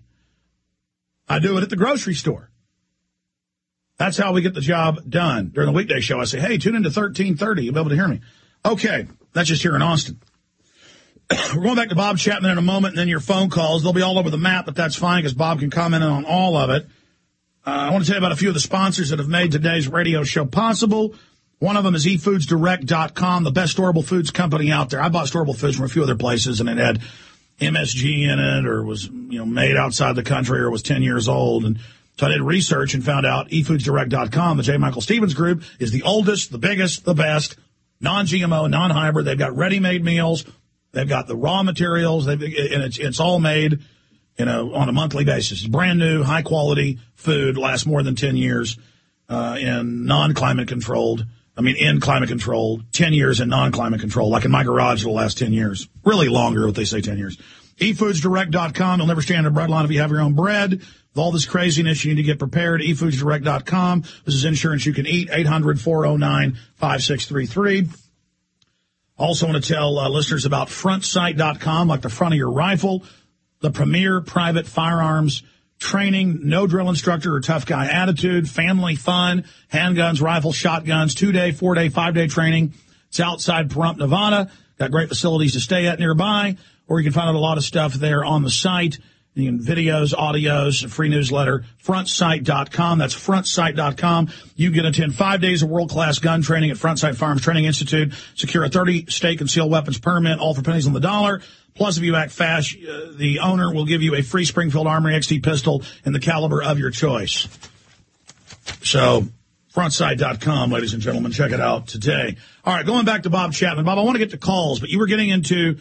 B: I do it at the grocery store. That's how we get the job done. During the weekday show, I say, hey, tune into thirteen thirty. You'll be able to hear me. Okay, that's just here in Austin. We're going back to Bob Chapman in a moment, and then your phone calls. They'll be all over the map, but that's fine because Bob can comment on all of it. Uh, I want to tell you about a few of the sponsors that have made today's radio show possible. One of them is e foods direct dot com, the best storable foods company out there. I bought storable foods from a few other places, and it had M S G in it, or was you know made outside the country, or was ten years old. And so I did research and found out e foods direct dot com, the J. Michael Stevens Group, is the oldest, the biggest, the best, non G M O, non-hybrid. They've got ready-made meals. They've got the raw materials, they've, and it's, it's all made, you know, on a monthly basis. It's brand new, high quality food, lasts more than ten years, uh, in non-climate controlled. I mean, in climate controlled, ten years in non-climate controlled. Like in my garage, it'll last ten years. Really longer, what they say, ten years. e foods direct dot com. You'll never stand in a bread line if you have your own bread. With all this craziness, you need to get prepared. e foods direct dot com. This is insurance you can eat. eight hundred, four oh nine, five six three three. Also want to tell uh, listeners about front sight dot com, like the front of your rifle, the premier private firearms training, no drill instructor or tough guy attitude, family fun, handguns, rifles, shotguns, two-day, four-day, five-day training. It's outside Pahrump, Nevada. Got great facilities to stay at nearby, or you can find out a lot of stuff there on the site. You can videos, audios, free newsletter, front sight dot com. That's front sight dot com. You can attend five days of world-class gun training at Front Sight Firearms Training Institute. Secure a thirty state concealed weapons permit, all for pennies on the dollar. Plus, if you act fast, uh, the owner will give you a free Springfield Armory X T pistol in the caliber of your choice. So, front sight dot com, ladies and gentlemen. Check it out today. All right, going back to Bob Chapman. Bob, I want to get to calls, but you were getting into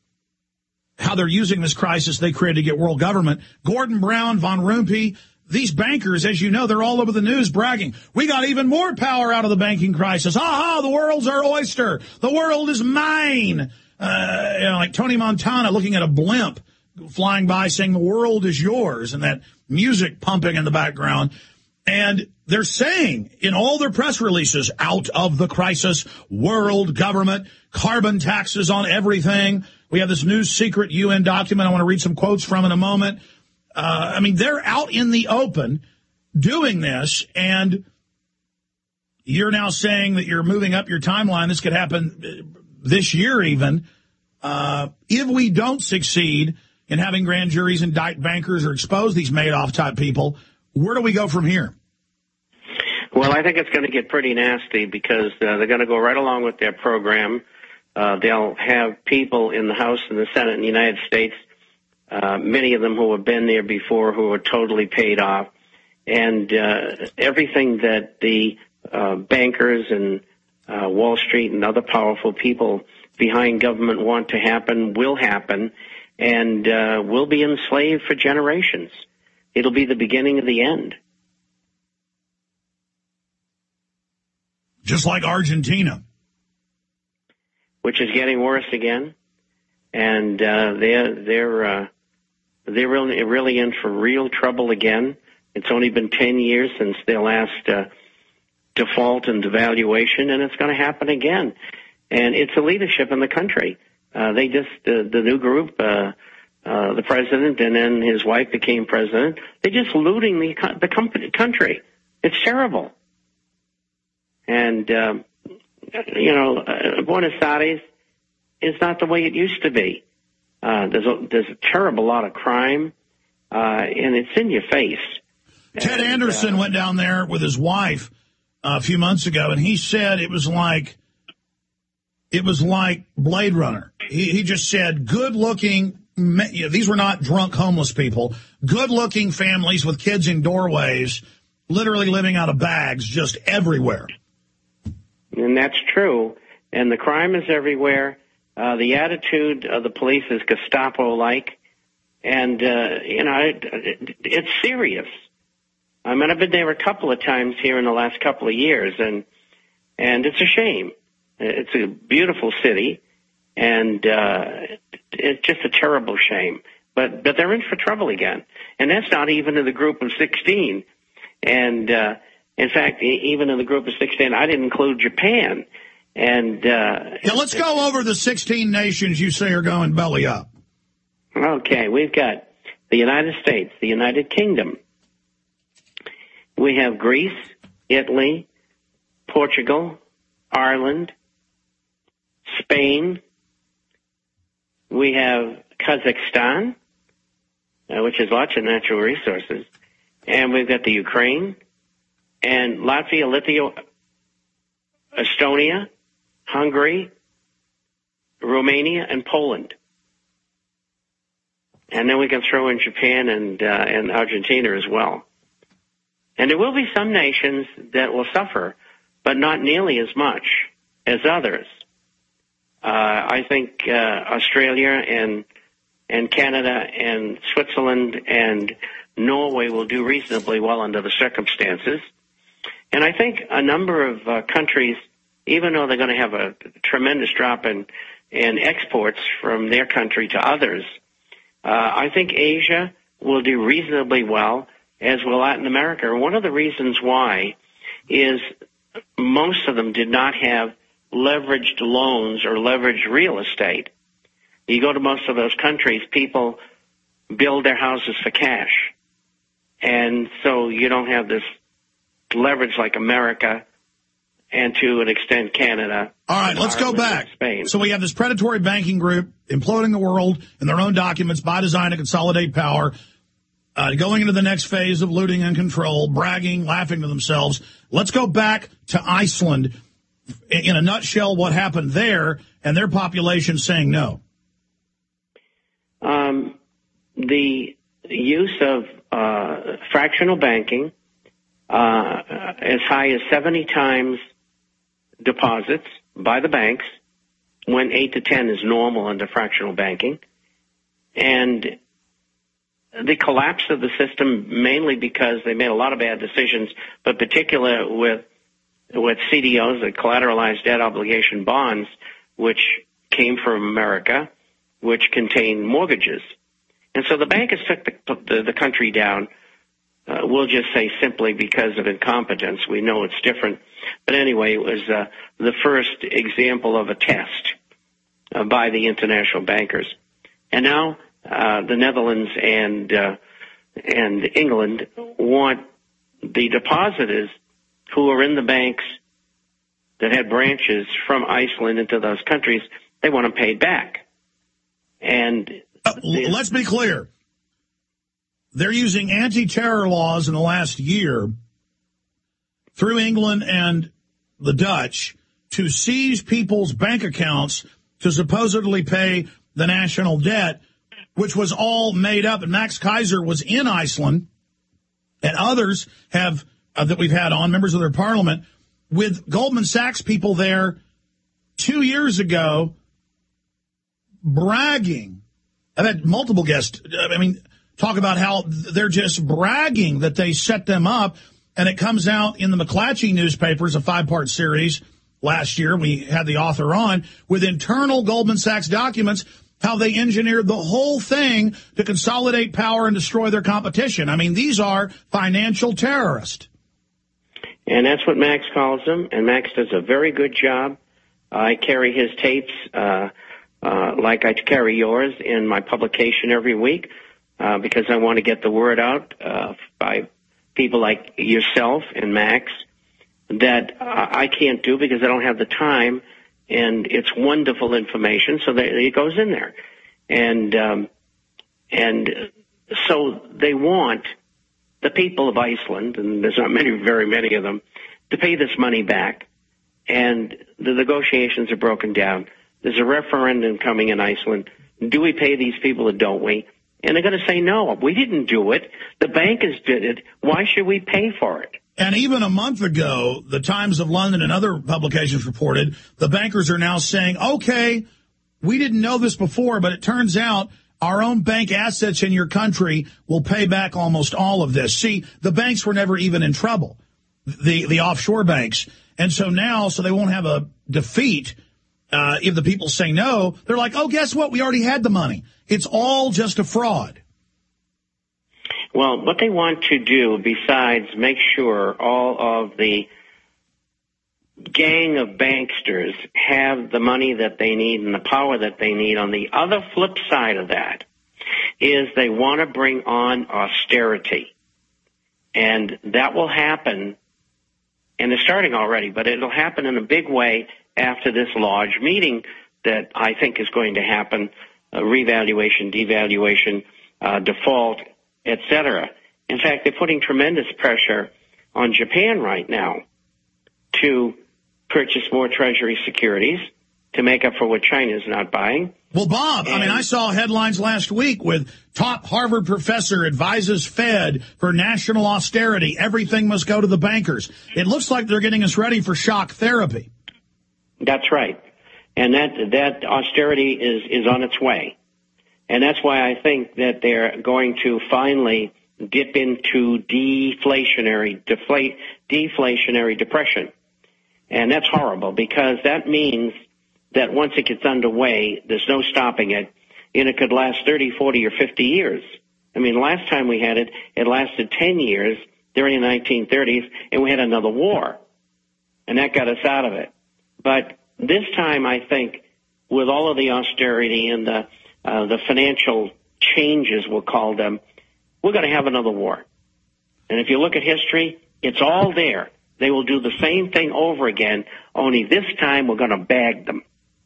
B: how they're using this crisis they created to get world government. Gordon Brown, Von Rumpe, these bankers, as you know, they're all over the news bragging. We got even more power out of the banking crisis. Aha, the world's our oyster. The world is mine. Uh, you know, like Tony Montana looking at a blimp flying by saying the world is yours, and that music pumping in the background. And they're saying in all their press releases, out of the crisis, world government, carbon taxes on everything. We have this new secret U N document I want to read some quotes from in a moment. Uh, I mean, they're out in the open doing this, and you're now saying that you're moving up your timeline. This could happen this year even. Uh, if we don't succeed in having grand juries indict bankers or expose these Madoff-type people, where do we go from here?
R: Well, I think it's going to get pretty nasty because uh, they're going to go right along with their program. Uh, they'll have people in the House and the Senate in the United States, uh, many of them who have been there before, who are totally paid off. And uh, everything that the uh, bankers and uh, Wall Street and other powerful people behind government want to happen will happen, and uh, we'll be enslaved for generations. It'll be the beginning of the end.
B: Just like Argentina.
R: Which is getting worse again, and uh, they're they're uh, they're really really in for real trouble again. It's only been ten years since their last uh, default and devaluation, and it's going to happen again. And it's the leadership in the country. Uh, they just uh, the new group, uh, uh, the president, and then his wife became president. They're just looting the the company, country. It's terrible, and. Um, You know, uh, Buenos Aires is not the way it used to be. Uh, there's a, there's a terrible lot of crime, uh, and it's in your face.
B: Ted
R: and,
B: Anderson
R: uh,
B: went down there with his wife uh, a few months ago, and he said it was like it was like Blade Runner. He, he just said good-looking. You know, these were not drunk homeless people. Good-looking families with kids in doorways, literally living out of bags, just everywhere.
R: And that's true. And the crime is everywhere. Uh, the attitude of the police is Gestapo-like. And, uh, you know, it, it, it's serious. I mean, I've been there a couple of times here in the last couple of years, and and it's a shame. It's a beautiful city, and uh, it's just a terrible shame. But but they're in for trouble again, and that's not even in the group of sixteen. And uh, in fact, even in the group of sixteen, I didn't include Japan. And uh,
B: yeah, let's go over the sixteen nations you say are going belly up.
R: Okay, we've got the United States, the United Kingdom. We have Greece, Italy, Portugal, Ireland, Spain. We have Kazakhstan, uh, which has lots of natural resources. And we've got the Ukraine, and Latvia, Lithuania, Estonia, Hungary, Romania, and Poland. And then we can throw in Japan and uh, and Argentina as well. And there will be some nations that will suffer, but not nearly as much as others. Uh, I think uh, Australia and and Canada and Switzerland and Norway will do reasonably well under the circumstances. And I think a number of uh, countries, even though they're going to have a tremendous drop in, in exports from their country to others, uh, I think Asia will do reasonably well, as will Latin America. And one of the reasons why is most of them did not have leveraged loans or leveraged real estate. You go to most of those countries, people build their houses for cash. And so you don't have this leverage like America and to an extent Canada.
B: All right, let's go back.
R: Spain.
B: So we have this predatory banking group imploding the world in their own documents by design to consolidate power, uh, going into the next phase of looting and control, bragging, laughing to themselves. Let's go back to Iceland. In a nutshell, what happened there and their population saying no?
R: Um, the use of uh, fractional banking, uh, as high as seventy times deposits by the banks, when eight to ten is normal under fractional banking, and the collapse of the system mainly because they made a lot of bad decisions, but particularly with with C D Os, the collateralized debt obligation bonds, which came from America, which contained mortgages. And so the bankers took the, the, the country down, uh, we'll just say simply because of incompetence. We know it's different. But anyway, it was uh, the first example of a test uh, by the international bankers. And now uh, the Netherlands and uh, and England want the depositors who are in the banks that had branches from Iceland into those countries, they want them paid back. And
B: uh, let's be clear. They're using anti-terror laws in the last year through England and the Dutch to seize people's bank accounts to supposedly pay the national debt, which was all made up. And Max Kaiser was in Iceland, and others have uh, that we've had on, members of their parliament, with Goldman Sachs people there two years ago bragging. I've had multiple guests, I mean, talk about how they're just bragging that they set them up, and it comes out in the McClatchy newspapers, a five-part series last year. We had the author on with internal Goldman Sachs documents, how they engineered the whole thing to consolidate power and destroy their competition. I mean, these are financial terrorists.
R: And that's what Max calls them, and Max does a very good job. I carry his tapes uh, uh, like I carry yours in my publication every week uh, because I want to get the word out uh, by people like yourself and Max that I can't do because I don't have the time, and it's wonderful information, so that it goes in there. And um, and so they want the people of Iceland, and there's not many, very many of them, to pay this money back. And the negotiations are broken down. There's a referendum coming in Iceland. Do we pay these people or don't we? And they're going to say, no, we didn't do it. The bankers did it. Why should we pay for it?
B: And even a month ago, the Times of London and other publications reported the bankers are now saying, okay, we didn't know this before, but it turns out our own bank assets in your country will pay back almost all of this. See, the banks were never even in trouble, the, the offshore banks. And so now, so they won't have a defeat uh, if the people say no. They're like, oh, guess what? We already had the money. It's all just a fraud.
R: Well, what they want to do, besides make sure all of the gang of banksters have the money that they need and the power that they need, on the other flip side of that is they want to bring on austerity. And that will happen, and they're starting already, but it'll happen in a big way after this large meeting that I think is going to happen, uh, revaluation, devaluation, uh, default, et cetera. In fact, they're putting tremendous pressure on Japan right now to purchase more Treasury securities to make up for what China's not buying.
B: Well, Bob, and I mean, I saw headlines last week with top Harvard professor advises Fed for national austerity. Everything must go to the bankers. It looks like they're getting us ready for shock therapy.
R: That's right. And that that austerity is, is on its way. And that's why I think that they're going to finally dip into deflationary, deflate, deflationary depression. And that's horrible, because that means that once it gets underway, there's no stopping it, and it could last thirty, forty, or fifty years. I mean, last time we had it, it lasted ten years during the nineteen thirties, and we had another war, and that got us out of it. But this time, I think, with all of the austerity and the uh, the financial changes, we'll call them, we're going to have another war. And if you look at history, it's all there. They will do the same thing over again, only this time we're going to bag them.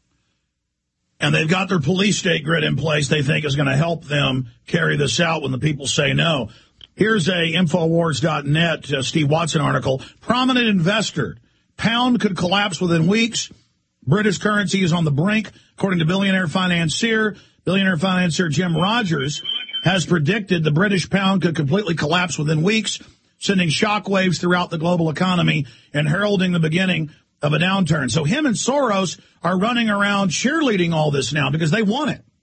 B: And they've got their police state grid in place they think is going to help them carry this out when the people say no. Here's a Infowars dot net uh, Steve Watson article. Prominent investor. Pound could collapse within weeks. British currency is on the brink. According to billionaire financier, billionaire financier Jim Rogers has predicted the British pound could completely collapse within weeks, sending shockwaves throughout the global economy and heralding the beginning of a downturn. So him and Soros are running around cheerleading all this now because they want it.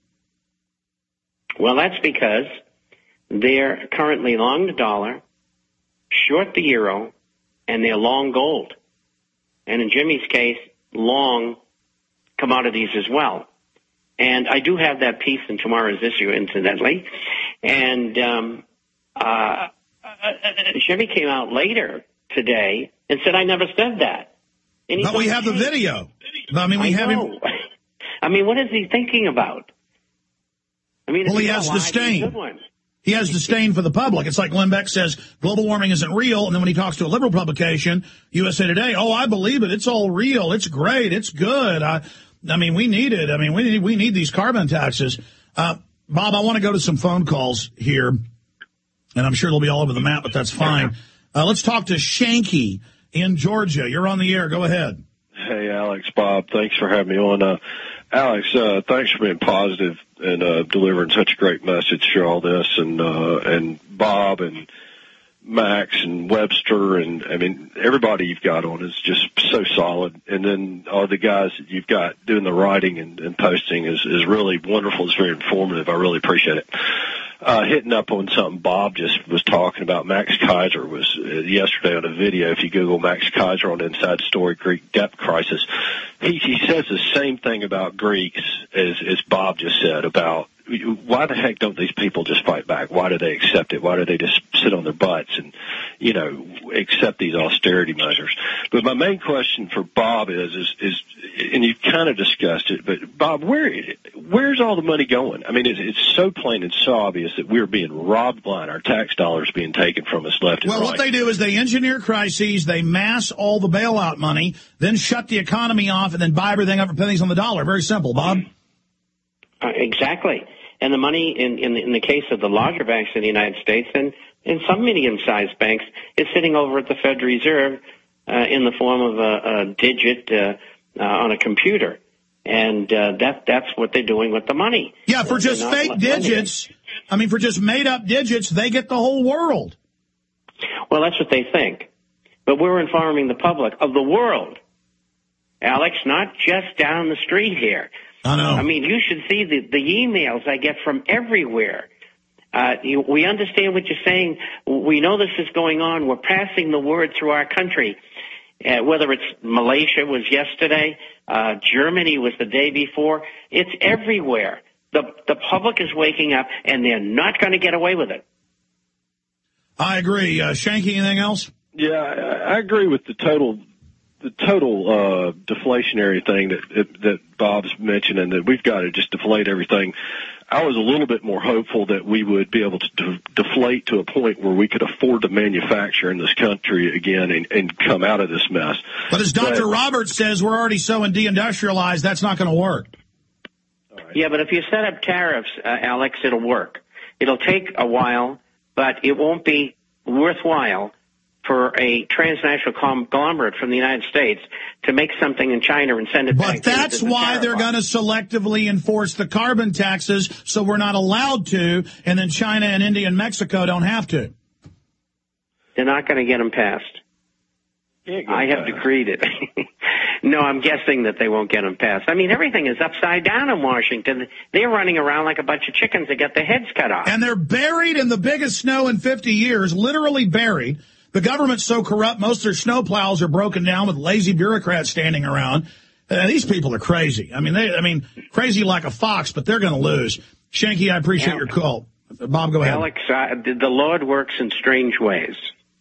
R: Well, that's because they're currently long the dollar, short the euro, and they're long gold. And in Jimmy's case, long commodities as well. And I do have that piece in tomorrow's issue, incidentally. And um, uh, Jimmy came out later today and said, I never said that. And
B: but we have the video. I mean, we
R: I
B: have
R: know.
B: him.
R: I mean, what is he thinking about? I mean,
B: well, he has disdain. He has disdain for the public. It's like Glenn Beck says global warming isn't real, and then when he talks to a liberal publication, U S A Today, oh, I believe it. It's all real. It's great. It's good. I, I mean, we need it. I mean, we need we need these carbon taxes. Uh, Bob, I want to go to some phone calls here, and I'm sure they'll be all over the map, but that's fine. Uh, let's talk to Shanky in Georgia. You're on the air. Go ahead.
S: Hey, Alex, Bob, thanks for having me on. Uh, Alex, uh, thanks for being positive and uh, delivering such a great message through all this. And uh, and Bob and Max and Webster and, I mean, everybody you've got on is just so solid. And then all the guys that you've got doing the writing and, and posting is, is really wonderful. It's very informative. I really appreciate it. Uh, hitting up on something Bob just was talking about. Max Keiser was uh, yesterday on a video. If you Google Max Keiser on Inside Story, Greek debt crisis, he, he says the same thing about Greeks as, as Bob just said about why the heck don't these people just fight back? Why do they accept it? Why do they just sit on their butts and, you know, accept these austerity measures? But my main question for Bob is, is, is and you've kind of discussed it, but Bob, where, where's all the money going? I mean, it's, it's so plain and so obvious that we're being robbed blind. Our tax dollars being taken from us left and
B: well,
S: right.
B: Well, what they do is they engineer crises, they mass all the bailout money, then shut the economy off, and then buy everything up for pennies on the dollar. Very simple, Bob.
R: Uh, exactly. And the money, in, in, the, in the case of the larger banks in the United States and in some medium-sized banks, is sitting over at the Federal Reserve uh, in the form of a, a digit uh, uh, on a computer. And uh, that that's what they're doing with the money.
B: Yeah, for just fake digits, I mean, for just made-up digits, they get the whole world.
R: Well, that's what they think. But we're informing the public of the world. Alex, not just down the street here.
B: I know.
R: I mean, you should see the, the emails I get from everywhere. Uh, you, we understand what you're saying. We know this is going on. We're passing the word through our country. Uh, whether it's Malaysia was yesterday, uh, Germany was the day before. It's everywhere. The, the public is waking up, and they're not going to get away with it.
B: I agree. Uh, Shanky, anything else?
S: Yeah, I, I agree with the total the total uh, deflationary thing that that Bob's mentioning, that we've got to just deflate everything. I was a little bit more hopeful that we would be able to de- deflate to a point where we could afford to manufacture in this country again and, and come out of this mess.
B: But as Doctor But, Roberts says, we're already so deindustrialized, that's not going to work.
R: Right. Yeah, but if you set up tariffs, uh, Alex, it'll work. It'll take a while, but it won't be worthwhile for a transnational conglomerate from the United States to make something in China and send it
B: but
R: back.
B: But that's why they're going to selectively enforce the carbon taxes, so we're not allowed to, and then China and India and Mexico don't have to.
R: They're not going to get them passed. I have decreed it. No, I'm guessing that they won't get them passed. I mean, everything is upside down in Washington. They're running around like a bunch of chickens that get their heads cut off.
B: And they're buried in the biggest snow in fifty years, literally buried. The government's so corrupt, most of their snow plows are broken down with lazy bureaucrats standing around. Uh, these people are crazy. I mean, they, I mean, crazy like a fox, but they're going to lose. Shanky, I appreciate Alex, your call. Bob, go ahead.
R: Alex, uh, the Lord works in strange ways.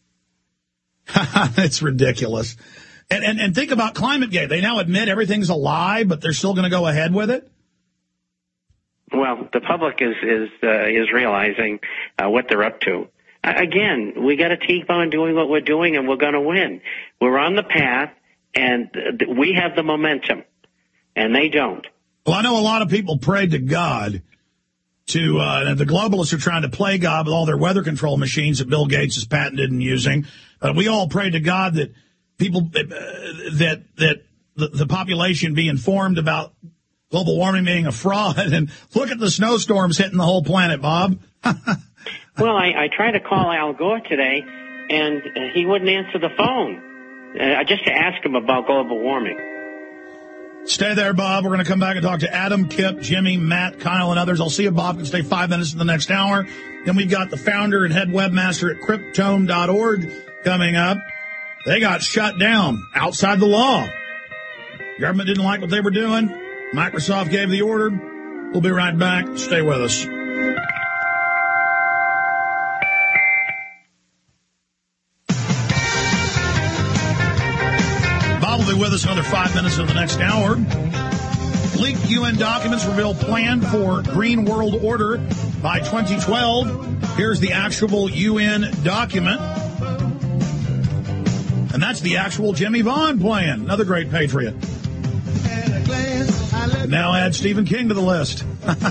B: It's ridiculous. And, and and think about ClimateGate. They now admit everything's a lie, but they're still going to go ahead with it?
R: Well, the public is is uh, is realizing uh, what they're up to. Uh, again, we got to keep on doing what we're doing, and we're going to win. We're on the path, and uh, we have the momentum, and they don't.
B: Well, I know a lot of people prayed to God to, uh, the globalists are trying to play God with all their weather control machines that Bill Gates has patented and using. Uh, we all prayed to God that people, uh, that that the, the population be informed about global warming being a fraud. And look at the snowstorms hitting the whole planet, Bob.
R: Well, I, I tried to call Al Gore today, and uh, he wouldn't answer the phone, uh, just to ask him about global warming.
B: Stay there, Bob. We're going to come back and talk to Adam, Kip, Jimmy, Matt, Kyle, and others. I'll see you, Bob. Can stay five minutes in the next hour. Then we've got the founder and head webmaster at cryptome dot org coming up. They got shut down outside the law. Government didn't like what they were doing. Microsoft gave the order. We'll be right back. Stay with us. Bob will be with us another five minutes in the next hour. Leaked U N documents reveal plan for Green World Order by twenty twelve. Here's the actual U N document. And that's the actual Jimmy Vaughn plan. Another great patriot. Now add Stephen King to the list.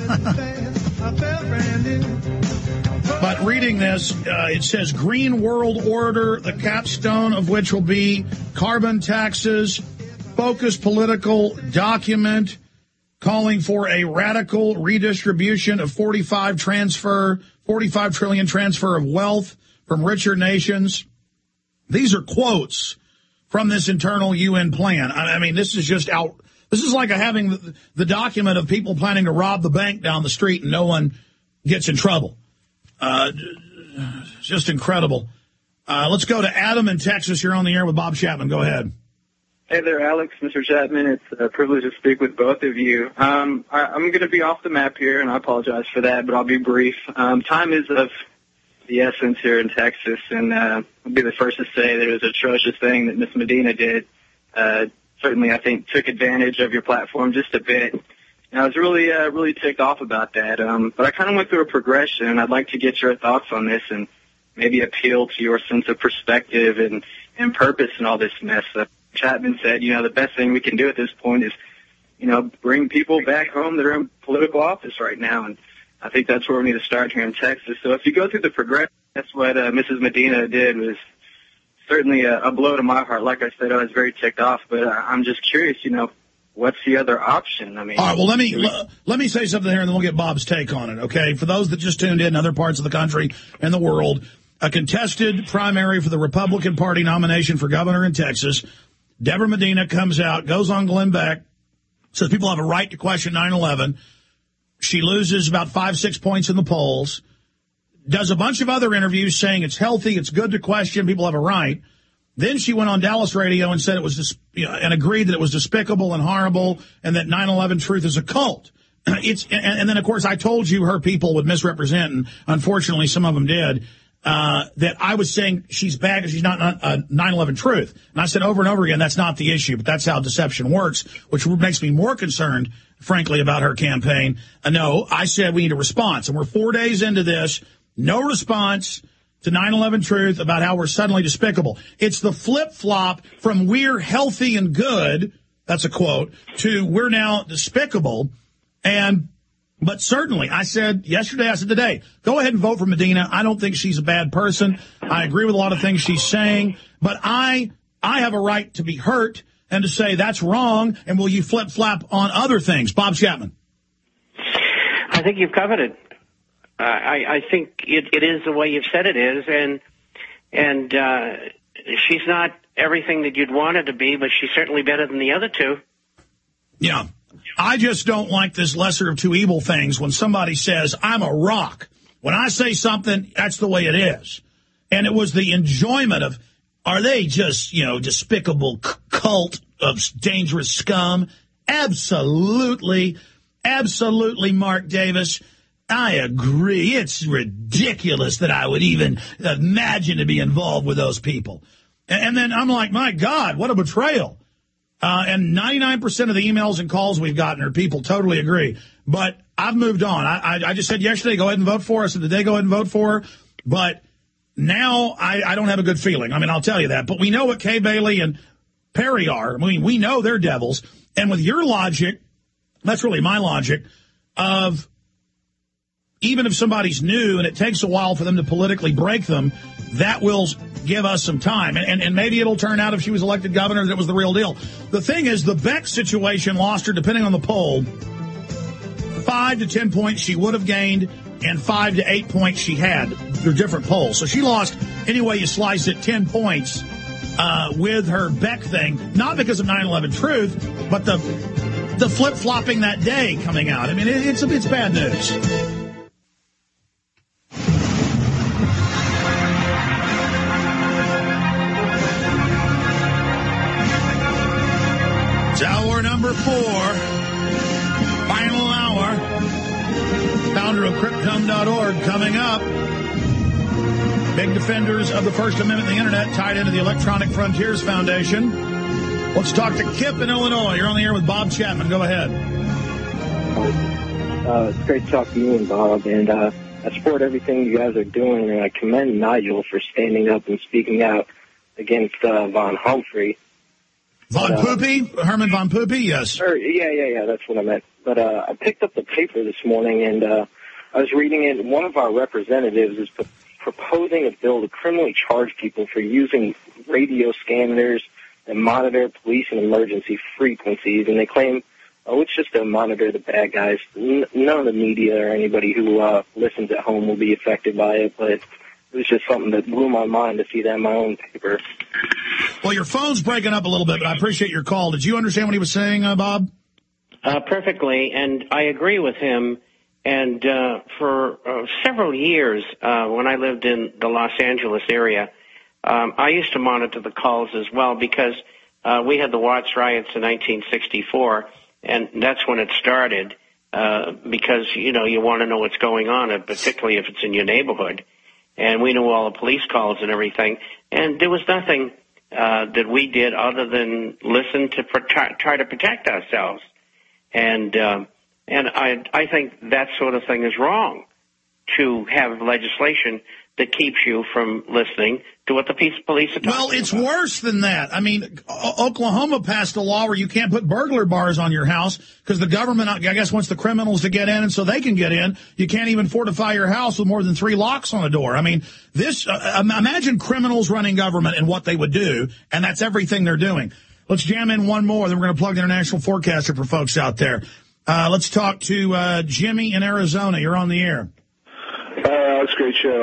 B: But reading this, uh, it says Green World Order, the capstone of which will be carbon taxes, focused political document calling for a radical redistribution of forty-five transfer, forty-five trillion transfer of wealth from richer nations. These are quotes from this internal U N plan. I, I mean, this is just out. This is like having the, the document of people planning to rob the bank down the street and no one gets in trouble. Uh, just incredible. Uh, let's go to Adam in Texas. You're on the air with Bob Chapman. Go ahead.
T: Hey there, Alex, Mister Chapman. It's a privilege to speak with both of you. Um, I, I'm going to be off the map here, and I apologize for that, but I'll be brief. Um, time is of the essence here in Texas, and uh, I'll be the first to say that it was an atrocious thing that Miz Medina did. Uh, certainly, I think, took advantage of your platform just a bit. And I was really, uh, really ticked off about that. Um, but I kind of went through a progression, and I'd like to get your thoughts on this and maybe appeal to your sense of perspective and, and purpose in all this mess. Uh, Chapman said, you know, the best thing we can do at this point is, you know, bring people back home that are in political office right now. And I think that's where we need to start here in Texas. So if you go through the progression, that's what uh, Missus Medina did was certainly a, a blow to my heart. Like I said, I was very ticked off, but uh, I'm just curious, you know, what's the other option? I mean,
B: all right, well, let me
T: we...
B: l- let me say something here, and then we'll get Bob's take on it, okay? For those that just tuned in, other parts of the country and the world, a contested primary for the Republican Party nomination for governor in Texas. Deborah Medina comes out, goes on Glenn Beck, says people have a right to question nine eleven. She loses about five, six points in the polls, does a bunch of other interviews saying it's healthy, it's good to question, people have a right. Then she went on Dallas radio and said it was, dis- you know, and agreed that it was despicable and horrible and that nine eleven truth is a cult. It's, and, and then, of course, I told you her people would misrepresent, and unfortunately some of them did, uh, that I was saying she's bad because she's not a nine eleven truth. And I said over and over again, that's not the issue, but that's how deception works, which makes me more concerned, frankly, about her campaign. Uh, no, I said we need a response, and we're four days into this, no response to nine eleven truth about how we're suddenly despicable. It's the flip-flop from we're healthy and good, that's a quote, to we're now despicable. And, but certainly, I said yesterday, I said today, go ahead and vote for Medina. I don't think she's a bad person. I agree with a lot of things she's saying, but I, I have a right to be hurt and to say that's wrong, and will you flip-flop on other things? Bob Chapman.
R: I think you've covered it. Uh, I, I think it, it is the way you've said it is, and, and, uh, she's not everything that you'd want her to be, but she's certainly better than the other two.
B: Yeah. I just don't like this lesser of two evil things when somebody says, I'm a rock. When I say something, that's the way it is. And it was the enjoyment of, are they just, you know, despicable c- cult of dangerous scum? Absolutely. Absolutely, Mark Davis. I agree. It's ridiculous that I would even imagine to be involved with those people. And, and then I'm like, my God, what a betrayal. Uh, and ninety-nine percent of the emails and calls we've gotten are people totally agree. But I've moved on. I, I, I just said yesterday, go ahead and vote for her. I said today, go ahead and vote for her. But now I, I don't have a good feeling. I mean, I'll tell you that. But we know what Kay Bailey and Perry are. I mean, we know they're devils. And with your logic, that's really my logic, of even if somebody's new and it takes a while for them to politically break them, that will give us some time. And, and, and maybe it'll turn out if she was elected governor that it was the real deal. The thing is, the Beck situation lost her, depending on the poll, five to ten points she would have gained and five to eight points she had through different polls. So she lost, any way you slice it, ten points uh, with her Beck thing, not because of nine eleven truth, but the the flip-flopping that day coming out. I mean, it, it's, it's bad news. It's hour number four, final hour. Founder of Cryptome dot org coming up. Big defenders of the First Amendment and the Internet tied into the Electronic Frontiers Foundation. Let's talk to Kip in Illinois. You're on the air with Bob Chapman. Go ahead.
U: Uh, it's great to talk to you and Bob, and uh, I support everything you guys are doing, and I commend Nigel for standing up and speaking out against uh, Von Humphrey.
B: Von
U: but, uh,
B: Poopy? Herman Von Poopy? Yes.
U: Or, yeah, yeah, yeah, that's what I meant. But uh, I picked up the paper this morning, and uh, I was reading it. One of our representatives is p- proposing a bill to criminally charge people for using radio scanners that monitor police and emergency frequencies, and they claim, oh, it's just to monitor the bad guys. N- none of the media or anybody who uh, listens at home will be affected by it, but it was just something that blew my mind to see that in my own paper.
B: Well, your phone's breaking up a little bit, but I appreciate your call. Did you understand what he was saying, uh, Bob?
R: Uh, perfectly, and I agree with him. And uh, for uh, several years, uh, when I lived in the Los Angeles area, um, I used to monitor the calls as well because uh, we had the Watts riots in nineteen sixty-four, and that's when it started uh, because, you know, you want to know what's going on, particularly if it's in your neighborhood. And we knew all the police calls and everything, and there was nothing uh, that we did other than listen to prote- try to protect ourselves. And uh, and I I think that sort of thing is wrong, to have legislation that keeps you from listening to what the police are talking about.
B: Well, it's about. Worse than that. I mean, o- Oklahoma passed a law where you can't put burglar bars on your house because the government, I guess, wants the criminals to get in, and so they can get in. You can't even fortify your house with more than three locks on the door. I mean, this, uh, imagine criminals running government and what they would do, and that's everything they're doing. Let's jam in one more, then we're going to plug the international forecaster for folks out there. Uh, let's talk to uh, Jimmy in Arizona. You're on the air.
E: Uh, it's a great show.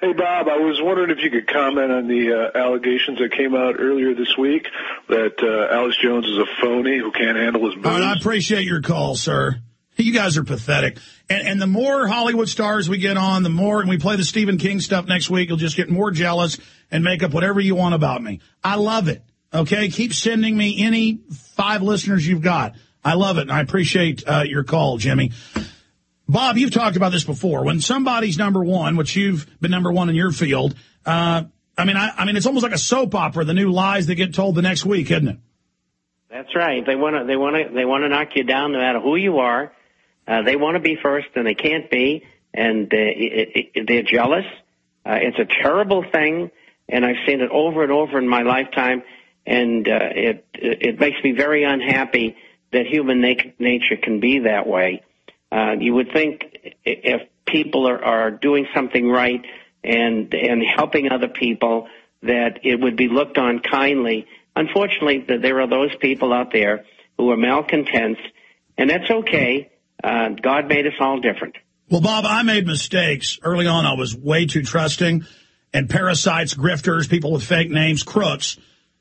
E: Hey, Bob, I was wondering if you could comment on the uh, allegations that came out earlier this week that uh, Alex Jones is a phony who can't handle his booze.
B: All right, I appreciate your call, sir. You guys are pathetic. And, and the more Hollywood stars we get on, the more, and we play the Stephen King stuff next week, you'll just get more jealous and make up whatever you want about me. I love it. Okay? Keep sending me any five listeners you've got. I love it, and I appreciate uh, your call, Jimmy. Bob, you've talked about this before. When somebody's number one, which you've been number one in your field, uh, I mean, I, I mean, it's almost like a soap opera, the new lies that get told the next week, isn't it?
R: That's right. They want to, they want to, they want to knock you down no matter who you are. Uh, they want to be first, and they can't be, and uh, it, it, they're jealous. Uh, it's a terrible thing, and I've seen it over and over in my lifetime, and uh, it it makes me very unhappy that human na- nature can be that way. Uh, you would think if people are, are doing something right and and helping other people, that it would be looked on kindly. Unfortunately, there are those people out there who are malcontents, and that's okay. Uh, God made us all different.
B: Well, Bob, I made mistakes. Early on, I was way too trusting, and parasites, grifters, people with fake names, crooks,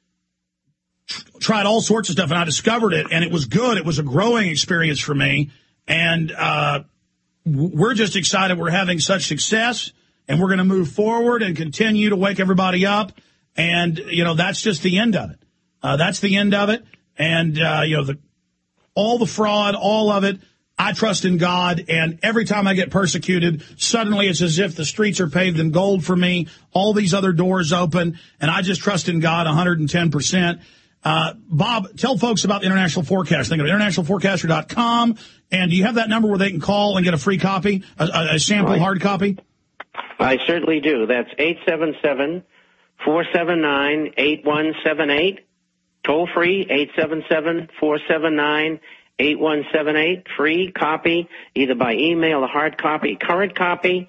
B: tried all sorts of stuff, and I discovered it, and it was good. It was a growing experience for me. And uh, we're just excited we're having such success, and we're going to move forward and continue to wake everybody up. And, you know, that's just the end of it. Uh, that's the end of it. And, uh, you know, the, all the fraud, all of it, I trust in God. And every time I get persecuted, suddenly it's as if the streets are paved in gold for me. All these other doors open, and I just trust in God one hundred ten percent. Uh, Bob, tell folks about the International Forecast. Think of international forecaster dot com. And do you have that number where they can call and get a free copy, a, a, a sample hard copy?
R: I certainly do. That's eight seven seven, four seven nine, eight one seven eight. Toll free, eight seven seven, four seven nine, eight one seven eight. Free copy, either by email, a hard copy, current copy.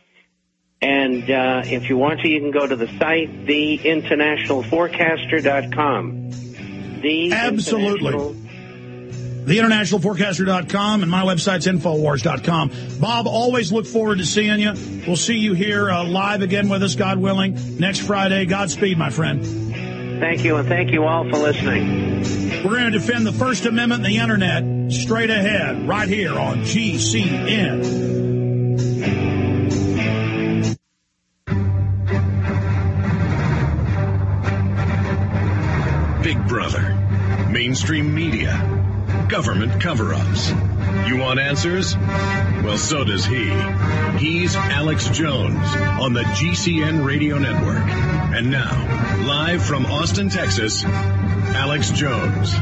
R: And uh, if you want to, you can go to the site, the international forecaster dot com. The
B: Absolutely.
R: International...
B: the international forecaster dot com, and my website's infowars dot com. Bob, always look forward to seeing you. We'll see you here uh, live again with us, God willing, next Friday. Godspeed, my friend.
R: Thank you, and thank you all for listening.
B: We're going to defend the First Amendment and the Internet straight ahead, right here on G C N.
A: Big Brother, mainstream media, government cover-ups. You want answers? Well, so does he. He's Alex Jones on the G C N Radio Network. And now, live from Austin, Texas, Alex Jones.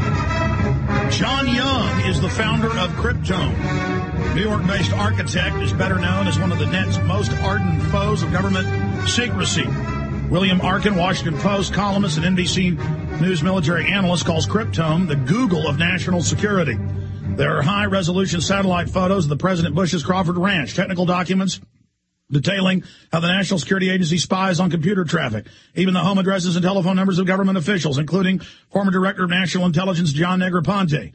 B: John Young is the founder of Cryptome. New York-based architect is better known as one of the net's most ardent foes of government secrecy. William Arkin, Washington Post columnist and N B C News military analyst, calls Cryptome the Google of national security. There are high-resolution satellite photos of the President Bush's Crawford Ranch, technical documents detailing how the National Security Agency spies on computer traffic, even the home addresses and telephone numbers of government officials, including former Director of National Intelligence John Negroponte.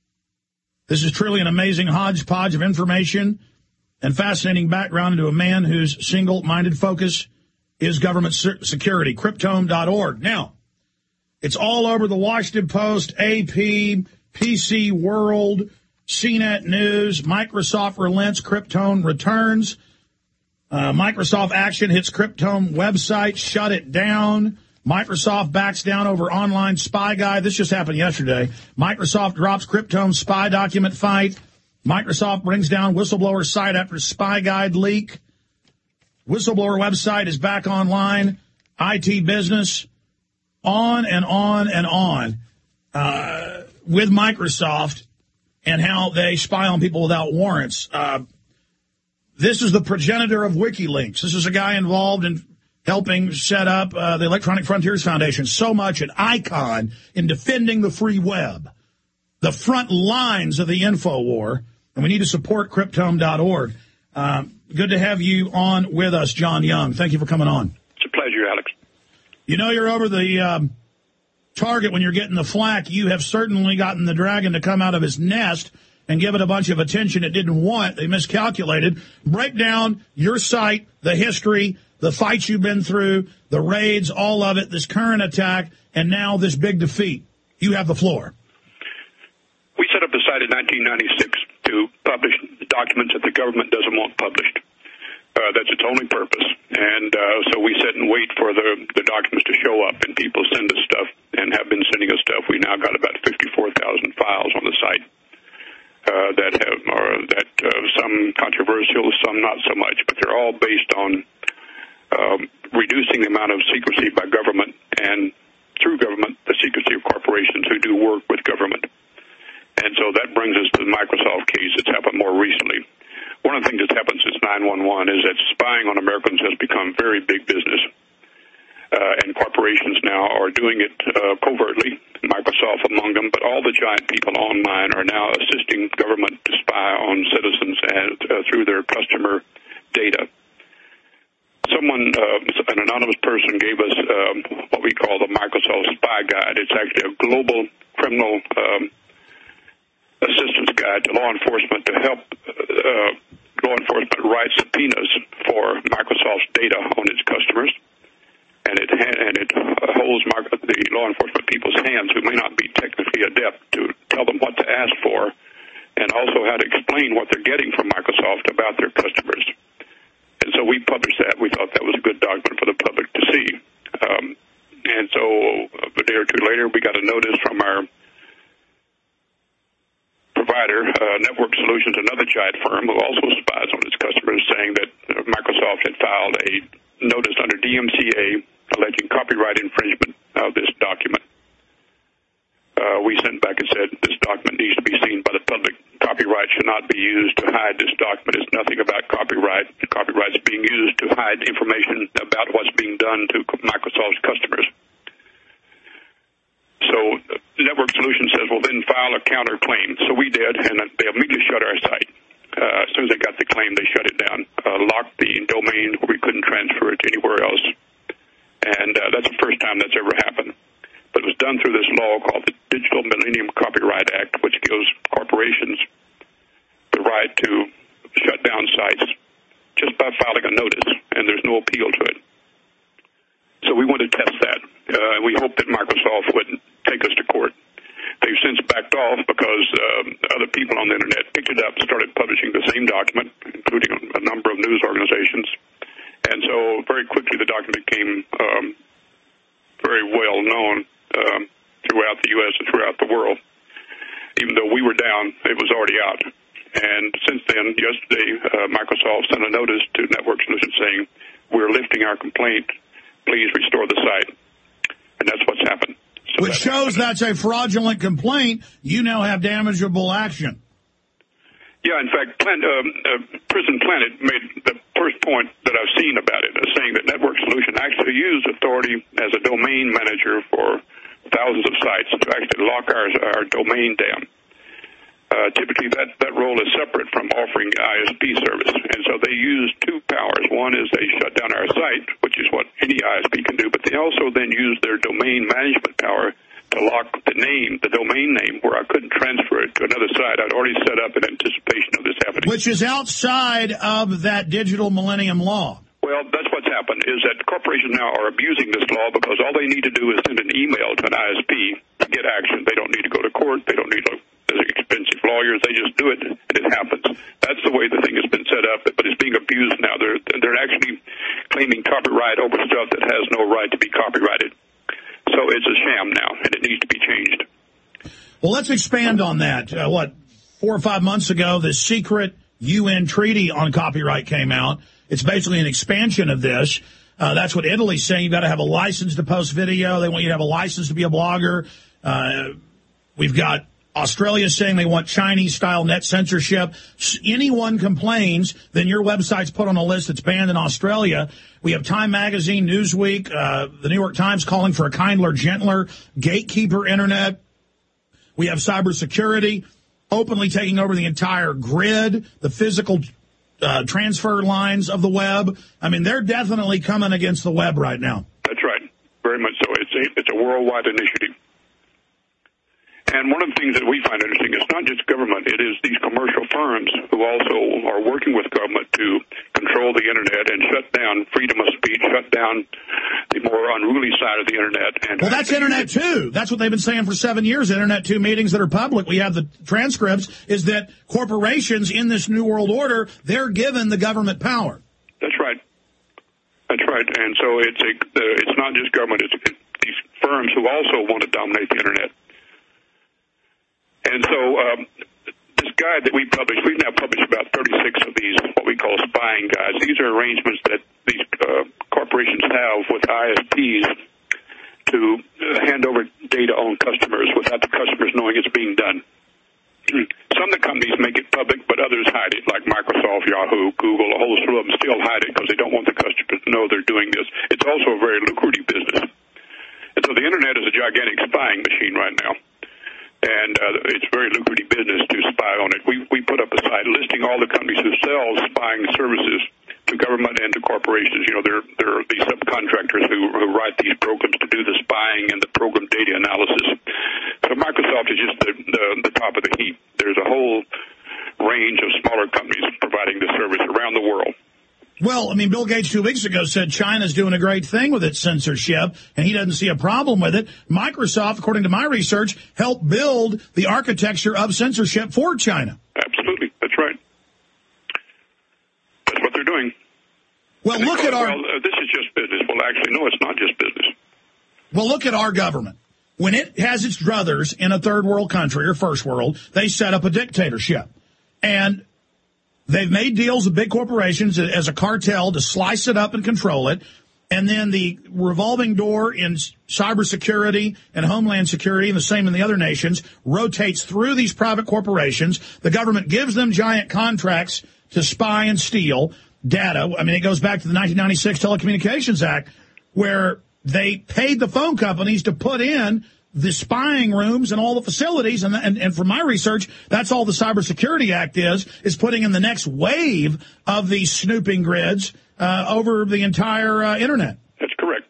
B: This is truly an amazing hodgepodge of information and fascinating background into a man whose single-minded focus is government security. Cryptome dot org. Now, it's all over the Washington Post, A P, P C World, C net News. Microsoft relents, Cryptome returns. Uh, Microsoft action hits Cryptome website, shut it down. Microsoft backs down over online spy guide. This just happened yesterday. Microsoft drops Cryptome spy document fight. Microsoft brings down whistleblower site after spy guide leak. Whistleblower website is back online. I T business, on and on and on uh, with Microsoft and how they spy on people without warrants. Uh, this is the progenitor of WikiLeaks. This is a guy involved in helping set up uh, the Electronic Frontiers Foundation, so much an icon in defending the free web, the front lines of the info war, and we need to support Cryptome dot org. Um, good to have you on with us, John Young. Thank you for coming on.
F: It's a pleasure, Alex.
B: You know you're over the um, target when you're getting the flack. You have certainly gotten the dragon to come out of his nest and give it a bunch of attention it didn't want. They miscalculated. Break down your site, the history, the fights you've been through, the raids, all of it, this current attack, and now this big defeat. You have the floor.
D: We set up a site in nineteen ninety-six to publish documents that the government doesn't want published. Uh, that's its only purpose. And uh, so we sit and wait for the, the documents to show up, and people send us stuff and have been sending us stuff. We now got about fifty-four thousand files on the site uh, that have are, that uh, some controversial, some not so much, but they're all based on um, reducing the amount of secrecy by government and through government, the secrecy of corporations who do work with government. And so that brings us to the Microsoft case that's happened more recently. One of the things that's happened since nine one one is that spying on Americans has become very big business. Uh, and corporations now are doing it uh, covertly, Microsoft among them, but all the giant people online are now assisting government to spy on citizens and, uh, through their customer data. Someone, uh, an anonymous person gave us um, what we call the Microsoft Spy Guide. It's actually a global criminal um, assistance guide to law enforcement to help uh, law enforcement write subpoenas for Microsoft's data on its customers. And it and it holds the law enforcement people's hands who may not be technically adept to tell them what to ask for, and also how to explain what they're getting from Microsoft about their customers. And so we published that. We thought that was a good document for the public to see. Um, and so a day or two later, we got a notice from our provider, uh, Network Solutions, another giant firm who also spies on its customers, saying that Microsoft had filed a notice under D M C A alleging copyright infringement of this document. Uh, we sent back and said this document needs to be seen by the public. Copyright should not be used to hide this document. It's nothing about copyright. Copyright is being used to hide information about what's being done to Microsoft's customers. So Network Solutions says, well, then file a counterclaim. So we did, and they immediately shut our site. Uh, as soon as they got the claim, they shut it down, uh, locked the domain where we couldn't transfer it anywhere else. And uh, that's the first time that's ever happened. But it was done through this law called the Digital Millennium Copyright Act, which gives corporations the right to shut down sites just by filing a notice, and there's no appeal to it. So we want to test that, uh, and we hope that Microsoft wouldn't take us to court. They've since backed off because um, other people on the Internet picked it up and started publishing the same document, including a number of news organizations. And so very quickly the document became um, very well known um, throughout the U S and throughout the world. Even though we were down, it was already out. And since then, yesterday, uh, Microsoft sent a notice to Network Solutions saying, we're lifting our complaint. Please restore the site. And that's what's happened. So
B: Which shows that's a fraudulent complaint. You now have damageable action.
D: Yeah, in fact, Plan, um, uh, Prison Planet made the first point that I've seen about it, is saying that Network Solution actually used authority as a domain manager for thousands of sites to actually lock our, our domain down. Uh, typically, that, that role is separate from offering I S P service, and so they use two powers. One is they shut down our site, which is what any I S P can do, but they also then use their domain management power to lock the name, the domain name, where I couldn't transfer it to another site I'd already set up in anticipation of this happening.
B: Which is outside of that Digital Millennium Law.
D: Well, that's what's happened, is that corporations now are abusing this law because all they need to do is send an email to an I S P to get action. They don't need to go to court. They don't need to, expensive lawyers. They just do it, and it happens. That's the way the thing has been set up, but it's being abused now. They're, they're actually claiming copyright over stuff that has no right to be copyrighted. So it's a sham now, and it needs to be changed.
B: Well, let's expand on that. Uh, what, four or five months ago, the secret U N treaty on copyright came out. It's basically an expansion of this. Uh, that's what Italy's saying. You've got to have a license to post video. They want you to have a license to be a blogger. Uh, we've got Australia saying they want Chinese-style net censorship. Anyone complains, then your website's put on a list that's banned in Australia. We have Time Magazine, Newsweek, uh, the New York Times calling for a kindler, gentler, gatekeeper internet. We have cybersecurity openly taking over the entire grid, the physical uh, transfer lines of the web. I mean, they're definitely coming against the web right now.
D: That's right. Very much so. It's a, it's a worldwide initiative. And one of the things that we find interesting is not just government, it is these commercial firms who also are working with government to control the Internet and shut down freedom of speech around the more unruly side of the Internet. And
B: well, that's Internet two. That's what they've been saying for seven years. Internet two meetings that are public. We have the transcripts. Is that corporations in this New World Order, they're given the government power.
D: That's right. That's right. And so it's a, uh, it's not just government. It's, it's these firms who also want to dominate the Internet. And so um, this guide that we published, we've now published about thirty-six of these, what we call spying guides. These are arrangements that these uh, corporations have with I S Ps to uh, hand over data on customers without the customers knowing it's being done. Some of the companies make it public, but others hide it, like Microsoft, Yahoo, Google, a whole slew of them still hide it because they don't want the customers to know they're doing this. It's also a very lucrative business. And so the Internet is a gigantic spying machine right now. And uh, it's a very lucrative business to spy on it. We we put up a site listing all the companies who sell spying services to government and to corporations. You know, they're they're the subcontractors who, who write these programs to do the spying and the program data analysis. So Microsoft is just the, the, the top of the heap. There's a whole range of smaller companies providing the service around the world.
B: Well, I mean, Bill Gates two weeks ago said China's doing a great thing with its censorship, and he doesn't see a problem with it. Microsoft, according to my research, helped build the architecture of censorship for China.
D: Absolutely. That's right. That's what they're doing.
B: Well, look at our...
D: Well, uh, this is just business. Well, actually, no, it's not just business.
B: Well, look at our government. When it has its druthers in a third world country or first world, they set up a dictatorship. And they've made deals with big corporations as a cartel to slice it up and control it. And then the revolving door in cybersecurity and homeland security, and the same in the other nations, rotates through these private corporations. The government gives them giant contracts to spy and steal data. I mean, it goes back to the nineteen ninety-six Telecommunications Act, where they paid the phone companies to put in the spying rooms and all the facilities. And, and, and from my research, that's all the Cybersecurity Act is, is putting in the next wave of these snooping grids uh, over the entire uh, Internet.
D: That's correct.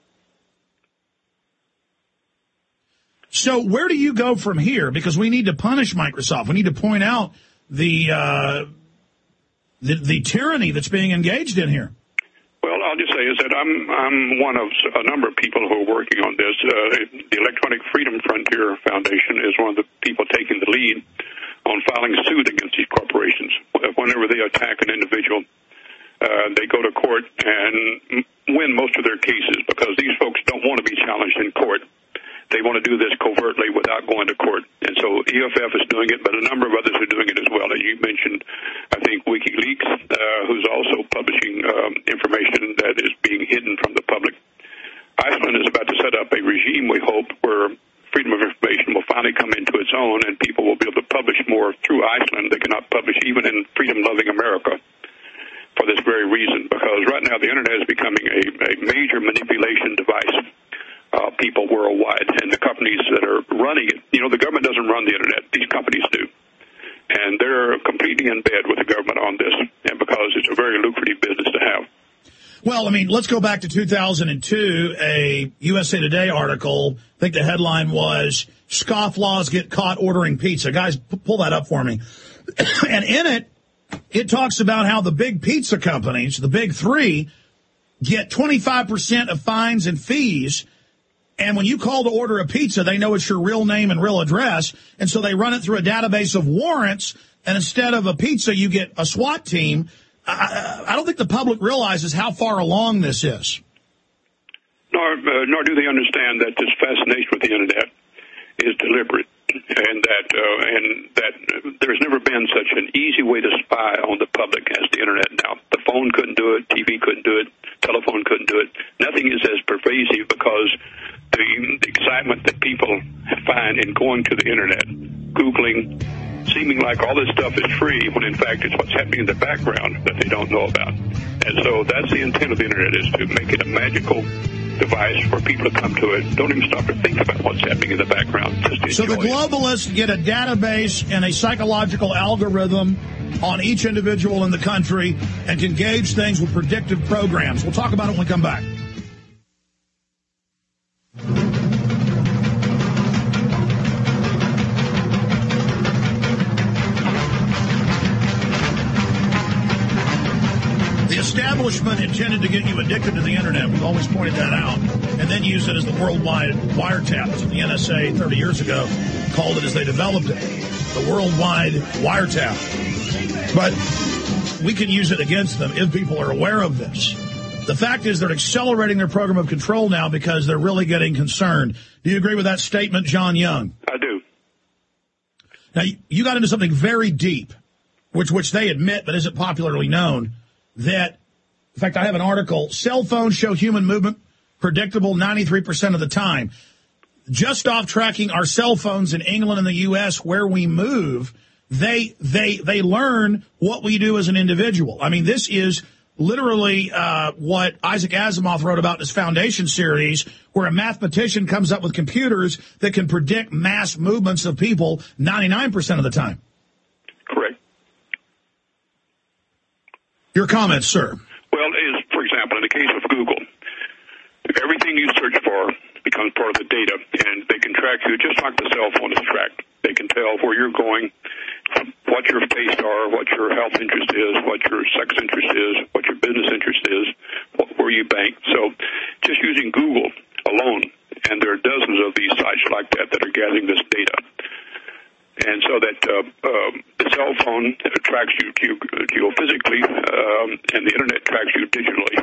B: So where do you go from here? Because we need to punish Microsoft. We need to point out the uh, the, the tyranny that's being engaged in here.
D: Well, I'll just say is that I'm I'm one of a number of people who are working on this. Uh, the Electronic Freedom Frontier Foundation is one of the people taking the lead on filing suit against these corporations. Whenever they attack an individual, uh, they go to court and win most of their cases because these folks don't want to be challenged in court. They want to do this covertly without going to court. And so E F F is doing it, but a number of others are doing it as well. As you mentioned, I think WikiLeaks, uh, who's also publishing um, information that is being hidden from the public. Iceland is about to set up a regime, we hope, where freedom of information will finally come into its own and people will be able to publish more through Iceland. They cannot publish even in freedom-loving America for this very reason, because right now the Internet is becoming a, a major manipulation device. Uh, people worldwide, and the companies that are running it. You know, the government doesn't run the Internet. These companies do. And they're completely in bed with the government on this, and because it's a very lucrative business to have.
B: Well, I mean, let's go back to two thousand two, a U S A Today article. I think the headline was, "Scofflaws Get Caught Ordering Pizza." Guys, p- pull that up for me. And in it, it talks about how the big pizza companies, the big three, get twenty-five percent of fines and fees. And when you call to order a pizza, they know it's your real name and real address. And so they run it through a database of warrants. And instead of a pizza, you get a SWAT team. I, I don't think the public realizes how far along this is.
D: Nor, uh, nor do they understand that this fascination with the Internet is deliberate. And that, uh, and that there's never been such an easy way to spy on the public as the Internet now. The phone couldn't do it. T V couldn't do it. Telephone couldn't do it. Nothing is as pervasive because the, the excitement that people find in going to the Internet, Googling, seeming like all this stuff is free when in fact it's what's happening in the background that they don't know about. And so that's the intent of the Internet, is to make it a magical device for people to come to it. Don't even stop to think about what's happening in the background. Just
B: so the
D: enjoy it.
B: globalists get a database and a psychological algorithm on each individual in the country and can gauge things with predictive programs. We'll talk about it when we come back. establishment intended to get you addicted to the Internet. We've always pointed that out. And then use it as the worldwide wiretap. That's what the N S A thirty years ago called it as they developed it. The worldwide wiretap. But we can use it against them if people are aware of this. The fact is they're accelerating their program of control now because they're really getting concerned. Do you agree with that statement, John Young?
D: I do.
B: Now, you got into something very deep, which which they admit but isn't popularly known, that, in fact, I have an article, cell phones show human movement predictable ninety-three percent of the time. Just off tracking our cell phones in England and the U S where we move, they they they learn what we do as an individual. I mean, this is literally uh, what Isaac Asimov wrote about in his Foundation series, where a mathematician comes up with computers that can predict mass movements of people ninety-nine percent of the time.
D: Correct.
B: Your comments, sir.
D: Well, is, for example, in the case of Google, everything you search for becomes part of the data, and they can track you just like the cell phone is tracked. They can tell where you're going, what your tastes are, what your health interest is, what your sex interest is, what your business interest is, what, where you bank. So just using Google alone, and there are dozens of these sites like that that are gathering this data. And so that uh, um, the cell phone tracks you ge- geophysically, um, and the Internet tracks you digitally.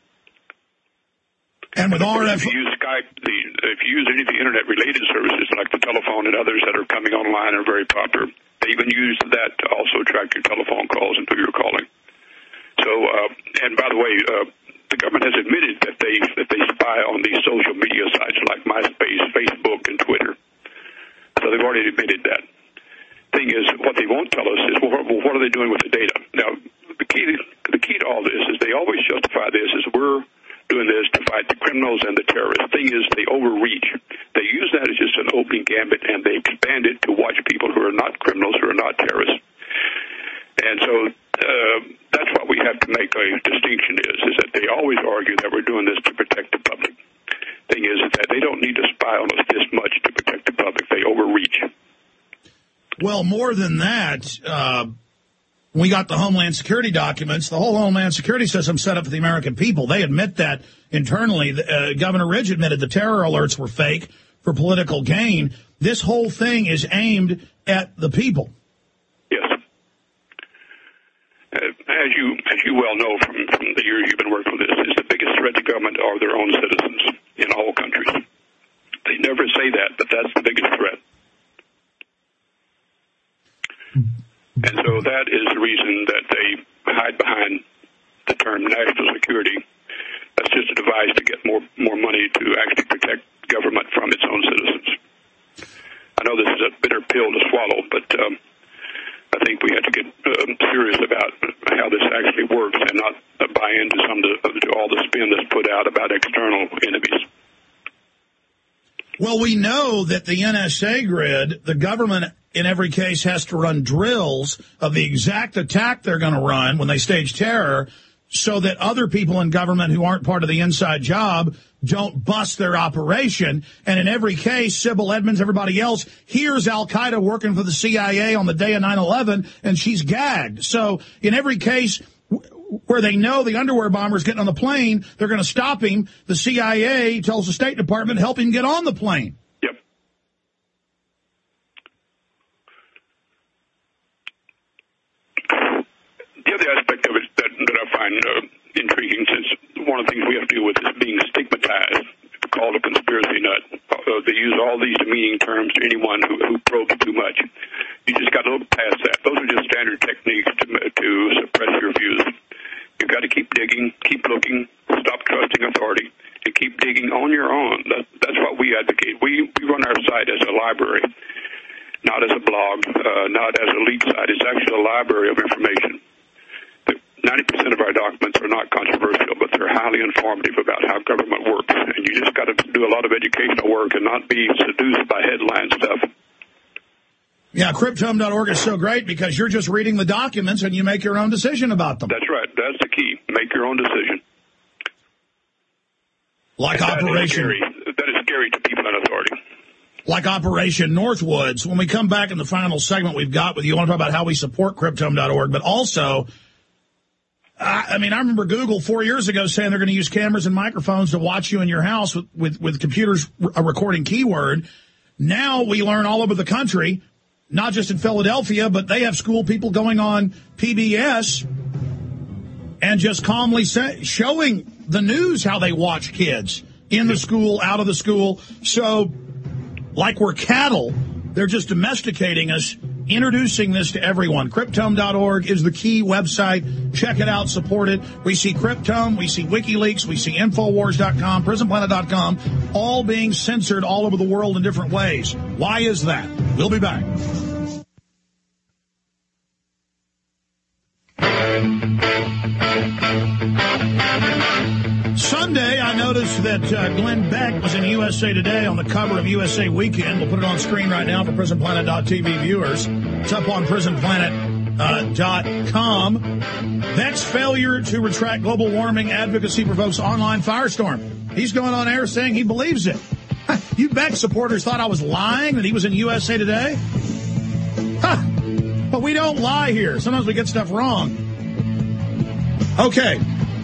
B: And with R F,
D: if you use Skype, the, if you use any of the Internet-related services like the telephone and others that are coming online are very popular, they even use that to also track your telephone calls and who you're calling. So, uh, and by the way, uh, the government has admitted that they that they spy on these social media sites like MySpace, Facebook, and Twitter. So they've already admitted that. Thing is, what they won't tell us is, well, what are they doing with the data? Now, the key to, the key to all this is they always justify this as we're doing this to fight the criminals and the terrorists. Thing is, they overreach. They use that as just an opening gambit, and they expand it to watch people who are not criminals, who are not terrorists. And so uh, that's what we have to make a distinction is, is that they always argue that we're doing this to protect the public. Thing is that they don't need to spy on us this much to protect the public. They overreach.
B: Well, more than that, uh, we got the Homeland Security documents. The whole Homeland Security system set up for the American people. They admit that internally. Uh, Governor Ridge admitted the terror alerts were fake for political gain. This whole thing is aimed at the people.
D: Yes. Uh, as you as you well know from, from the years you've been working with this, is the biggest threat to government are their own citizens in all countries. They never say that, but that's the biggest threat. And so that is the reason that they hide behind the term national security. That's just a device to get more more money to actually protect government from its own citizens. I know this is a bitter pill to swallow, but um, I think we have to get uh, serious about how this actually works and not uh, buy into some of the, to all the spin that's put out about external enemies.
B: Well, we know that the N S A grid, the government in every case has to run drills of the exact attack they're going to run when they stage terror so that other people in government who aren't part of the inside job don't bust their operation. And in every case, Sybil Edmonds, everybody else, hears al-Qaeda working for the C I A on the day of nine eleven, and she's gagged. So in every case where they know the underwear bomber is getting on the plane, they're going to stop him. The C I A tells the State Department, help him get on the plane.
D: Yep. The other aspect of it that, that I find uh, intriguing, since one of the things we have to deal with is being stigmatized, called a conspiracy nut. Uh, they use all these demeaning terms to anyone who, who probes too much. You just got to look past that. Those are just standard techniques to, to suppress your views. You've got to keep digging, keep looking, stop trusting authority, and keep digging on your own. That, that's what we advocate. We, we run our site as a library, not as a blog, uh, not as a leak site. It's actually a library of information. ninety percent of our documents are not controversial, but they're highly informative about how government works. And you just got to do a lot of educational work and not be seduced by headline stuff.
B: Yeah, Cryptome dot org is so great because you're just reading the documents and you make your own decision about them.
D: That's right. That's the key. Make your own decision.
B: Like
D: and
B: Operation...
D: That is, scary. that is scary to people in authority.
B: Like Operation Northwoods. When we come back in the final segment we've got with you, I want to talk about how we support Cryptome dot org, but also... I, I mean, I remember Google four years ago saying they're going to use cameras and microphones to watch you in your house with, with, with computers a recording keyword. Now we learn all over the country, not just in Philadelphia, but they have school people going on P B S and just calmly say, showing the news how they watch kids in the school, out of the school. So, like we're cattle, they're just domesticating us, introducing this to everyone. Cryptome dot org is the key website. Check it out, support it. We see Cryptome, we see WikiLeaks, we see Infowars dot com, Prison Planet dot com, all being censored all over the world in different ways. Why is that? We'll be back. Sunday, I noticed that uh, Glenn Beck was in U S A Today on the cover of U S A Weekend. We'll put it on screen right now for Prison Planet dot T V viewers. It's up on Prison Planet dot com. Beck's failure to retract global warming advocacy provokes online firestorm. He's going on air saying he believes it. You Beck supporters thought I was lying that he was in U S A Today? Huh. But we don't lie here. Sometimes we get stuff wrong. Okay.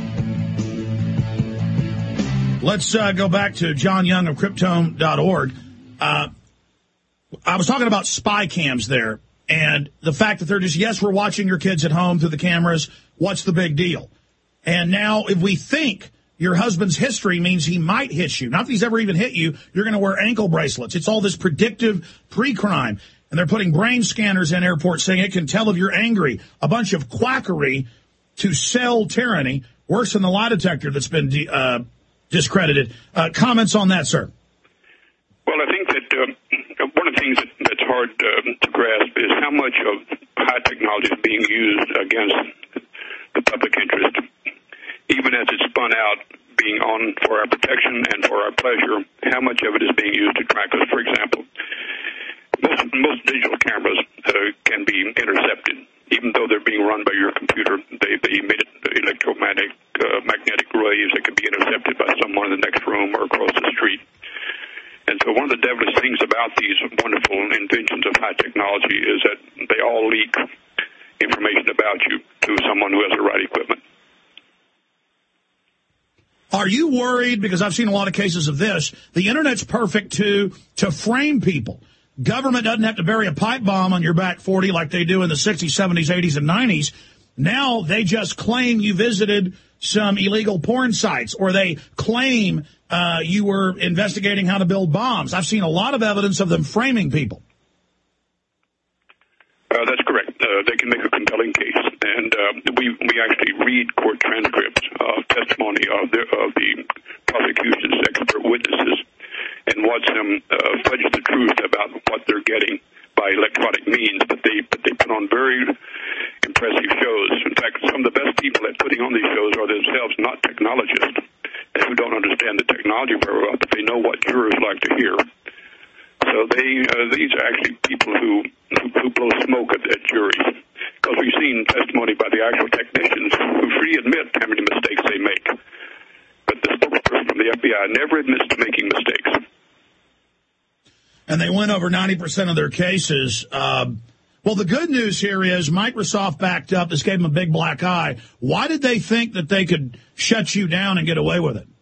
B: Let's uh, go back to John Young of Cryptome dot org. Uh, I was talking about spy cams there and the fact that they're just, yes, we're watching your kids at home through the cameras. What's the big deal? And now if we think your husband's history means he might hit you, not that he's ever even hit you, you're going to wear ankle bracelets. It's all this predictive pre-crime. And they're putting brain scanners in airports saying it can tell if you're angry. A bunch of quackery to sell tyranny, worse than the lie detector that's been de- uh, discredited. Uh, comments on that, sir?
D: Well, I think that uh, one of the things that, that's hard uh, to grasp is how much of high technology is being used against the public interest, even as it's spun out being on for our protection and for our pleasure. How much of it is being used to track us? For example, most, most digital cameras uh, can be intercepted. Even though they're being run by your computer, they, they emit electromagnetic uh, magnetic waves that can be intercepted by someone in the next room or across the street. And so one of the devilish things about these wonderful inventions of high technology is that they all leak information about you to someone who has the right equipment.
B: Are you worried, because I've seen a lot of cases of this, the Internet's perfect to to frame people. Government doesn't have to bury a pipe bomb on your back forty like they do in the sixties, seventies, eighties, and nineties. Now they just claim you visited some illegal porn sites, or they claim uh, you were investigating how to build bombs. I've seen a lot of evidence of them framing people.
D: Uh, that's correct. Uh, they can make a compelling case. And uh, we we actually read court transcripts of testimony of the, of the prosecution's expert witnesses and watch them uh, fudge the truth about what they're getting by electronic means. But they but they put on very impressive shows. In fact, some of the best people at putting on these shows are themselves not technologists and who don't understand the technology very well, but they know what jurors like to hear. So they uh, these are actually people who, who, who blow smoke at, at juries. Because we've seen testimony by the actual technicians who freely admit how many mistakes they make. But the spokesperson from the F B I never admits to making mistakes.
B: And they win over ninety percent of their cases. Uh, well, the good news here is Microsoft backed up. This gave them a big black eye. Why did they think that they could shut you down and get away with it?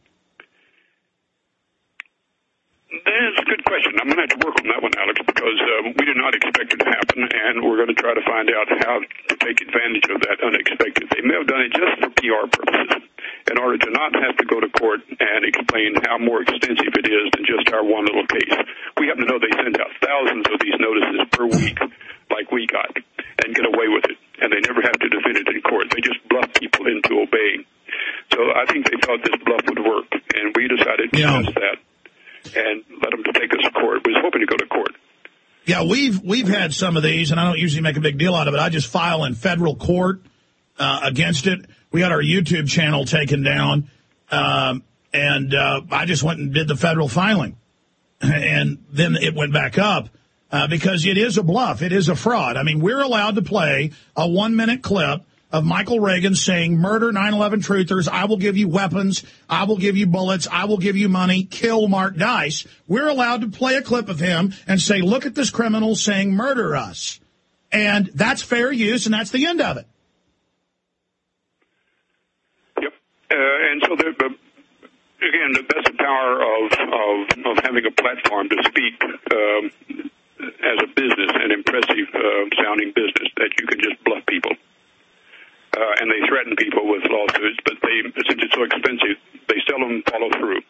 D: That's a good question. I'm going to have to work on that one, Alex, because uh, we did not expect it to happen, and we're going to try to find out how to take advantage of that unexpected. They may have done it just for P R purposes, in order to not have to go to court and explain how more extensive it is than just our one little case. We happen to know they send out thousands of these notices per week, like we got, and get away with it, and they never have to defend it in court. They just bluff people into obeying. So I think they thought this bluff would work, and we decided to
B: yeah.
D: test that and let them to take us to court. We was hoping to go to court.
B: Yeah, we've we've had some of these, and I don't usually make a big deal out of it. I just file in federal court uh, against it. We had our YouTube channel taken down, um, and uh, I just went and did the federal filing. And then it went back up uh, because it is a bluff. It is a fraud. I mean, we're allowed to play a one-minute clip of Michael Reagan saying, murder nine eleven truthers, I will give you weapons, I will give you bullets, I will give you money, kill Mark Dice. We're allowed to play a clip of him and say, look at this criminal saying murder us. And that's fair use, and that's the end of it.
D: and so the, the, again, that's the power of, of of having a platform to speak um, as a business, an impressive uh, sounding business, that you can just bluff people. Uh, and they threaten people with lawsuits, but they, since it's so expensive, they seldom follow through.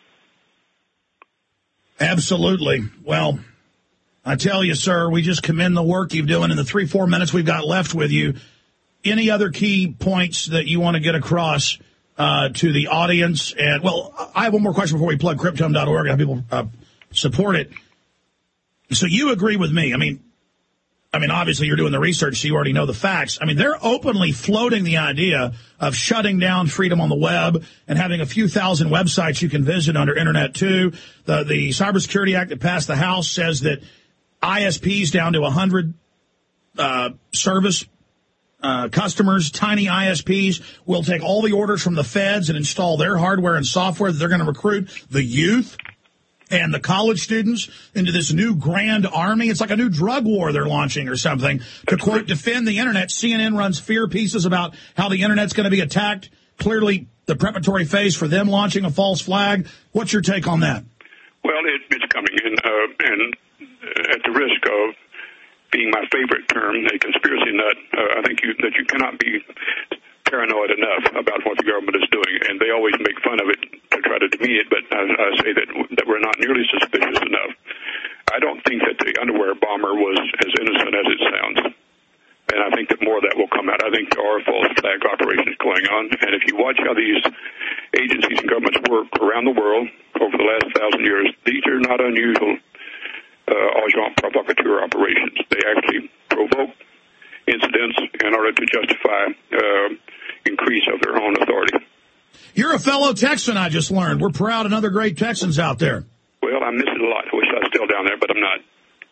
B: Absolutely. Well, I tell you, sir, we just commend the work you're doing in the three, four minutes we've got left with you. Any other key points that you want to get across uh, to the audience? And, well, I have one more question before we plug Cryptome dot org and have people uh, support it. So you agree with me. I mean, I mean, obviously you're doing the research, so you already know the facts. I mean, they're openly floating the idea of shutting down freedom on the web and having a few thousand websites you can visit under Internet two. The, the Cybersecurity Act that passed the House says that I S Ps down to one hundred uh, service uh, customers, tiny I S Ps, will take all the orders from the feds and install their hardware and software that they're going to recruit the youth and the college students into this new grand army. It's like a new drug war they're launching or something to, quote, defend the Internet. C N N runs fear pieces about how the Internet's going to be attacked. Clearly the preparatory phase for them launching a false flag. What's your take on that?
D: Well, it, it's coming in, uh, and at the risk of being my favorite term, a conspiracy nut, uh, I think you, that you cannot be paranoid enough about what the government is doing, and they always make fun of it to try to demean it, but I, I say that, that we're not nearly suspicious enough. I don't think that the underwear bomber was as innocent as it sounds, and I think that more of that will come out. I think there are false flag operations going on, and if you watch how these agencies and governments work around the world over the last thousand years, these are not unusual uh, agent provocateur operations. They actually provoke incidents in order to justify uh, increase of their own authority.
B: You're a fellow Texan, I just learned. We're proud of other great Texans out there.
D: Well, I miss it a lot. I wish I was still down there, but I'm not.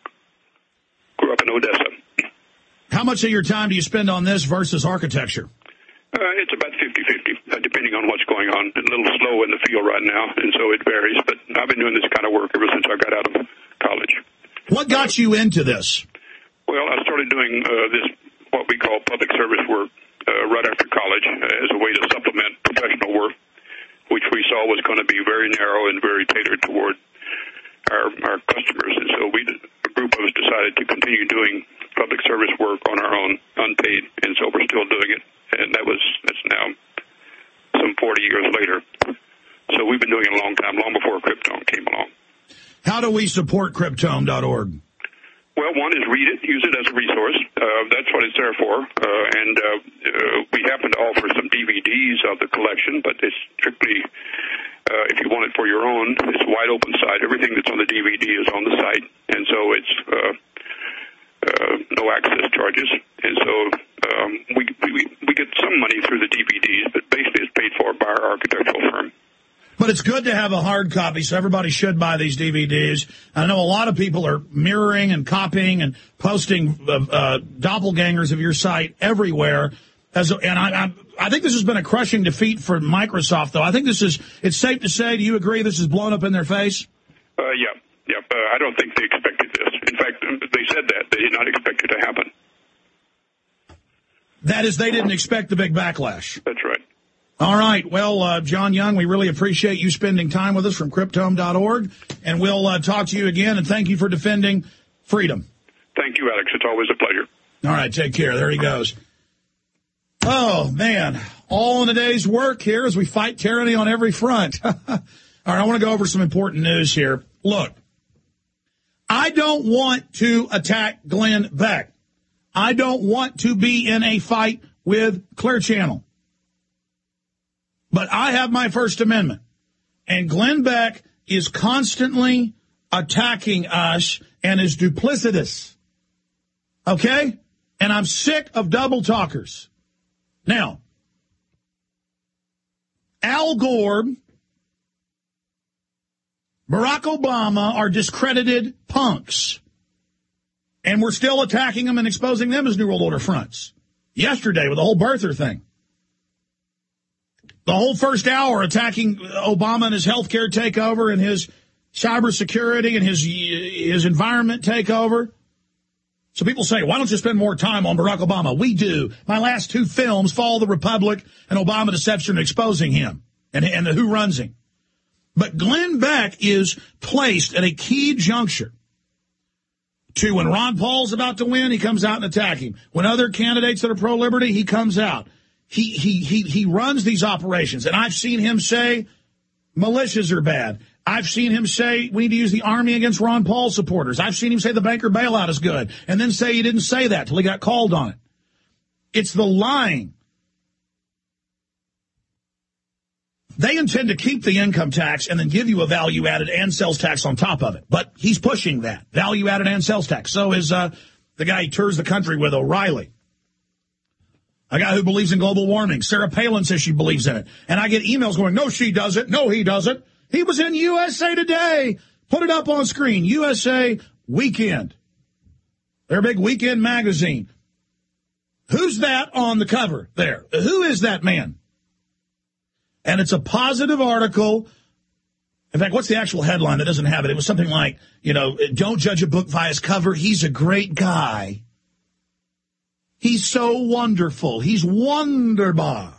D: Grew up in Odessa.
B: How much of your time do you spend on this versus architecture?
D: Uh, it's about fifty-fifty, uh, depending on what's going on. A little slow in the field right now, and so it varies. But I've been doing this kind of work ever since I got out of college.
B: What got you into this?
D: Well, I started doing uh, this, what we call public service work, uh, right after college uh, as a way to supplement professional work, which we saw was going to be very narrow and very tailored toward our, our customers. And so we, a group of us decided to continue doing public service work on our own, unpaid, and so we're still doing it. And that was, that's now some forty years later. So we've been doing it a long time, long before Cryptome came along.
B: How do we support Cryptome dot org?
D: Well, one is read it, use it as a resource. Uh, that's what it's there for. Uh, and uh, uh, we happen to offer some D V Ds of the collection, but it's strictly, uh, if you want it for your own, it's a wide open site. Everything that's on the D V D is on the site, and so it's uh, uh, no access charges. And so um, we, we we get some money through the D V Ds, but basically it's paid for by our architectural firm.
B: But it's good to have a hard copy, so everybody should buy these D V Ds. I know a lot of people are mirroring and copying and posting uh, uh, doppelgangers of your site everywhere. As a, and I, I, I think this has been a crushing defeat for Microsoft, though. I think this is, it's safe to say, do you agree this is blown up in their face?
D: Uh, yeah, yeah. Uh, I don't think they expected this. In fact, they said that. They did not expect it to happen.
B: That is, they didn't expect the big backlash.
D: That's right.
B: All right. Well, uh, John Young, we really appreciate you spending time with us from Cryptome dot org, and we'll uh, talk to you again, and thank you for defending freedom.
D: Thank you, Alex. It's always a pleasure.
B: All right. Take care. There he goes. Oh, man. All in a day's work here as we fight tyranny on every front. All right. I want to go over some important news here. Look, I don't want to attack Glenn Beck. I don't want to be in a fight with Clear Channel. But I have my First Amendment, and Glenn Beck is constantly attacking us and is duplicitous. Okay? And I'm sick of double talkers. Now, Al Gore, Barack Obama are discredited punks, and we're still attacking them and exposing them as New World Order fronts. Yesterday with the whole birther thing. The whole first hour attacking Obama and his health care takeover and his cybersecurity and his his environment takeover. So people say, why don't you spend more time on Barack Obama? We do. My last two films, Fall of the Republic and Obama Deception, exposing him. and, and who runs him. But Glenn Beck is placed at a key juncture to when Ron Paul's about to win, he comes out and attacks him. When other candidates that are pro-liberty, he comes out. He, he, he, he runs these operations. And I've seen him say militias are bad. I've seen him say we need to use the army against Ron Paul supporters. I've seen him say the banker bailout is good and then say he didn't say that till he got called on it. It's the lying. They intend to keep the income tax and then give you a value-added and sales tax on top of it. But he's pushing that, value-added and sales tax. So is uh, the guy he tours the country with, O'Reilly. A guy who believes in global warming. Sarah Palin says she believes in it. And I get emails going, no, she doesn't. No, he doesn't. He was in U S A Today. Put it up on screen. U S A Weekend. Their big weekend magazine. Who's that on the cover there? Who is that man? And it's a positive article. In fact, what's the actual headline that doesn't have it? It was something like, you know, don't judge a book by its cover. He's a great guy. He's so wonderful. He's wonderbar.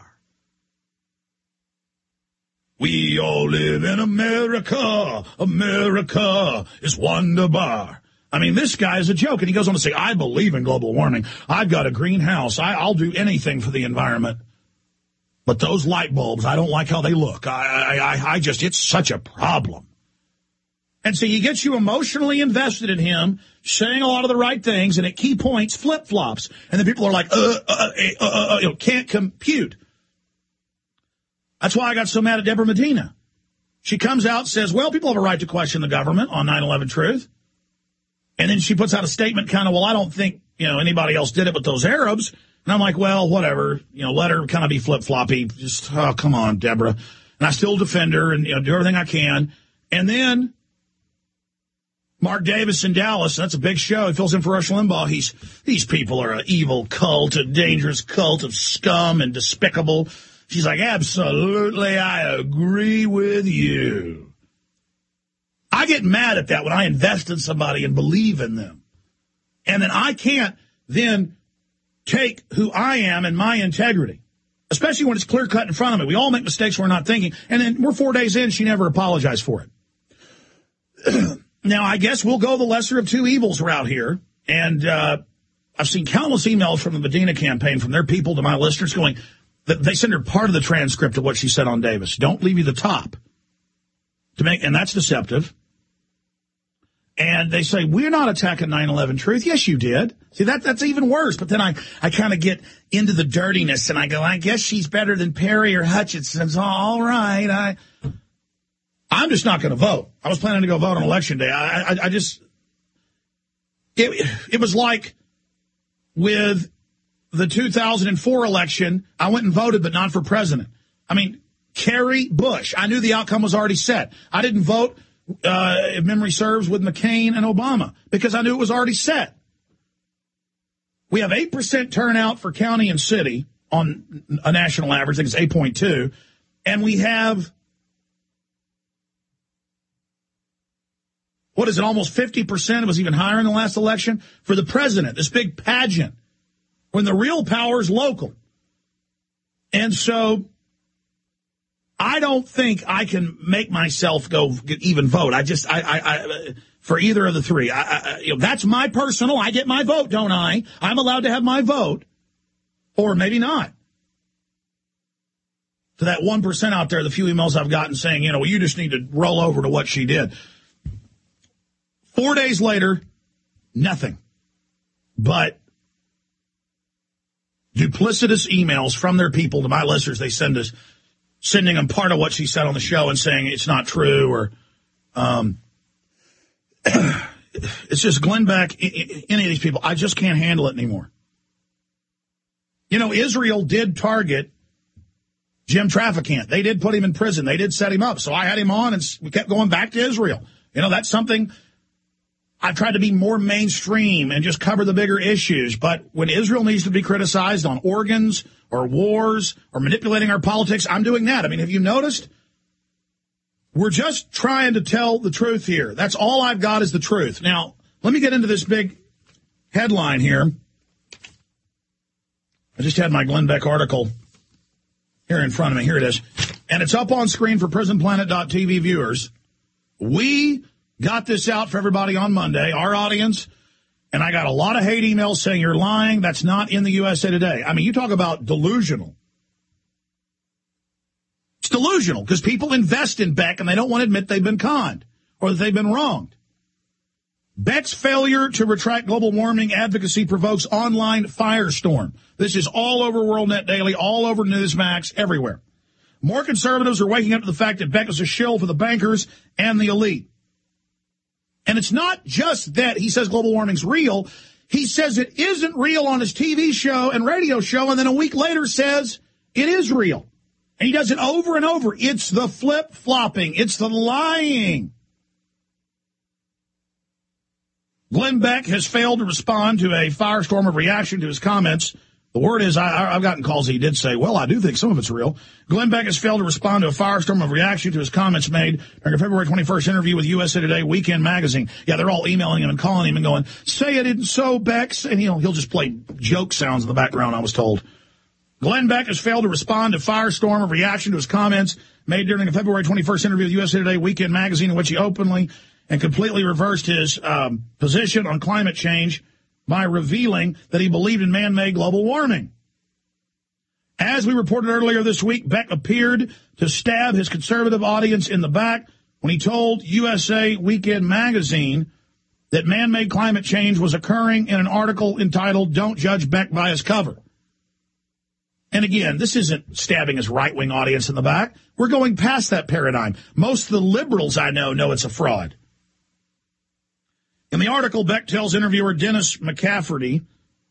B: We all live in America. America is wonderbar. I mean, this guy is a joke. And he goes on to say, I believe in global warming. I've got a greenhouse. I, I'll do anything for the environment. But those light bulbs, I don't like how they look. I, I, I just, it's such a problem. And so he gets you emotionally invested in him, saying a lot of the right things, and at key points, flip-flops. And then people are like, uh, uh, uh, uh, uh, you know, can't compute. That's why I got so mad at Deborah Medina. She comes out and says, well, people have a right to question the government on nine eleven Truth. And then she puts out a statement kind of, well, I don't think, you know, anybody else did it but those Arabs. And I'm like, well, whatever, you know, let her kind of be flip-floppy. Just, oh, come on, Deborah. And I still defend her and, you know, do everything I can. And then Mark Davis in Dallas, that's a big show. He fills in for Rush Limbaugh. He's, these people are an evil cult, a dangerous cult of scum and despicable. She's like, absolutely, I agree with you. I get mad at that when I invest in somebody and believe in them. And then I can't then take who I am and my integrity, especially when it's clear-cut in front of me. We all make mistakes we're not thinking. And then we're four days in, she never apologized for it. Now, I guess we'll go the lesser of two evils route here. And uh, I've seen countless emails from the Medina campaign, from their people to my listeners going, they send her part of the transcript of what she said on Davis. Don't leave you the top. To make, and that's deceptive. And they say, we're not attacking nine eleven Truth. Yes, you did. See, that that's even worse. But then I, I kind of get into the dirtiness, and I go, I guess she's better than Perry or Hutchinson. So, all right. I, I'm just not going to vote. I was planning to go vote on Election Day. I, I, I just, it, it was like with the two thousand four election, I went and voted, but not for president. I mean, Kerry Bush. I knew the outcome was already set. I didn't vote, uh, if memory serves, with McCain and Obama because I knew it was already set. We have eight percent turnout for county and city on a national average. I think it's eight point two. And we have, what is it, almost fifty percent? It was even higher in the last election for the president, this big pageant, when the real power is local. And so I don't think I can make myself go even vote. I just, I, I, I for either of the three. I, I, you know, that's my personal, I get my vote, don't I? I'm allowed to have my vote, or maybe not. To that one percent out there, the few emails I've gotten saying, you know, well, you just need to roll over to what she did. Four days later, nothing. But duplicitous emails from their people to my listeners. They send us, sending them part of what she said on the show and saying it's not true, or um, it's just Glenn Beck, any of these people. I just can't handle it anymore. You know, Israel did target Jim Traficant. They did put him in prison. They did set him up. So I had him on, and we kept going back to Israel. You know, that's something. I've tried to be more mainstream and just cover the bigger issues. But when Israel needs to be criticized on organs or wars or manipulating our politics, I'm doing that. I mean, have you noticed? We're just trying to tell the truth here. That's all I've got is the truth. Now, let me get into this big headline here. I just had my Glenn Beck article here in front of me. Here it is. And it's up on screen for prison planet dot t v viewers. We got this out for everybody on Monday, our audience, and I got a lot of hate emails saying you're lying. That's not in the U S A Today. I mean, you talk about delusional. It's delusional because people invest in Beck and they don't want to admit they've been conned or that they've been wronged. Beck's failure to retract global warming advocacy provokes online firestorm. This is all over WorldNet Daily, all over Newsmax, everywhere. More conservatives are waking up to the fact that Beck is a shill for the bankers and the elite. And it's not just that he says global warming's real. He says it isn't real on his T V show and radio show, and then a week later says it is real. And he does it over and over. It's the flip-flopping. It's the lying. Glenn Beck has failed to respond to a firestorm of reaction to his comments. The word is, I, I've gotten calls that he did say, well, I do think some of it's real. Glenn Beck has failed to respond to a firestorm of reaction to his comments made during a February twenty-first interview with U S A Today Weekend Magazine. Yeah, they're all emailing him and calling him and going, say it isn't so, Beck. And he'll, he'll just play joke sounds in the background, I was told. Glenn Beck has failed to respond to firestorm of reaction to his comments made during a February twenty-first interview with U S A Today Weekend Magazine, in which he openly and completely reversed his um, position on climate change by revealing that he believed in man-made global warming. As we reported earlier this week, Beck appeared to stab his conservative audience in the back when he told U S A Weekend Magazine that man-made climate change was occurring in an article entitled Don't Judge Beck by His Cover. And again, this isn't stabbing his right-wing audience in the back. We're going past that paradigm. Most of the liberals I know know it's a fraud. In the article, Beck tells interviewer Dennis McCafferty,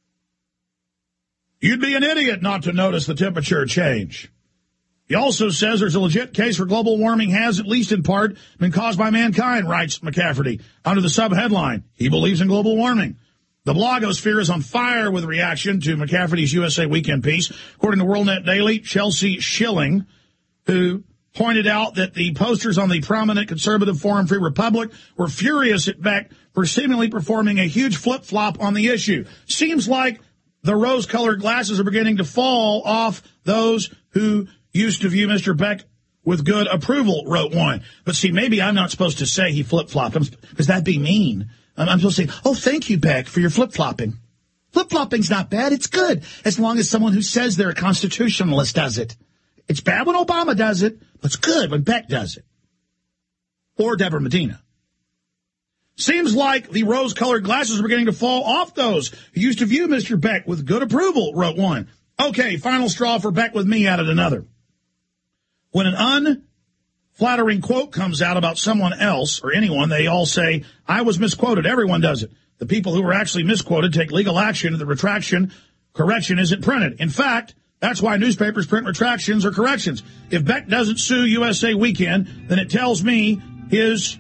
B: you'd be an idiot not to notice the temperature change. He also says there's a legit case for global warming has, at least in part, been caused by mankind, writes McCafferty, under the sub-headline, he believes in global warming. The blogosphere is on fire with reaction to McCafferty's U S A Weekend piece. According to WorldNet Daily, Chelsea Schilling, who pointed out that the posters on the prominent conservative forum Free Republic were furious at Beck for seemingly performing a huge flip-flop on the issue. Seems like the rose-colored glasses are beginning to fall off those who used to view Mister Beck with good approval, wrote one. But see, maybe I'm not supposed to say he flip-flopped, because that'd be mean. I'm supposed to say, oh, thank you, Beck, for your flip-flopping. Flip-flopping's not bad. It's good, as long as someone who says they're a constitutionalist does it. It's bad when Obama does it, but it's good when Beck does it. Or Deborah Medina. Seems like the rose-colored glasses are beginning to fall off those who used to view Mister Beck with good approval, wrote one. Okay, final straw for Beck with me, added another. When an unflattering quote comes out about someone else or anyone, they all say, I was misquoted. Everyone does it. The people who were actually misquoted take legal action if the retraction correction isn't printed. In fact, that's why newspapers print retractions or corrections. If Beck doesn't sue U S A Weekend, then it tells me his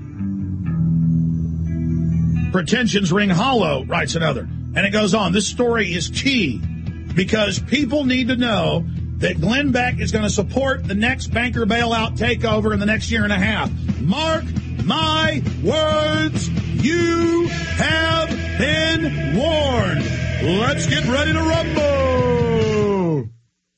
B: pretensions ring hollow, writes another. And it goes on. This story is key because people need to know that Glenn Beck is going to support the next banker bailout takeover in the next year and a half. Mark my words, you have been warned. Let's get ready to rumble.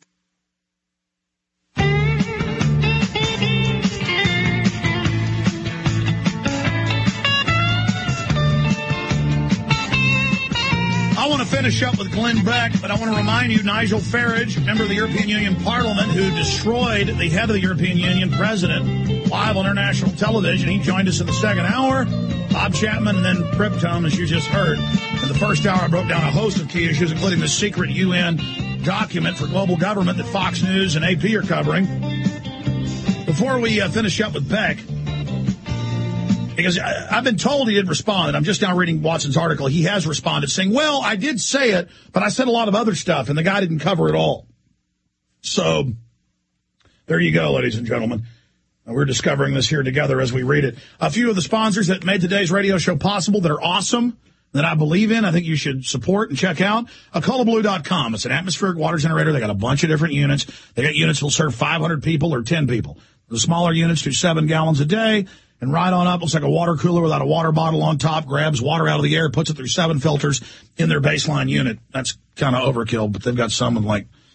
B: I want to finish up with Glenn Beck, but I want to remind you, Nigel Farage, member of the European Union Parliament, who destroyed the head of the European Union, president, live on international television. He joined us in the second hour. Bob Chapman and then Cryptome, as you just heard. In the first hour, I broke down a host of key issues, including the secret U N document for global government that Fox News and A P are covering. Before we uh, finish up with Beck, because I, I've been told he didn't respond, and I'm just now reading Watson's article. He has responded saying, well, I did say it, but I said a lot of other stuff, and the guy didn't cover it all. So there you go, ladies and gentlemen. We're discovering this here together as we read it. A few of the sponsors that made today's radio show possible that are awesome, that I believe in, I think you should support and check out. Acola Blue dot com. It's an atmospheric water generator. They got a bunch of different units. They got units that will serve five hundred people or ten people. The smaller units do seven gallons a day. And right on up, looks like a water cooler without a water bottle on top, grabs water out of the air, puts it through seven filters in their baseline unit. That's kind of overkill, but they've got some with like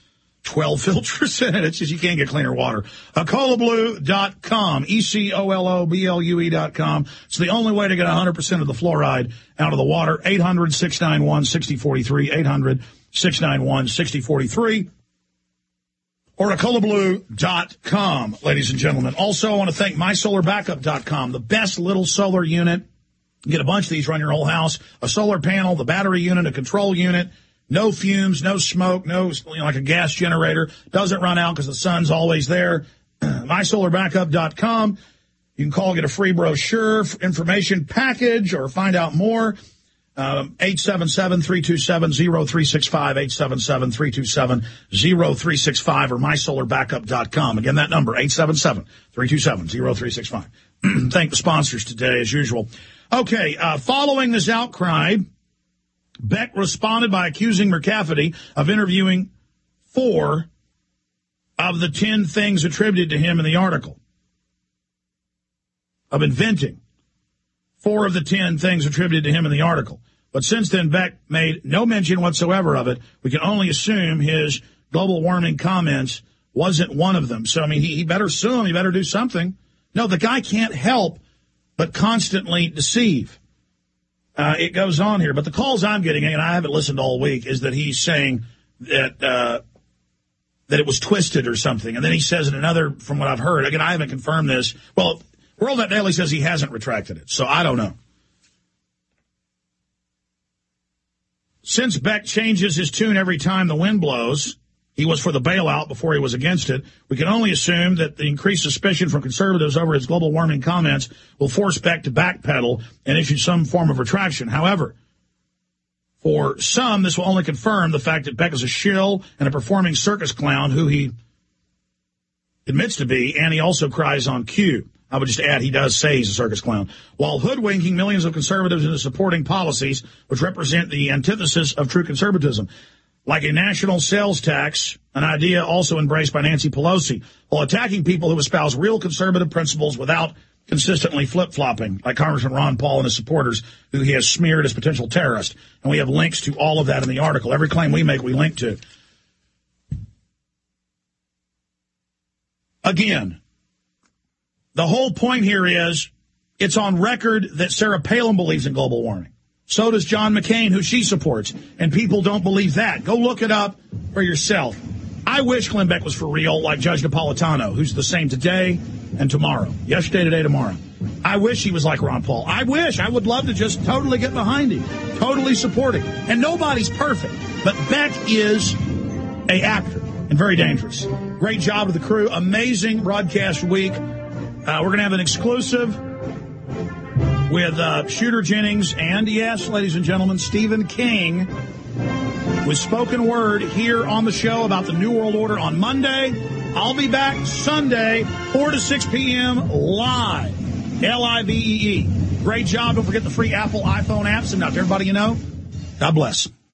B: twelve filters in it. It's just you can't get cleaner water. Ecola Blue dot com, E C O L O B L U E dot com. It's the only way to get one hundred percent of the fluoride out of the water. eight hundred, six nine one, six zero four three, eight hundred, six nine one, six zero four three, or Ecola Blue dot com, ladies and gentlemen. Also, I want to thank My Solar Backup dot com, the best little solar unit. You get a bunch of these, run your whole house, a solar panel, the battery unit, a control unit. No fumes, no smoke, no, you know, like a gas generator. Doesn't run out because the sun's always there. My Solar Backup dot com. You can call, get a free brochure, information package, or find out more. Um, eight seven seven, three two seven, zero three six five, eight seven seven, three two seven, zero three six five, or My Solar Backup dot com. Again, that number, eight seven seven, three two seven, zero three six five. Thank the sponsors today, as usual. Okay, uh, following this outcry, Beck responded by accusing McCafferty of interviewing four of the ten things attributed to him in the article, of inventing four of the ten things attributed to him in the article. But since then, Beck made no mention whatsoever of it. We can only assume his global warming comments wasn't one of them. So, I mean, he, he better sue him. He better do something. No, the guy can't help but constantly deceive. Uh, it goes on here, but the calls I'm getting, and I haven't listened all week, is that he's saying that uh, that it was twisted or something. And then he says in another, from what I've heard, again, I haven't confirmed this. Well, World Net Daily says he hasn't retracted it, so I don't know. Since Beck changes his tune every time the wind blows, he was for the bailout before he was against it, we can only assume that the increased suspicion from conservatives over his global warming comments will force Beck to backpedal and issue some form of retraction. However, for some, this will only confirm the fact that Beck is a shill and a performing circus clown who he admits to be, and he also cries on cue. I would just add he does say he's a circus clown, while hoodwinking millions of conservatives into supporting policies which represent the antithesis of true conservatism, like a national sales tax, an idea also embraced by Nancy Pelosi, while attacking people who espouse real conservative principles without consistently flip-flopping, like Congressman Ron Paul and his supporters, who he has smeared as potential terrorists. And we have links to all of that in the article. Every claim we make, we link to. Again, the whole point here is it's on record that Sarah Palin believes in global warming. So does John McCain, who she supports, and people don't believe that. Go look it up for yourself. I wish Glenn Beck was for real, like Judge Napolitano, who's the same today and tomorrow. Yesterday, today, tomorrow. I wish he was like Ron Paul. I wish. I would love to just totally get behind him, totally support him. And nobody's perfect, but Beck is a actor and very dangerous. Great job to the crew. Amazing broadcast week. Uh, we're going to have an exclusive with uh, Shooter Jennings and, yes, ladies and gentlemen, Stephen King with spoken word here on the show about the New World Order on Monday. I'll be back Sunday, four to six p.m. live, L I V E E. Great job. Don't forget the free Apple iPhone apps. And now to everybody you know, God bless.